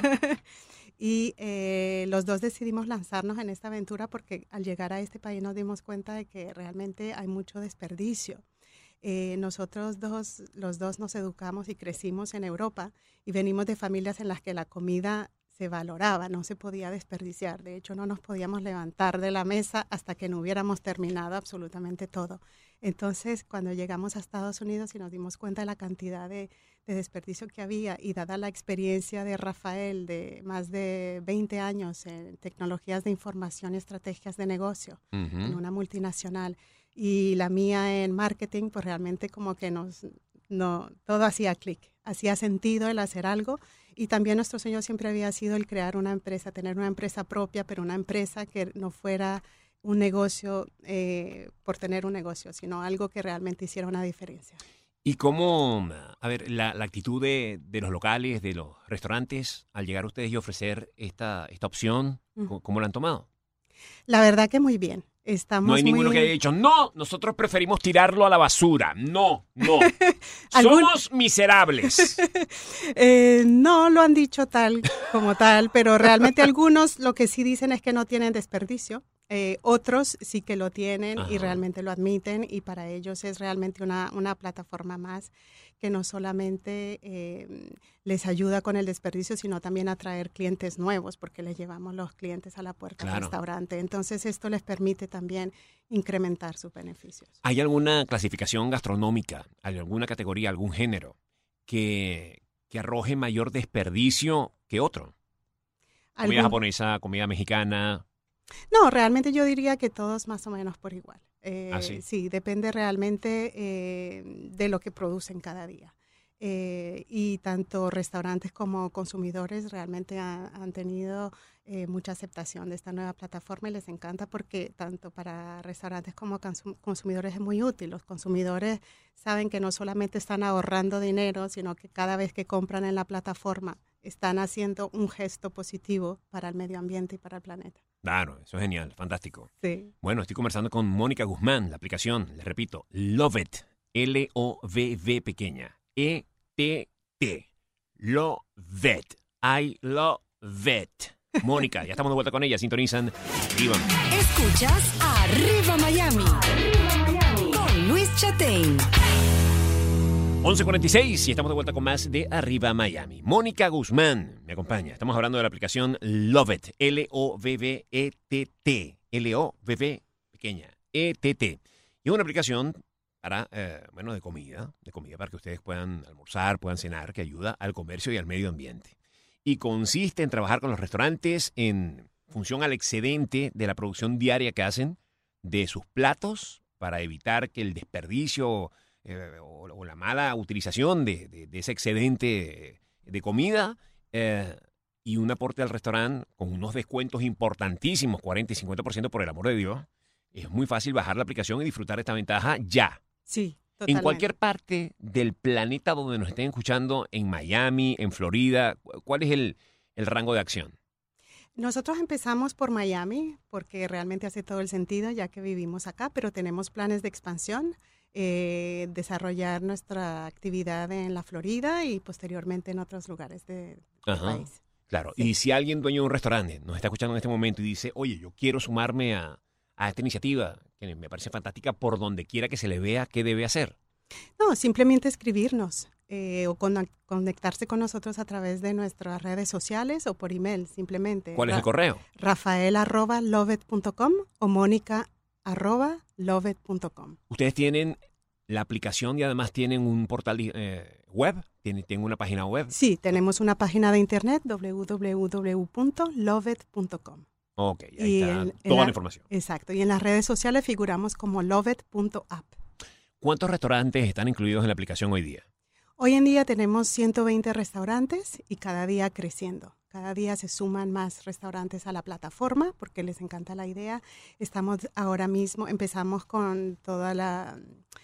Y eh, los dos decidimos lanzarnos en esta aventura porque al llegar a este país nos dimos cuenta de que realmente hay mucho desperdicio. Eh, nosotros dos, los dos nos educamos y crecimos en Europa y venimos de familias en las que la comida se valoraba, no se podía desperdiciar. De hecho, no nos podíamos levantar de la mesa hasta que no hubiéramos terminado absolutamente todo. Entonces, cuando llegamos a Estados Unidos y nos dimos cuenta de la cantidad de, de desperdicio que había, y dada la experiencia de Rafael de más de veinte años en tecnologías de información y estrategias de negocio, uh-huh. en una multinacional, y la mía en marketing, pues realmente como que nos, no, todo hacía clic, hacía sentido el hacer algo. Y también nuestro sueño siempre había sido el crear una empresa, tener una empresa propia, pero una empresa que no fuera un negocio eh, por tener un negocio, sino algo que realmente hiciera una diferencia. ¿Y cómo, a ver, la, la actitud de, de los locales, de los restaurantes, al llegar a ustedes y ofrecer esta, esta opción, uh-huh. ¿cómo la han tomado? La verdad que muy bien. Estamos no hay ninguno muy... que haya dicho, no, nosotros preferimos tirarlo a la basura. No, no. Somos miserables. eh, no lo han dicho tal como tal, pero realmente algunos lo que sí dicen es que no tienen desperdicio. Eh, otros sí que lo tienen Ajá. y realmente lo admiten, y para ellos es realmente una, una plataforma más que no solamente eh, les ayuda con el desperdicio, sino también a atraer clientes nuevos, porque les llevamos los clientes a la puerta claro. del restaurante. Entonces esto les permite también incrementar sus beneficios. ¿Hay alguna clasificación gastronómica, hay alguna categoría, algún género que, que arroje mayor desperdicio que otro? Comida ¿Algún? japonesa, comida mexicana... No, realmente yo diría que todos más o menos por igual. Eh, ¿Ah, sí? Sí, depende realmente eh, de lo que producen cada día. Eh, y tanto restaurantes como consumidores realmente ha, han tenido eh, mucha aceptación de esta nueva plataforma, y les encanta porque tanto para restaurantes como consum- consumidores es muy útil. Los consumidores saben que no solamente están ahorrando dinero, sino que cada vez que compran en la plataforma están haciendo un gesto positivo para el medio ambiente y para el planeta. Claro, eso es genial, fantástico. Sí. Bueno, estoy conversando con Mónica Guzmán, la aplicación, les repito, Lovett, L O V V pequeña, E T T, Lovett, I love it. Mónica, ya estamos de vuelta con ella, sintonizan Arriba. Escuchas Arriba Miami, Arriba Miami, con Luis Chatein. once cuarenta y seis y estamos de vuelta con más de Arriba Miami. Mónica Guzmán me acompaña. Estamos hablando de la aplicación Lovett, L O V V E T T, L O V V pequeña, E T T. Y es una aplicación para, eh, bueno, de comida, de comida para que ustedes puedan almorzar, puedan cenar, que ayuda al comercio y al medio ambiente. Y consiste en trabajar con los restaurantes en función al excedente de la producción diaria que hacen de sus platos para evitar que el desperdicio eh, o, o la mala utilización de, de, de ese excedente de comida eh, y un aporte al restaurante con unos descuentos importantísimos, cuarenta y cincuenta por ciento por el amor de Dios. Es muy fácil bajar la aplicación y disfrutar esta ventaja ya. Sí, totalmente. En cualquier parte del planeta donde nos estén escuchando, en Miami, en Florida, ¿cuál es el, el rango de acción? Nosotros empezamos por Miami porque realmente hace todo el sentido ya que vivimos acá, pero tenemos planes de expansión, eh, desarrollar nuestra actividad en la Florida y posteriormente en otros lugares de, del Ajá. país. Claro, Sí. y si alguien dueño de un restaurante nos está escuchando en este momento y dice, oye, yo quiero sumarme a, a esta iniciativa, que me parece fantástica, por donde quiera que se le vea, ¿qué debe hacer? No, simplemente escribirnos eh, o con- conectarse con nosotros a través de nuestras redes sociales o por email, simplemente. ¿Cuál es el Ra- correo? Rafael arroba lovet punto com o Mónica arroba lovet punto com. Ustedes tienen la aplicación y además tienen un portal eh, web, tienen, tienen una página web. Sí, tenemos una página de internet doble u doble u doble u punto lovet punto com. Ok, ahí Y está en- en toda la- la información. Exacto, y en las redes sociales figuramos como lovet punto app. ¿Cuántos restaurantes están incluidos en la aplicación hoy día? Hoy en día tenemos ciento veinte restaurantes y cada día creciendo. Cada día se suman más restaurantes a la plataforma porque les encanta la idea. Estamos ahora mismo, empezamos con toda la,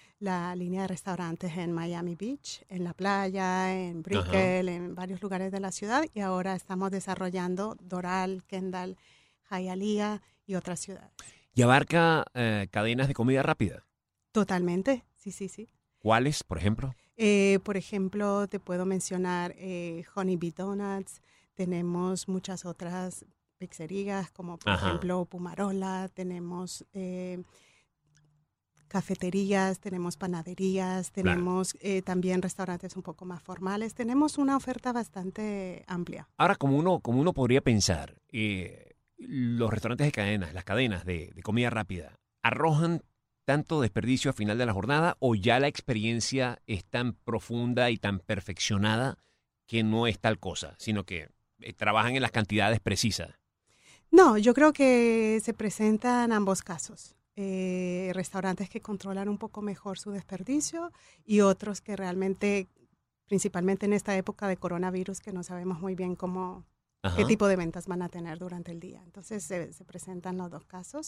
la línea de restaurantes en Miami Beach, en la playa, en Brickell, en varios lugares de la ciudad, y ahora estamos desarrollando Doral, Kendall, Hialeah y otras ciudades. ¿Y abarca eh, cadenas de comida rápida? Totalmente, sí, sí, sí. ¿Cuáles, por ejemplo? Eh, por ejemplo, te puedo mencionar eh, Honey Bee Donuts. Tenemos muchas otras pizzerías, como por Ajá. ejemplo Pumarola. Tenemos eh, cafeterías, tenemos panaderías, tenemos eh, también restaurantes un poco más formales. Tenemos una oferta bastante amplia. Ahora, como uno, como uno podría pensar, eh, los restaurantes de cadenas, las cadenas de, de comida rápida, ¿arrojan tanto desperdicio al final de la jornada o ya la experiencia es tan profunda y tan perfeccionada que no es tal cosa, sino que eh, trabajan en las cantidades precisas? No, yo creo que se presentan ambos casos. Eh, restaurantes que controlan un poco mejor su desperdicio y otros que realmente, principalmente en esta época de coronavirus, que no sabemos muy bien cómo, Ajá. qué tipo de ventas van a tener durante el día. Entonces se, se presentan los dos casos.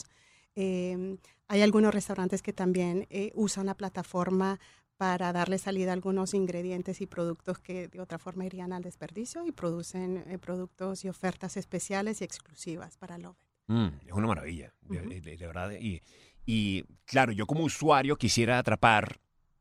Eh, hay algunos restaurantes que también eh, usan la plataforma para darle salida a algunos ingredientes y productos que de otra forma irían al desperdicio y producen eh, productos y ofertas especiales y exclusivas para Lovett. Mm, es una maravilla, de, uh-huh. de, de, de verdad. Y, y claro, yo como usuario quisiera atrapar,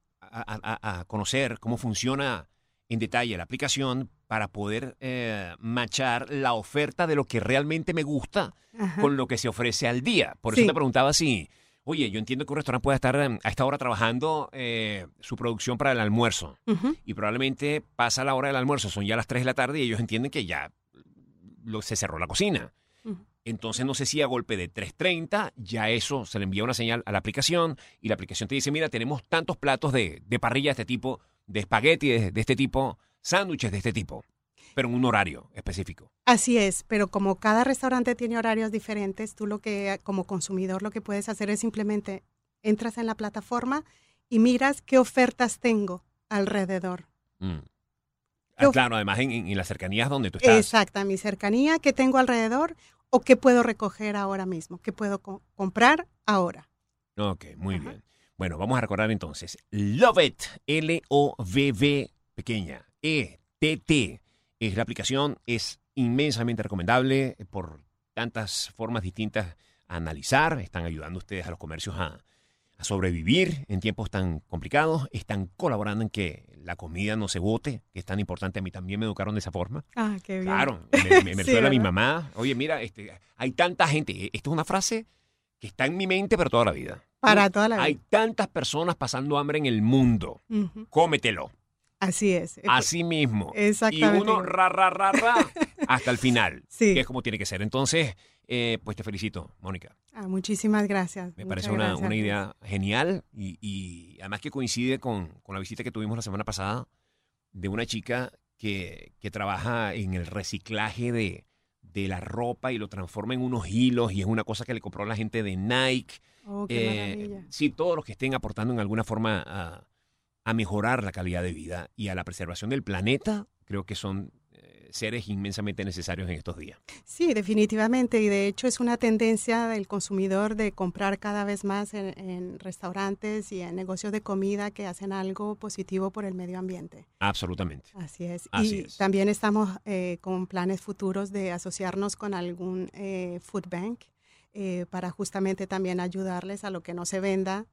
a, a, a conocer cómo funciona en detalle la aplicación para poder eh, machar la oferta de lo que realmente me gusta Ajá. con lo que se ofrece al día. Por eso sí. te preguntaba si, oye, yo entiendo que un restaurante puede estar a esta hora trabajando eh, su producción para el almuerzo uh-huh. y probablemente pasa la hora del almuerzo, son ya las tres de la tarde y ellos entienden que ya lo, se cerró la cocina. Uh-huh. Entonces no sé si a golpe de tres treinta ya eso se le envía una señal a la aplicación y la aplicación te dice, mira, tenemos tantos platos de, de parrilla de este tipo, de espagueti de, de este tipo, sándwiches de este tipo, pero en un horario específico. Así es, pero como cada restaurante tiene horarios diferentes, tú lo que como consumidor lo que puedes hacer es simplemente entras en la plataforma y miras qué ofertas tengo alrededor. Mm. Ah, claro, además en, en las cercanías donde tú estás. Exacto, en mi cercanía, qué tengo alrededor o qué puedo recoger ahora mismo, qué puedo co- comprar ahora. Ok, muy Ajá. bien. Bueno, vamos a recordar entonces. Lovett, L O V V pequeña, E T T. Es la aplicación, es inmensamente recomendable por tantas formas distintas a analizar. Están ayudando ustedes a los comercios a, a sobrevivir en tiempos tan complicados. Están colaborando en que la comida no se bote, que es tan importante. A mí también me educaron de esa forma. Ah, qué bien. Claro, me, me, me sí, recuerda a mi mamá. Oye, mira, este, hay tanta gente. Esto es una frase que está en mi mente para toda la vida. Para toda la vida. Hay tantas personas pasando hambre en el mundo. Uh-huh. Cómetelo. Así es. Así mismo. Exactamente. Y uno ra, ra, ra, ra, hasta el final. Sí. Que es como tiene que ser. Entonces, eh, pues te felicito, Mónica. Ah, muchísimas gracias. Me parece una, una idea genial y, y además que coincide con, con la visita que tuvimos la semana pasada de una chica que, que trabaja en el reciclaje de, de la ropa y lo transforma en unos hilos y es una cosa que le compró la gente de Nike. Oh, qué eh, maravilla. Sí, todos los que estén aportando en alguna forma a... a mejorar la calidad de vida y a la preservación del planeta, creo que son eh, seres inmensamente necesarios en estos días. Sí, definitivamente, y de hecho es una tendencia del consumidor de comprar cada vez más en, en restaurantes y en negocios de comida que hacen algo positivo por el medio ambiente. Absolutamente. Así es. Así y es. También estamos eh, con planes futuros de asociarnos con algún eh, food bank eh, para justamente también ayudarles a lo que no se venda,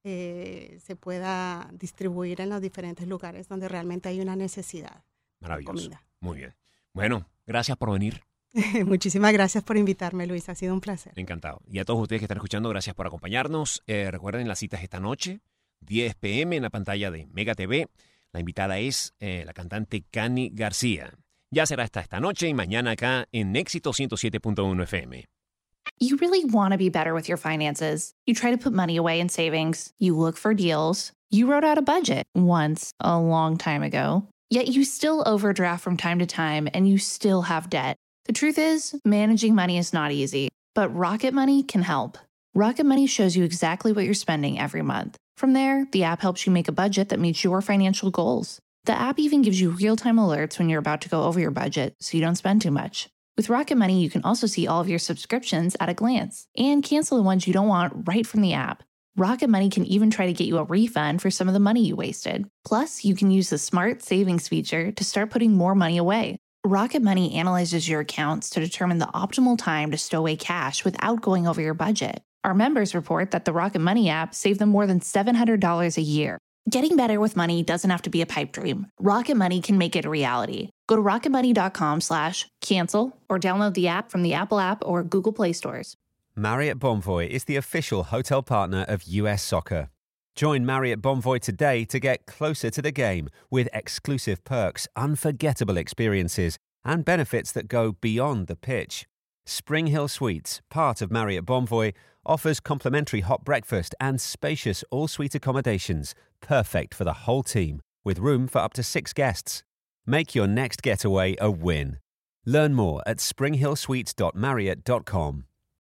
Eh, se pueda distribuir en los diferentes lugares donde realmente hay una necesidad. Maravilloso. De comida. Muy bien. Bueno, gracias por venir. Muchísimas gracias por invitarme, Luis. Ha sido un placer. Encantado. Y a todos ustedes que están escuchando, gracias por acompañarnos. Eh, recuerden las citas esta noche, diez p.m. en la pantalla de Mega T V. La invitada es eh, la cantante Cani García. Ya será hasta esta noche y mañana acá en Éxito ciento siete punto uno F M. You really want to be better with your finances. You try to put money away in savings. You look for deals. You wrote out a budget once, a long time ago. Yet you still overdraft from time to time and you still have debt. The truth is, managing money is not easy, but Rocket Money can help. Rocket Money shows you exactly what you're spending every month. From there, the app helps you make a budget that meets your financial goals. The app even gives you real-time alerts when you're about to go over your budget so you don't spend too much. With Rocket Money, you can also see all of your subscriptions at a glance and cancel the ones you don't want right from the app. Rocket Money can even try to get you a refund for some of the money you wasted. Plus, you can use the Smart Savings feature to start putting more money away. Rocket Money analyzes your accounts to determine the optimal time to stow away cash without going over your budget. Our members report that the Rocket Money app saved them more than seven hundred dollars a year. Getting better with money doesn't have to be a pipe dream. Rocket Money can make it a reality. Go to rocketmoney.com slash cancel or download the app from the Apple app or Google Play stores. Marriott Bonvoy is the official hotel partner of U S Soccer. Join Marriott Bonvoy today to get closer to the game with exclusive perks, unforgettable experiences, and benefits that go beyond the pitch. Spring Hill Suites, part of Marriott Bonvoy, offers complimentary hot breakfast and spacious all-suite accommodations, perfect for the whole team, with room for up to six guests. Make your next getaway a win. Learn more at spring hill suites dot marriott dot com.